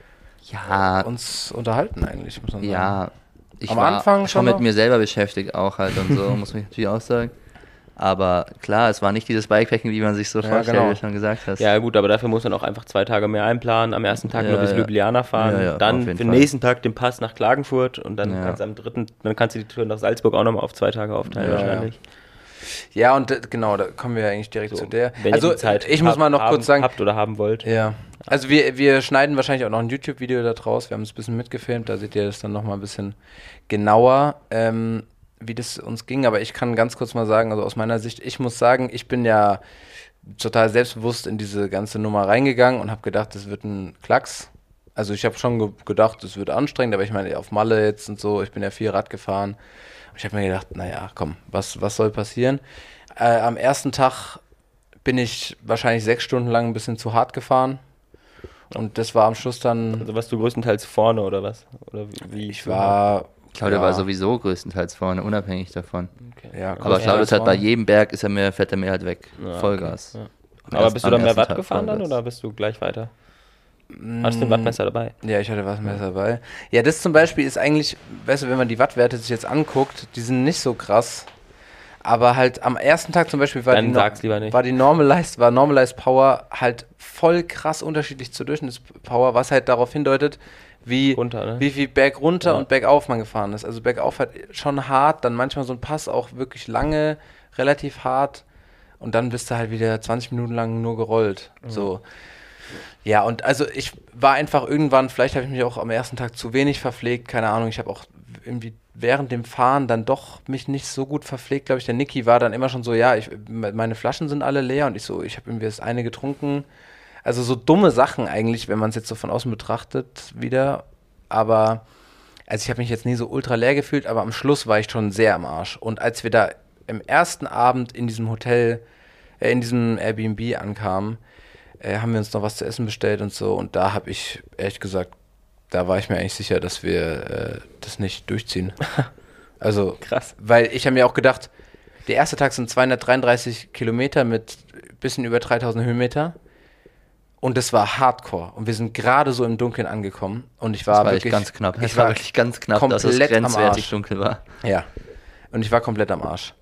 Ja, uns unterhalten eigentlich, muss man sagen. ja, ich Am war Anfang schon schon mit noch? mir selber beschäftigt auch halt und so, muss man natürlich auch sagen. Aber klar, es war nicht dieses Bikepacking, wie man sich so Ja, vorstellt, genau. wie du schon gesagt hast. Ja, gut, aber dafür muss man auch einfach zwei Tage mehr einplanen. Am ersten Tag Ja, nur bis ja. Ljubljana fahren, Ja, ja, dann auf jeden für den Fall. nächsten Tag den Pass nach Klagenfurt und dann Ja. kannst du am dritten, dann kannst du die Tour nach Salzburg auch nochmal auf zwei Tage aufteilen Ja, wahrscheinlich. Ja, und äh, genau, da kommen wir eigentlich direkt So, zu der. wenn Also ihr die Zeit ich muss hab- mal noch haben, kurz sagen, habt oder haben wollt. ja. Also wir, wir schneiden wahrscheinlich auch noch ein YouTube-Video da draus. Wir haben es ein bisschen mitgefilmt, da seht ihr das dann nochmal ein bisschen genauer, ähm, wie das uns ging. Aber ich kann ganz kurz mal sagen, also aus meiner Sicht, ich muss sagen, ich bin ja total selbstbewusst in diese ganze Nummer reingegangen und habe gedacht, das wird ein Klacks. Also ich habe schon ge gedacht, es wird anstrengend, aber ich meine, auf Malle jetzt und so, ich bin ja viel Rad gefahren. Ich habe mir gedacht, naja, komm, was, was soll passieren? Äh, am ersten Tag bin ich wahrscheinlich sechs Stunden lang ein bisschen zu hart gefahren. Und das war am Schluss dann, Also warst du größtenteils vorne oder was? Oder wie? wie ich war, Claudio ja, war sowieso größtenteils vorne, unabhängig davon. Okay. ja, Aber Claudio ist halt bei jedem Berg, ist er mir, fährt er mir halt weg. Ja, Vollgas. okay, ja. Am Aber ersten- bist du am dann mehr ersten Watt Tag gefahren dann Vollgas. oder bist du gleich weiter? Hast du den Wattmesser dabei? Ja, ich hatte Wattmesser dabei. Ja, das zum Beispiel ist eigentlich, weißt du, wenn man die Wattwerte sich jetzt anguckt, die sind nicht so krass. Aber halt am ersten Tag zum Beispiel war Dann die, sag's lieber nicht. war die Normalized, war Normalized Power halt voll krass unterschiedlich zur Durchschnittspower, was halt darauf hindeutet, wie, Runter, ne? wie viel Berg runter Ja. und bergauf man gefahren ist. Also bergauf halt schon hart, dann manchmal so ein Pass auch wirklich lange, relativ hart und dann bist du halt wieder zwanzig Minuten lang nur gerollt. So. Ja, und also ich war einfach irgendwann, vielleicht habe ich mich auch am ersten Tag zu wenig verpflegt, keine Ahnung, ich habe auch irgendwie während dem Fahren dann doch mich nicht so gut verpflegt, glaube ich. Der Niki war dann immer schon so, ja, ich, meine Flaschen sind alle leer und ich so, ich habe irgendwie das eine getrunken. Also so dumme Sachen eigentlich, wenn man es jetzt so von außen betrachtet wieder. Aber, also ich habe mich jetzt nie so ultra leer gefühlt, aber am Schluss war ich schon sehr am Arsch. Und als wir da im ersten Abend in diesem Hotel, äh, in diesem Airbnb ankamen, äh, haben wir uns noch was zu essen bestellt und so. Und da habe ich ehrlich gesagt, da war ich mir eigentlich sicher, dass wir äh, das nicht durchziehen. Also, Krass. weil ich habe mir auch gedacht, der erste Tag sind zweihundertdreiunddreißig Kilometer mit bisschen über dreitausend Höhenmeter. Und das war Hardcore. Und wir sind gerade so im Dunkeln angekommen. Und ich war, Das war wirklich echt ganz knapp. Ich Es war war wirklich ganz knapp, dass es komplett am grenzwertig Arsch. dunkel war. Ja. Und ich war komplett am Arsch.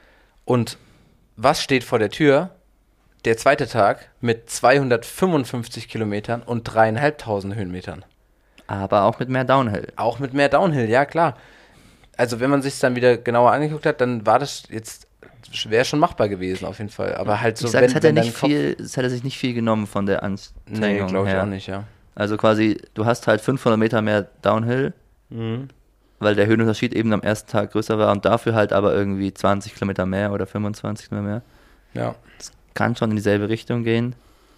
Und was steht vor der Tür? Der zweite Tag mit zweihundertfünfundfünfzig Kilometern und dreieinhalbtausend Höhenmetern. Aber auch mit mehr Downhill. Auch mit mehr Downhill, ja klar. Also wenn man sich dann wieder genauer angeguckt hat, dann war das jetzt, wäre schon machbar gewesen auf jeden Fall. Aber halt so, ich sag, wenn, es hätte wenn nicht dein Kopf- viel, es hätte sich nicht viel genommen von der Anstrengung Nee, glaube ich her. auch nicht, ja. Also quasi, du hast halt fünfhundert Meter mehr Downhill, Mhm. weil der Höhenunterschied eben am ersten Tag größer war und dafür halt aber irgendwie zwanzig Kilometer mehr oder fünfundzwanzig Kilometer mehr. Ja. Kann schon in dieselbe Richtung gehen.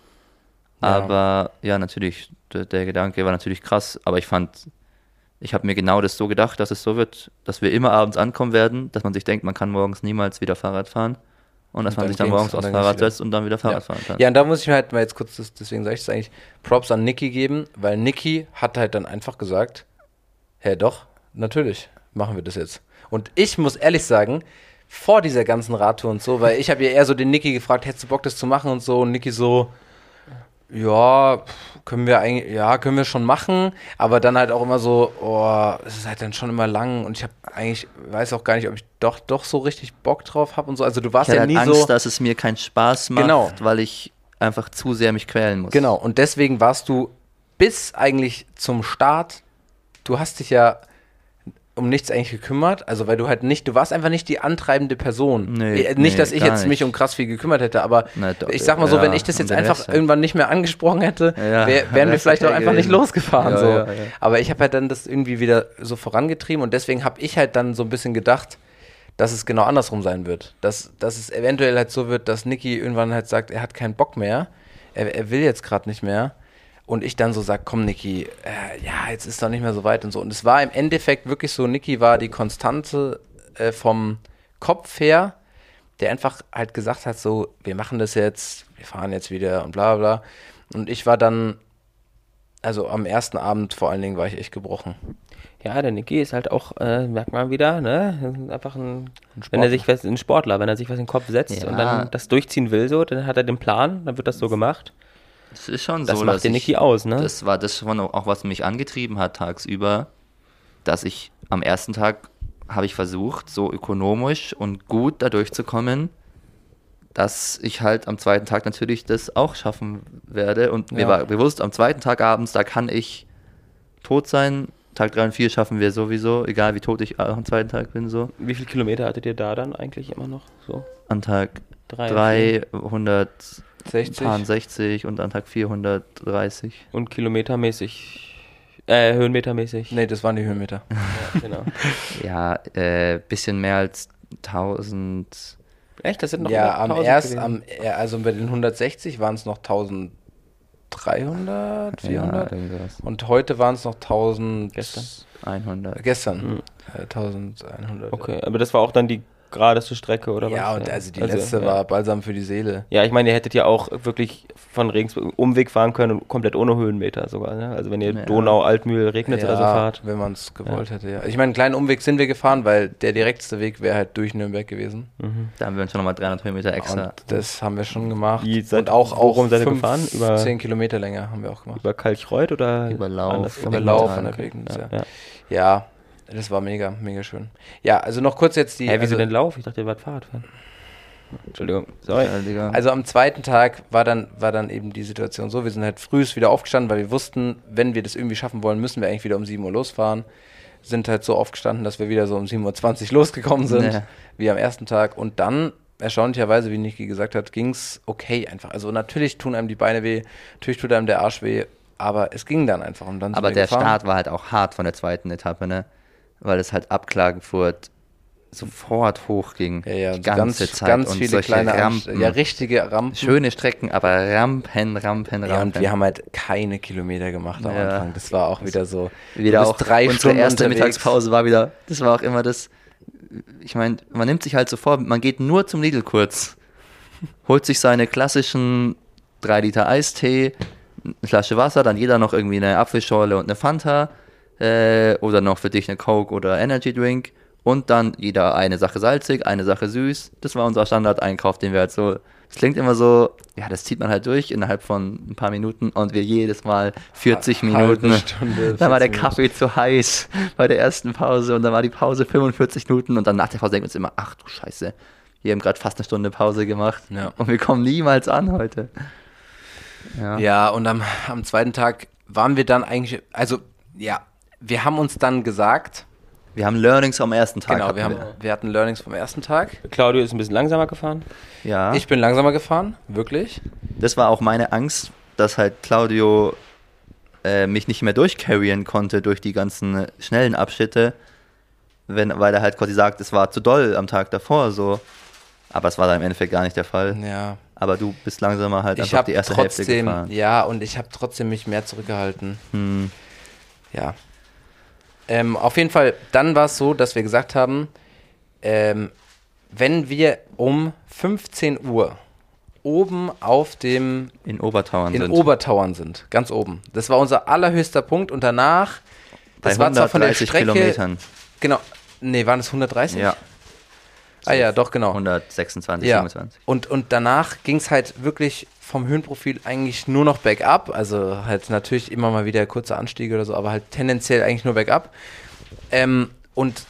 Ja. Aber ja, natürlich, der, der Gedanke war natürlich krass, aber ich fand, ich habe mir genau das so gedacht, dass es so wird, dass wir immer abends ankommen werden, dass man sich denkt, man kann morgens niemals wieder Fahrrad fahren und dass Und man dann sich dann ging's morgens und aufs dann ging's Fahrrad wieder. setzt und dann wieder Fahrrad fahren kann. Ja, und da muss ich mir halt mal jetzt kurz, das, deswegen sage ich es eigentlich, Props an Niki geben, weil Niki hat halt dann einfach gesagt, hä, doch, natürlich, machen wir das jetzt. Und ich muss ehrlich sagen, vor dieser ganzen Radtour und so, weil ich habe ja eher so den Niki gefragt, hättest du Bock, das zu machen und so, und Niki so, ja, pff, können wir eigentlich, ja, können wir schon machen, aber dann halt auch immer so, oh, es ist halt dann schon immer lang und ich habe eigentlich, weiß auch gar nicht, ob ich doch, doch so richtig Bock drauf habe und so, also du warst Ich hatte ja halt nie Angst, so, dass es mir keinen Spaß macht, Genau. weil ich einfach zu sehr mich quälen muss. genau, und deswegen warst du bis eigentlich zum Start, du hast dich ja um nichts eigentlich gekümmert, also weil du halt nicht, du warst einfach nicht die antreibende Person. Nee, äh, nicht, nee, dass ich gar jetzt nicht. mich um krass viel gekümmert hätte, aber Na, doch, ich sag mal so, ja, wenn ich das um jetzt den einfach Rest halt. irgendwann nicht mehr angesprochen hätte, Ja, wär, wären wir Rest vielleicht hat auch er einfach nicht gewesen. losgefahren. Ja, so. ja, ja. Aber ich habe halt dann das irgendwie wieder so vorangetrieben und deswegen habe ich halt dann so ein bisschen gedacht, dass es genau andersrum sein wird. Dass, dass es eventuell halt so wird, dass Niki irgendwann halt sagt, er hat keinen Bock mehr, er, er will jetzt gerade nicht mehr. Und ich dann so sag, komm Niki, äh, ja, jetzt ist doch nicht mehr so weit und so. Und es war im Endeffekt wirklich so, Niki war die Konstante äh, vom Kopf her, der einfach halt gesagt hat, so, wir machen das jetzt, wir fahren jetzt wieder und bla bla. Und ich war dann, also am ersten Abend vor allen Dingen war ich echt gebrochen. Ja, der Niki ist halt auch, äh, merkt man wieder, ne, einfach ein, Ein wenn er Sportler. sich was, ein Sportler, wenn er sich was in den Kopf setzt Ja. und dann das durchziehen will, so, dann hat er den Plan, dann wird das so gemacht. Das ist schon Das so, macht dass den ich, Niki aus, ne? Das war das schon auch, was mich angetrieben hat tagsüber, dass ich am ersten Tag habe ich versucht, so ökonomisch und gut da durchzukommen, dass ich halt am zweiten Tag natürlich das auch schaffen werde. Und mir Ja. war bewusst, am zweiten Tag abends, da kann ich tot sein. Tag drei und vier schaffen wir sowieso, egal wie tot ich auch am zweiten Tag bin, so. Wie viele Kilometer hattet ihr da dann eigentlich immer noch? So? An Tag Drei, drei hundertsechzig sechzig? und an Tag vier hundertdreißig. Und kilometermäßig, äh, höhenmetermäßig. Nee, das waren die Höhenmeter. Ja, genau. Ja, äh, bisschen mehr als tausend. Echt, das sind noch Ja, am tausend erst, gewesen. am, ja, also bei den hundertsechzig waren es noch dreizehnhundert, vierhundert. Ja, irgendwas. Und heute waren es noch tausend. Gestern. hundert. Gestern. Mhm. Äh, elfhundert. Okay, aber das war auch dann die geradeste Strecke, oder Ja, was? und also die letzte ja. war Balsam für die Seele. Ja, ich meine, ihr hättet ja auch wirklich von Regensburg Umweg fahren können und komplett ohne Höhenmeter sogar. Ne? Also wenn ihr Ja. Donau, Altmühl, Regnitz ja, oder so fahrt. wenn man es gewollt hätte, ja. Ich meine, einen kleinen Umweg sind wir gefahren, weil der direkteste Weg wäre halt durch Nürnberg gewesen. Mhm. Da haben wir uns schon nochmal dreihundert Höhenmeter extra. Und das haben wir schon gemacht. Wie seid- und auch, worum auch seid ihr fünf, gefahren? Über- zehn Kilometer länger haben wir auch gemacht. Über Kalchreuth oder? Über Lauf. andersrum? Über Über Lauf Lauf, an der okay. Regnitz, ja. Ja, ja. Ja, das war mega, mega schön. Ja, also noch kurz jetzt die... Hä, wieso also, denn Lauf? Ich dachte, ihr wart Fahrradfahren. Entschuldigung, sorry. Ja, Digga. Also am zweiten Tag war dann, war dann eben die Situation so, wir sind halt frühest wieder aufgestanden, weil wir wussten, wenn wir das irgendwie schaffen wollen, müssen wir eigentlich wieder um sieben Uhr losfahren. Sind halt so aufgestanden, dass wir wieder so um sieben Uhr zwanzig losgekommen sind, Ja. wie am ersten Tag. Und dann, erstaunlicherweise, wie Niki gesagt hat, ging es okay einfach. Also natürlich tun einem die Beine weh, natürlich tut einem der Arsch weh, aber es ging dann einfach. Und dann sind Aber wir der gefahren. Start war halt auch hart von der zweiten Etappe, ne? Weil es halt ab Klagenfurt sofort hochging. Ja, ja, die so ganze ganz, Zeit. ganz und viele solche kleine Rampen. Rampen. Ja, richtige Rampen. Schöne Strecken, aber Rampen, Rampen, Rampen. Ja, und wir haben halt keine Kilometer gemacht am Ja. Anfang. Das war auch wieder so. wieder du auch bist drei unsere Stunden erste unterwegs. Mittagspause war wieder, das war auch immer das, ich meine, man nimmt sich halt so vor, man geht nur zum Lidl kurz, holt sich seine klassischen drei Liter Eistee, eine Flasche Wasser, dann jeder noch irgendwie eine Apfelschorle und eine Fanta äh, oder noch für dich eine Coke oder Energy Drink und dann jeder eine Sache salzig, eine Sache süß. Das war unser Standardeinkauf, den wir halt so, das klingt immer so, ja, das zieht man halt durch innerhalb von ein paar Minuten und wir jedes Mal vierzig Halbe Minuten. Stunde, Dann war der vierzig Kaffee zu heiß bei der ersten Pause und dann war die Pause fünfundvierzig Minuten und dann nach der Pause denken wir uns immer, ach du Scheiße, wir haben gerade fast eine Stunde Pause gemacht Ja. und wir kommen niemals an heute. Ja. Ja, und am, am zweiten Tag waren wir dann eigentlich, also ja, wir haben uns dann gesagt, Wir haben Learnings am ersten Tag. genau, hatten wir, haben, wir hatten Learnings vom ersten Tag. Claudio ist ein bisschen langsamer gefahren. Ja, Ich bin langsamer gefahren, wirklich. das war auch meine Angst, dass halt Claudio äh, mich nicht mehr durchcarryen konnte durch die ganzen äh, schnellen Abschnitte, wenn, weil er halt quasi sagt, es war zu doll am Tag davor so. Aber es war dann im Endeffekt gar nicht der Fall. Ja. Aber du bist langsamer halt Ich einfach habe die erste Hälfte trotzdem, gefahren. ja, und ich habe trotzdem mich mehr zurückgehalten. Hm. Ja. Ähm, auf jeden Fall, dann war es so, dass wir gesagt haben, ähm, wenn wir um fünfzehn Uhr oben auf dem, In Obertauern in sind. Obertauern sind, ganz oben. Das war unser allerhöchster Punkt und danach, das Bei war zwar von der hundertdreißig Strecke, Kilometern. genau, nee, waren es hundertdreißig? Ja, Ah ja, doch, genau. hundertsechsundzwanzig, Ja. fünfundzwanzig. Und, und danach ging es halt wirklich vom Höhenprofil eigentlich nur noch bergab. Also halt natürlich immer mal wieder kurze Anstiege oder so, aber halt tendenziell eigentlich nur bergab. Ähm, und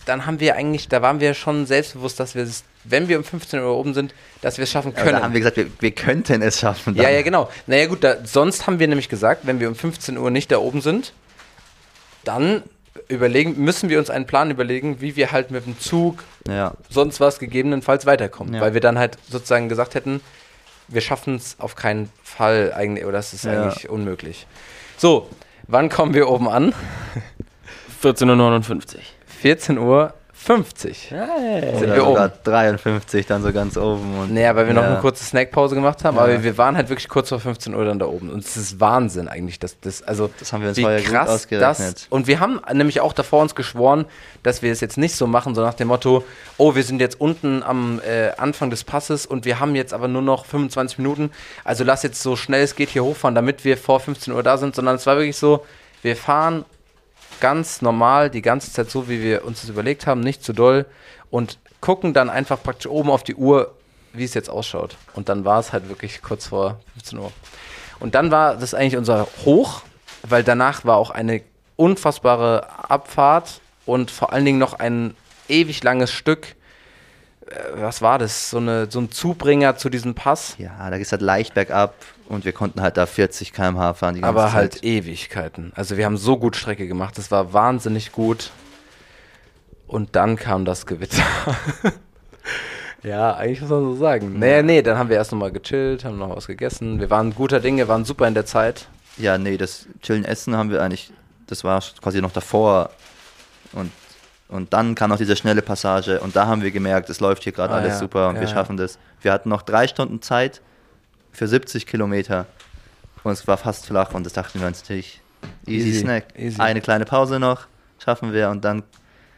dann haben wir eigentlich, da waren wir schon selbstbewusst, dass wir es, wenn wir um fünfzehn Uhr oben sind, dass wir es schaffen können. Aber da haben wir gesagt, wir, wir könnten es schaffen. Dann. Ja, ja, genau. Naja gut, da, sonst haben wir nämlich gesagt, wenn wir um fünfzehn Uhr nicht da oben sind, dann überlegen, müssen wir uns einen Plan überlegen, wie wir halt mit dem Zug, ja. sonst was gegebenenfalls weiterkommen. Ja. Weil wir dann halt sozusagen gesagt hätten, wir schaffen es auf keinen Fall eigentlich, oder das ist Ja. eigentlich unmöglich. So, wann kommen wir oben an? vierzehn Uhr neunundfünfzig. vierzehn Uhr fünfzig. Hey. Sind Oder wir sogar oben. dreiundfünfzig, dann so ganz oben. Und, Naja, weil wir noch ja. eine kurze Snackpause gemacht haben, Ja. aber wir waren halt wirklich kurz vor fünfzehn Uhr dann da oben. Und es ist Wahnsinn eigentlich, dass das, also Das haben wir uns wie vorher gut krass ausgerechnet. das, und wir haben nämlich auch davor uns geschworen, dass wir es jetzt nicht so machen, so nach dem Motto, oh, wir sind jetzt unten am äh, Anfang des Passes und wir haben jetzt aber nur noch fünfundzwanzig Minuten, also lass jetzt so schnell es geht hier hochfahren, damit wir vor fünfzehn Uhr da sind, sondern es war wirklich so, wir fahren ganz normal die ganze Zeit so, wie wir uns das überlegt haben, nicht zu doll und gucken dann einfach praktisch oben auf die Uhr, wie es jetzt ausschaut. Und dann war es halt wirklich kurz vor fünfzehn Uhr. Und dann war das eigentlich unser Hoch, weil danach war auch eine unfassbare Abfahrt und vor allen Dingen noch ein ewig langes Stück. Äh, was war das? So, eine, so ein Zubringer zu diesem Pass, Ja, da geht es halt leicht bergab und wir konnten halt da vierzig Kilometer pro Stunde fahren die ganze aber Zeit. halt Ewigkeiten. Also wir haben so gut Strecke gemacht, das war wahnsinnig gut. Und dann kam das Gewitter. Ja, eigentlich muss man so sagen. Nee, nee, dann haben wir erst nochmal gechillt, haben noch was gegessen. Wir waren guter Dinge, waren super in der Zeit. Ja, nee, das Chillen Essen haben wir eigentlich, das war quasi noch davor. Und, und dann kam noch diese schnelle Passage und da haben wir gemerkt, es läuft hier gerade Ah, alles ja. super und Ja, wir ja. schaffen das. Wir hatten noch drei Stunden Zeit für siebzig Kilometer und es war fast flach und das dachten wir uns natürlich, easy, Easy, Snack. easy. Eine kleine Pause noch, schaffen wir und dann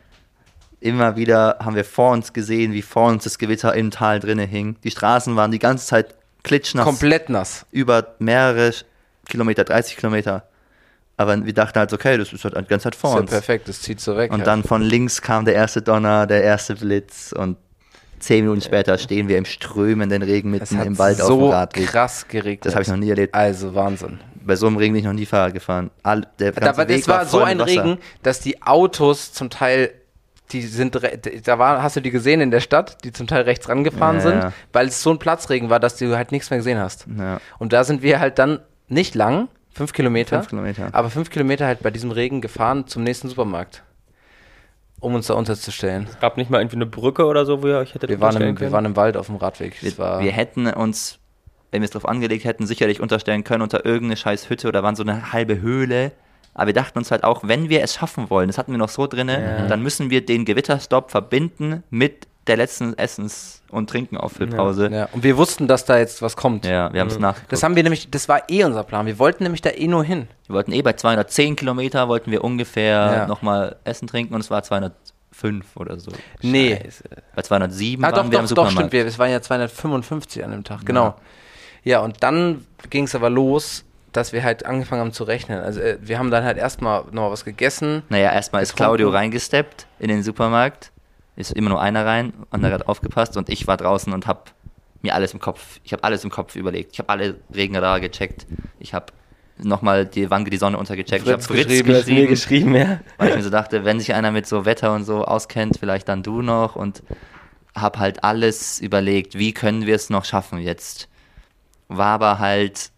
immer wieder haben wir vor uns gesehen, wie vor uns das Gewitter im Tal drinne hing. Die Straßen waren die ganze Zeit klitschnass. Komplett nass. Über mehrere Kilometer, dreißig Kilometer. Aber wir dachten halt, okay, das ist halt die ganze Zeit vor Ist ja uns. perfekt, das zieht so weg. Und halt. dann von links kam der erste Donner, der erste Blitz und zehn Minuten später stehen wir im strömenden Regen es mitten hat im Wald so auf dem Radweg. krass geregnet. Das habe ich noch nie erlebt. Also Wahnsinn. Bei so einem Regen bin ich noch nie Fahrrad gefahren. All, der ganze Aber Weg das war so voll ein mit Wasser. Regen, dass die Autos zum Teil, die sind, re- da war, hast du die gesehen in der Stadt, die zum Teil rechts rangefahren Ja, sind, ja. weil es so ein Platzregen war, dass du halt nichts mehr gesehen hast. Ja, Und da sind wir halt dann nicht lang, fünf Kilometer, fünf Kilometer. aber fünf Kilometer halt bei diesem Regen gefahren zum nächsten Supermarkt, um uns da unterzustellen. Es gab nicht mal irgendwie eine Brücke oder so, wo ihr euch hättet Wir waren, unterstellen im, wir können? waren im Wald auf dem Radweg. Das Wir, war, wir hätten uns, wenn wir es drauf angelegt hätten, sicherlich unterstellen können unter irgendeine scheiß Hütte oder waren so eine halbe Höhle. Aber wir dachten uns halt auch, wenn wir es schaffen wollen, das hatten wir noch so drinne, Ja. dann müssen wir den Gewitterstopp verbinden mit der letzten Essens- und Trinkenauffüllpause. ja. Und wir wussten, dass da jetzt was kommt. Ja, wir haben es Mhm. nachgeguckt. Das haben wir nämlich, das war eh unser Plan. Wir wollten nämlich da eh nur hin. wir wollten eh bei zweihundertzehn Kilometer, wollten wir ungefähr Ja. nochmal Essen trinken und es war zweihundertfünf oder so. Nee. Scheiße. Bei zweihundertsieben Ah, waren doch, wir doch, am doch, Supermarkt. stimmt. Wir, es waren ja zweihundertfünfundfünfzig an dem Tag, genau. Ja, und dann ging es aber los, dass wir halt angefangen haben zu rechnen. Also äh, wir haben dann halt erstmal noch was gegessen. Naja, erstmal ist Getrunken. Claudio reingesteppt in den Supermarkt. Ist immer nur einer rein, anderer hat aufgepasst und ich war draußen und habe mir alles im Kopf, ich habe alles im Kopf überlegt. Ich habe alle Regenradar gecheckt. Ich habe nochmal die, wann geht die Sonne untergecheckt. Fritz ich habe Fritz geschrieben, Du hast mir geschrieben, geschrieben, ja. weil ich mir so dachte, wenn sich einer mit so Wetter und so auskennt, vielleicht dann du noch und habe halt alles überlegt, wie können wir es noch schaffen jetzt. War aber halt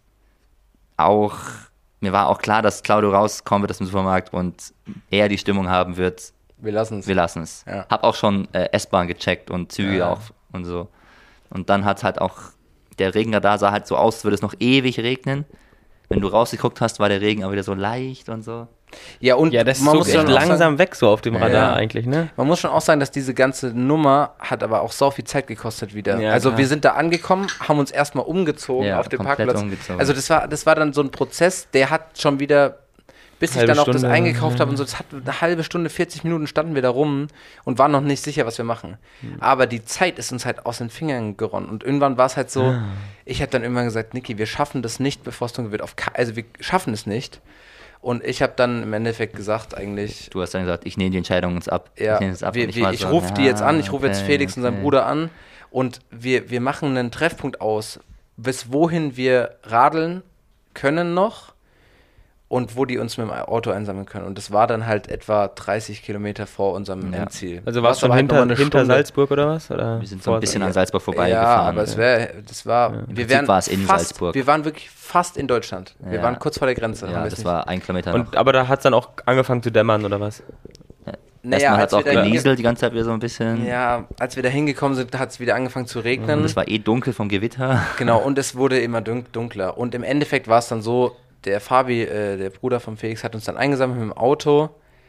auch, mir war auch klar, dass Claudio rauskommen wird aus dem Supermarkt und er die Stimmung haben wird, Wir lassen es. wir lassen es. Ja. Hab auch schon äh, S-Bahn gecheckt und Züge Ja. auch und so. Und dann hat halt auch, der Regenradar sah halt so aus, als würde es noch ewig regnen. Wenn du rausgeguckt hast, war der Regen aber wieder so leicht und so. Ja, und Ja, das man, zog muss echt schon auch langsam sagen, weg so auf dem Radar Ja. eigentlich, ne? man muss schon auch sagen, dass diese ganze Nummer hat aber auch so viel Zeit gekostet wieder. Ja, also klar. wir sind da angekommen, haben uns erstmal umgezogen Ja, auf dem komplett Parkplatz. umgezogen. Also das war, das war dann so ein Prozess, der hat schon wieder, bis ich Halbe dann auch das Stunde, eingekauft ja. habe und so, das hat eine halbe Stunde, vierzig Minuten standen wir da rum und waren noch nicht sicher, was wir machen. Hm. Aber die Zeit ist uns halt aus den Fingern geronnen und irgendwann war es halt so, Ah. ich habe dann irgendwann gesagt, Niki, wir schaffen das nicht, bevor es dunkel wird. Auf ke- also wir schaffen es nicht. Und ich habe dann im Endeffekt gesagt, eigentlich, Du hast dann gesagt, ich nehme die Entscheidung uns ab. ja, ich nehme es ab. wir, Und wir, war ich so, rufe die ja, jetzt an, ich rufe jetzt okay, Felix und seinen okay. Bruder an und wir, wir machen einen Treffpunkt aus, bis wohin wir radeln können noch und wo die uns mit dem Auto einsammeln können. Und das war dann halt etwa dreißig Kilometer vor unserem Ja. Endziel. Also war es Was schon aber halt hinter, noch mal eine hinter Stunde- Salzburg oder was? Oder Wir sind so ein vor- bisschen ja. an Salzburg Ja, vorbeigefahren. aber es wäre, das war, wir Prinzip wären war es in fast, Salzburg. wir waren wirklich fast in Deutschland. Wir Ja. waren kurz vor der Grenze. haben Ja, wir das es war ein Kilometer noch. Und, aber da hat es dann auch angefangen zu dämmern oder was? Naja, Erstmal hat als es auch wir da genieselt die ganze Zeit wieder so ein bisschen. hinge- Ja, als wir da hingekommen sind, hat es wieder angefangen zu regnen. Und es war eh dunkel vom Gewitter. Genau, und es wurde immer dun- dunkler. Und im Endeffekt war es dann so, der Fabi, äh, der Bruder von Felix, hat uns dann eingesammelt mit dem Auto.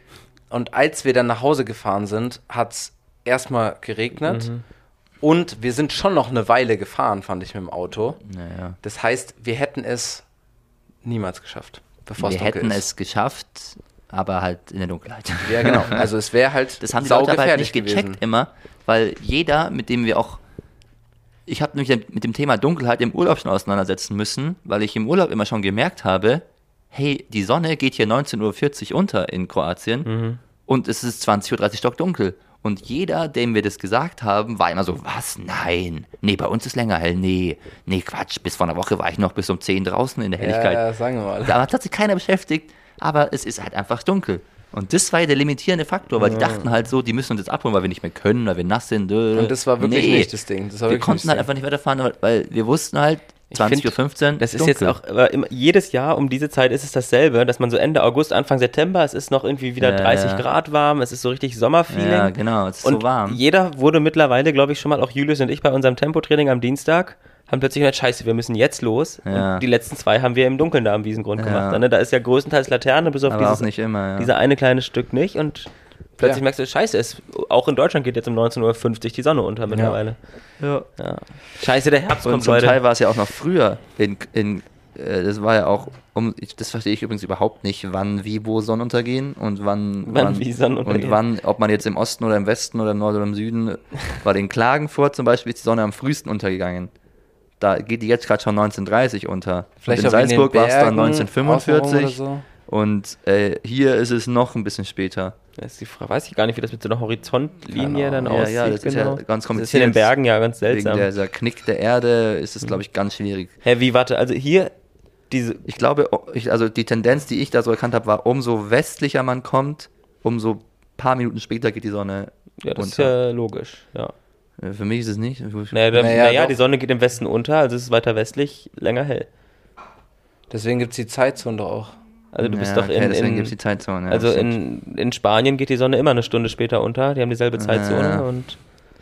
Und als wir dann nach Hause gefahren sind, hat es erstmal geregnet. Mhm. Und wir sind schon noch eine Weile gefahren, fand ich, mit dem Auto. Naja. Das heißt, wir hätten es niemals geschafft, bevor Wir es dunkel hätten ist. es geschafft, aber halt in der Dunkelheit. Ja, genau. Also es wäre halt Das haben die Leute aber halt saugefährlich nicht gecheckt gewesen. immer, weil jeder, mit dem wir auch, ich habe mich mit dem Thema Dunkelheit im Urlaub schon auseinandersetzen müssen, weil ich im Urlaub immer schon gemerkt habe, hey, die Sonne geht hier neunzehn Uhr vierzig unter in Kroatien und es ist zwanzig Uhr dreißig stockdunkel. Und jeder, dem wir das gesagt haben, war immer so, was? Nein. Nee, bei uns ist länger hell. Nee, nee, Quatsch. Bis vor einer Woche war ich noch bis um zehn draußen in der Helligkeit. Ja, ja, sagen wir mal. Da hat sich keiner beschäftigt, aber es ist halt einfach dunkel. Und das war ja der limitierende Faktor, weil die dachten halt so, die müssen uns jetzt abholen, weil wir nicht mehr können, weil wir nass sind. Und das war wirklich Nee. nicht das Ding. Das war Wir wirklich konnten nicht halt das einfach nicht weiterfahren, weil- weil wir wussten halt, zwanzig Uhr fünfzehn. Das ist jetzt auch, aber immer, jedes Jahr um diese Zeit ist es dasselbe, dass man so Ende August, Anfang September, es ist noch irgendwie wieder Ja, dreißig ja. Grad warm, es ist so richtig Sommerfeeling. Ja, genau, es ist Und so warm. jeder wurde mittlerweile, glaube ich, schon mal, auch Julius und ich bei unserem Tempotraining am Dienstag, haben plötzlich gesagt, scheiße, wir müssen jetzt los. Ja. Und die letzten zwei haben wir im Dunkeln da am Wiesengrund Ja. gemacht. Ne? Da ist ja größtenteils Laterne, bis auf Aber dieses, auch nicht immer, ja. dieser eine kleine Stück nicht. Und plötzlich Ja. merkst du, scheiße, es, auch in Deutschland geht jetzt um neunzehn Uhr fünfzig die Sonne unter mittlerweile. Ja. Ja. Scheiße, der Herbst Und kommt, zum Leute. Teil war es ja auch noch früher. In, in, äh, das war ja auch, um, ich, das verstehe ich übrigens überhaupt nicht, wann, wie, wo Sonnenuntergehen und wann, Wann, wie Sonnenuntergehen. und wann, ob man jetzt im Osten oder im Westen oder im Norden oder im Süden, weil in Klagenfurt zum Beispiel ist die Sonne am frühesten untergegangen. Da geht die jetzt gerade schon neunzehn Uhr dreißig unter. Vielleicht und in auch wegen den Salzburg war es dann Bergen, neunzehn Uhr fünfundvierzig außenrum oder so. und äh, hier ist es noch ein bisschen später. Das ist die Frage, weiß ich gar nicht, wie das mit so einer Horizontlinie dann Ja, aussieht. ja, das ist ja genau. ganz Das ist kompliziert. in den Bergen ja ganz seltsam. Wegen dieser Knick der Erde ist es, glaube ich, ganz schwierig. Hä, wie, warte, also hier, diese, Ich glaube, ich, also die Tendenz, die ich da so erkannt habe, war, umso westlicher man kommt, umso paar Minuten später geht die Sonne ja, das ist unter. ja logisch, ja. Äh, Für mich ist es nicht. Naja, da, Naja, naja doch. die Sonne geht im Westen unter, also es ist weiter westlich, länger hell. Deswegen gibt es die Zeitzone doch auch. Also du bist Ja, doch okay, in, deswegen in gibt es die Zeitzone. Ja, also stimmt. in, in Spanien geht die Sonne immer eine Stunde später unter, die haben dieselbe Zeitzone Ja. und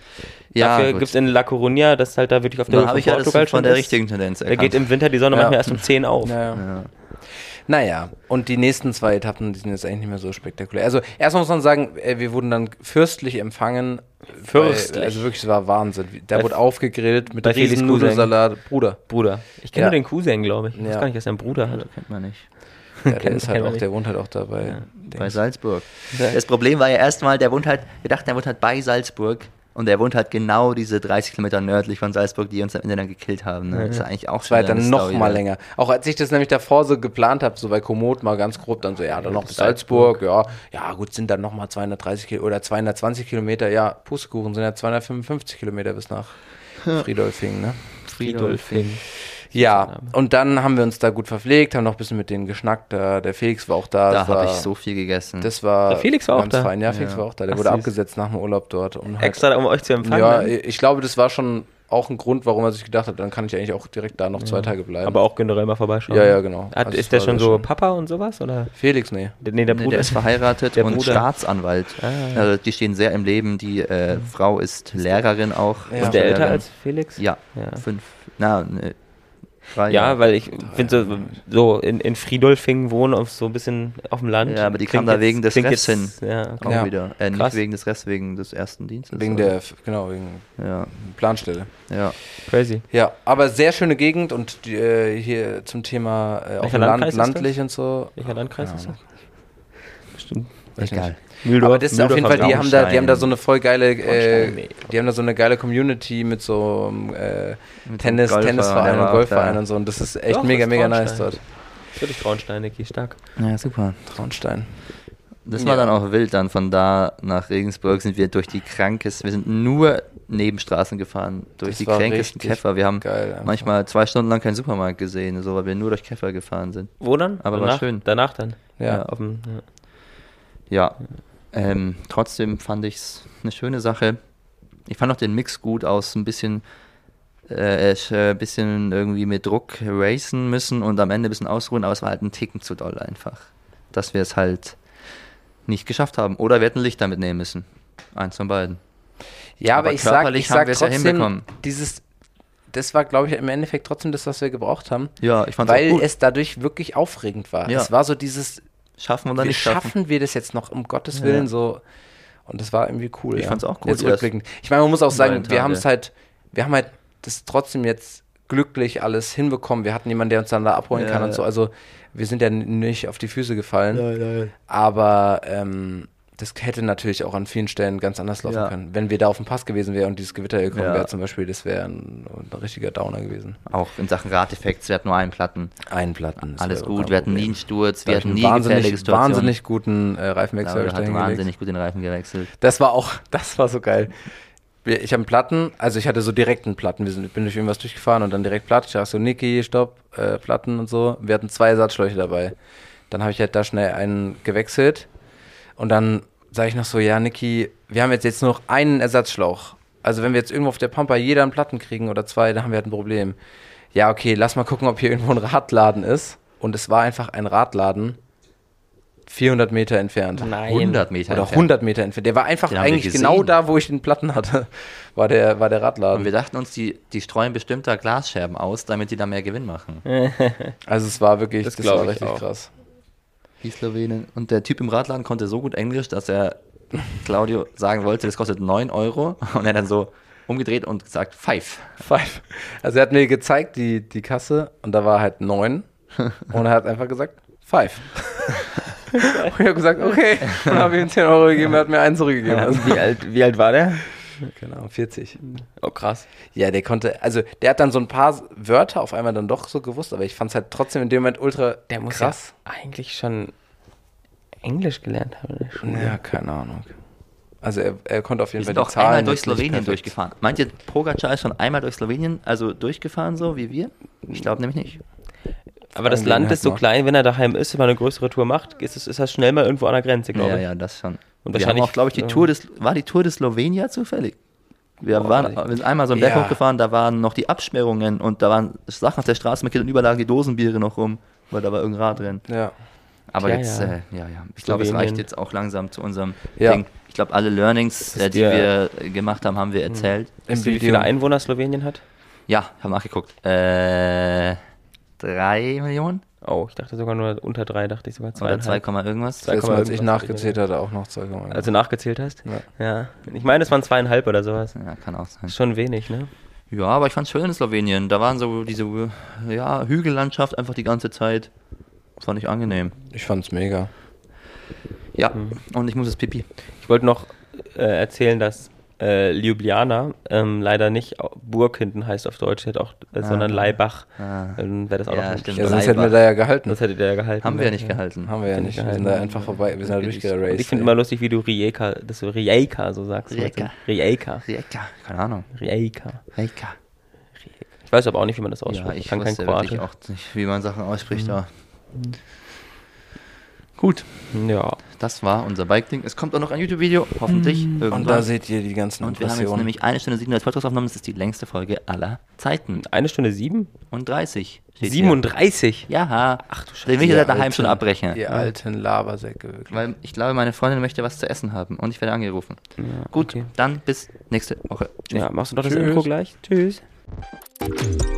ja, dafür gut. gibt es in La Coruña, das ist halt da wirklich auf der Da Höhe habe von ich ja das Portugal von schon der ist. richtigen Tendenz Da erkannt. geht im Winter die Sonne Ja. manchmal erst um zehn auf. Ja. ja. Naja, und die nächsten zwei Etappen, die sind jetzt eigentlich nicht mehr so spektakulär. Also erstmal muss man sagen, äh, wir wurden dann fürstlich empfangen. Fürstlich. Weil, also wirklich, es war Wahnsinn. Der Bei- wurde aufgegrillt mit bei Felix riesen Cousin. Nudelsalat. Bruder. Bruder. Ich kenne Ja. nur den Cousin, glaube ich. Ich weiß Ja. gar nicht, dass er einen Bruder hat. Kennt man nicht. Ja, der Kennt- ist halt kennt man auch, nicht. der wohnt halt auch dabei. Ja. Bei Salzburg. Das Problem war ja erstmal, der wohnt halt, wir dachten, der wohnt halt bei Salzburg und der wohnt halt genau diese dreißig Kilometer nördlich von Salzburg, die uns am Ende dann gekillt haben. Ne? Das ist eigentlich auch Das war halt wieder dann eine noch Story, mal ne? länger. Auch als ich das nämlich davor so geplant habe, so bei Komoot mal ganz grob, dann so, ja, dann noch bis Salzburg, ja, ja gut, sind dann noch mal zweihundertdreißig Kil- oder zweihundertzwanzig Kilometer, ja, Pustekuchen sind ja zweihundertfünfundfünfzig Kilometer bis nach Friedolfing, ne? Friedolfing. Ja, und dann haben wir uns da gut verpflegt, haben noch ein bisschen mit denen geschnackt, der, der Felix war auch da. Da das war, habe ich so viel gegessen. Das war Der Felix war auch ganz da? fein. Ja, Felix war auch da, der Ach, wurde süß. abgesetzt nach dem Urlaub dort. Und halt- Extra, um euch zu empfangen. Ja, ne? ich glaube, das war schon auch ein Grund, warum er sich gedacht hat, dann kann ich eigentlich auch direkt da noch zwei Tage bleiben. aber auch generell mal vorbeischauen. Ja, ja, genau. Hat, Also ist es der war schon sehr so schön. Papa und sowas? Oder? Felix, nee. Der- Nee, der Nee, Bruder. der ist verheiratet Der und Bruder. Staatsanwalt. Ah. Also die stehen sehr im Leben. Die äh, Frau ist Lehrerin auch. Ja. ist der älter Lehrerin. als Felix? Ja, Ja. fünf. Na, ne, drei Ja, Jahre. weil ich finde so, so in, in Friedolfing wohnen, auf so ein bisschen auf dem Land. Ja, aber die Klingt kam da jetzt- wegen des klingt Refs jetzt- hin. Ja, okay. Auch Ja. wieder. Äh, nicht Krass. wegen des Rests, wegen des ersten Dienstes. Wegen oder? der, genau, wegen Ja, Planstelle. ja. Crazy. Ja, aber sehr schöne Gegend und die, äh, hier zum Thema äh, auch Welcher Land, Landkreis ist landlich und so. Welcher Landkreis Keine ist das? Ahnung. Bestimmt. Egal. Mühldorf, Aber das ist auf jeden Fall, die haben da, die haben da so eine voll geile, äh, Braunschweig, nee. die haben da so eine geile Community mit so ähm, äh, Mit Tennis, so einem Golfer, Tennisverein der und war auch Golfverein da. und so. Und das ist echt Doch, mega, das ist mega nice Traunstein. dort. Natürlich Traunstein, Niki, stark. Ja, super. Traunstein. Das war Ja. dann auch wild. Dann von da nach Regensburg sind wir durch die krankes. Wir sind nur Nebenstraßen gefahren, durch Das die war kränkesten richtig Käfer. Wir haben geil einfach. manchmal zwei Stunden lang keinen Supermarkt gesehen, so, weil wir nur durch Käfer gefahren sind. Wo dann? Aber war danach, schön. Danach dann? Ja. Auf dem, ja. Ja, ähm, trotzdem fand ich es eine schöne Sache. Ich fand auch den Mix gut aus, ein bisschen, äh, ein bisschen irgendwie mit Druck racen müssen und am Ende ein bisschen ausruhen, aber es war halt ein Ticken zu doll einfach, dass wir es halt nicht geschafft haben. Oder wir hätten Lichter mitnehmen müssen. Eins von beiden. Ja, aber, Aber ich sag, körperlich ich haben sag wir es ja trotzdem, hinbekommen. dieses, das war, glaube ich, im Endeffekt trotzdem das, was wir gebraucht haben, Ja, ich fand es weil auch gut. es dadurch wirklich aufregend war. Ja. Es war so dieses, Schaffen oder wie nicht schaffen. schaffen. wir das jetzt noch, um Gottes Ja. Willen, so. Und das war irgendwie cool. Ich ja. fand's auch gut, Jetzt erst rückblickend. Ich meine, man muss auch sagen, beiden wir Tage. haben es halt, wir haben halt das trotzdem jetzt glücklich alles hinbekommen. Wir hatten jemanden, der uns dann da abholen Ja, kann und ja. so. Also wir sind ja n- nicht auf die Füße gefallen. Aber ähm, das hätte natürlich auch an vielen Stellen ganz anders laufen Ja. können. Wenn wir da auf dem Pass gewesen wären und dieses Gewitter gekommen Ja. wäre zum Beispiel, das wäre ein, ein richtiger Downer gewesen. Auch in Sachen Radeffekts, wir hatten nur einen Platten. Ein Platten. das Alles wäre gut, kein wir hatten nie Problem. einen Sturz, Da wir hab ich hatten einen nie gefährliche wahnsinnig, Situationen. wahnsinnig guten äh, Ja, Reifenwechsel. wir hab ich da hatten hingelegt. wahnsinnig gut den Reifen gewechselt. Das war auch, das war so geil. Wir- Ich habe einen Platten, also ich hatte so direkt einen Platten. Wir sind, ich bin durch irgendwas durchgefahren und dann direkt Platt. Ich dachte so, Niki, stopp, äh, Platten und so. Wir hatten zwei Ersatzschläuche dabei. Dann habe ich halt da schnell einen gewechselt und dann sage ich noch so, ja, Niki, wir haben jetzt, jetzt nur noch einen Ersatzschlauch. Also wenn wir jetzt irgendwo auf der Pampa jeder einen Platten kriegen oder zwei, dann haben wir halt ein Problem. Ja, okay, lass mal gucken, ob hier irgendwo ein Radladen ist. Und es war einfach ein Radladen vierhundert Meter entfernt. Nein. hundert Meter Oder entfernt. hundert Meter entfernt. Der war einfach Den haben wir eigentlich gesehen. genau da, wo ich den Platten hatte, war der, war der Und Radladen. wir dachten uns, die, die streuen bestimmt da Glasscherben aus, damit die da mehr Gewinn machen. Also es war wirklich, Das das, glaub war ich richtig auch. krass. Die Slowenen. Und der Typ im Radladen konnte so gut Englisch, dass er Claudio sagen wollte, das kostet neun Euro. Und er dann so umgedreht und gesagt, five. Five. Also er hat mir gezeigt, die, die Kasse, und da war halt neun. Und er hat einfach gesagt, five. Und ich habe gesagt, okay. Und habe ihm zehn Euro gegeben, er hat mir einen zurückgegeben. Also, Wie alt, wie alt war der? genau, vierzig. Oh, krass. Ja, der konnte, also der hat dann so ein paar Wörter auf einmal dann doch so gewusst, aber ich fand es halt trotzdem in dem Moment ultra Der muss krass. ja eigentlich schon Englisch gelernt haben. in der Schule. Ja, keine Ahnung. Also er, er konnte auf jeden Wir Fall sind die auch einmal Zahlen durch jetzt nicht Slowenien perfekt. durchgefahren. Meint ihr, Pogacar ist schon einmal durch Slowenien, also durchgefahren, so wie wir? Ich glaube nämlich nicht. Aber das Fragen Land wir ist so halt mal. klein, wenn er daheim ist, wenn man eine größere Tour macht, ist, es, ist das schnell mal irgendwo an der Grenze, glaube Ja, ich. ja, das schon. Und wir haben wahrscheinlich, auch, glaube ich, die äh, Tour des, war die Tour des Slowenia zufällig? Wir, Boah, waren, weiß ich wir sind einmal so einen Berg Ja. hochgefahren, da waren noch die Absperrungen und da waren Sachen auf der Straße mit und überall lagen die Dosenbiere noch rum, weil da war irgendein Rad drin. Ja. Aber Ja, jetzt, ja. Äh, ja, ja, ich glaube, es Slowenien. reicht jetzt auch langsam zu unserem Ja. Ding. Ich glaube, alle Learnings, äh, die dir- wir äh, gemacht haben, haben wir erzählt. Im Weißt du, wie Video. viele Einwohner Slowenien hat? Ja, habe nachgeguckt. Äh, drei Millionen? Oh, ich dachte sogar nur unter drei, dachte ich sogar Oder zweieinhalb. zwei Komma irgendwas? Zwei Jetzt, Komma als ich irgendwas, nachgezählt hatte, auch noch zwei Komma. Also nachgezählt hast? Ja. Ja. Ich meine, es waren zweieinhalb oder sowas. Ja, kann auch sein. Ist schon wenig, ne? Ja, aber ich fand es schön in Slowenien. Da waren so diese ja, Hügellandschaft einfach die ganze Zeit. Das fand ich angenehm. Ich fand's mega. Ja, Mhm. und ich muss das Pipi. Ich wollte noch äh, erzählen, dass äh, Ljubljana ähm, leider nicht Au- Burg hinten heißt auf Deutsch, hätte auch, äh, sondern Laibach. Ah. Dann wäre das auch Ja, noch stimmt. Ja, das, sonst hätten wir da ja gehalten. das hättet ihr ja gehalten. Haben wir ja ne? nicht gehalten. Haben wir ja Hätten nicht. wir Wir sind gehalten. da einfach vorbei. Wir sind da Wirklich. durchgeraced. Und ich finde ey. immer lustig, wie du Rijeka, dass du Rijeka so sagst. Rijeka. Rijeka. Rijeka, keine Ahnung. Rijeka. Rijeka. Ich weiß aber auch nicht, wie man das ausspricht. Ja, ich ich kann kein wusste wirklich Kroatisch. auch nicht, wie man Sachen ausspricht. Aber. Gut, Ja. das war unser Bike-Ding. Es kommt auch noch ein YouTube-Video, hoffentlich. irgendwann. Und da seht ihr die ganzen Und wir haben jetzt Impressionen. nämlich eine Stunde siebenunddreißig Podcast aufgenommen. Das ist die längste Folge aller Zeiten. Eine Stunde sieben? Und dreißig. steht hier. siebenunddreißig? Ja. Ach du Scheiße. Den will ich Ihr ja daheim alten- schon abbrechen. Ihr alten Labersäcke, wirklich. Weil ich glaube, meine Freundin möchte was zu essen haben und ich werde angerufen. Ja, Gut, okay. dann bis nächste Woche. Tschüss. Ja, machst du doch das Tschüss. Intro gleich? Tschüss.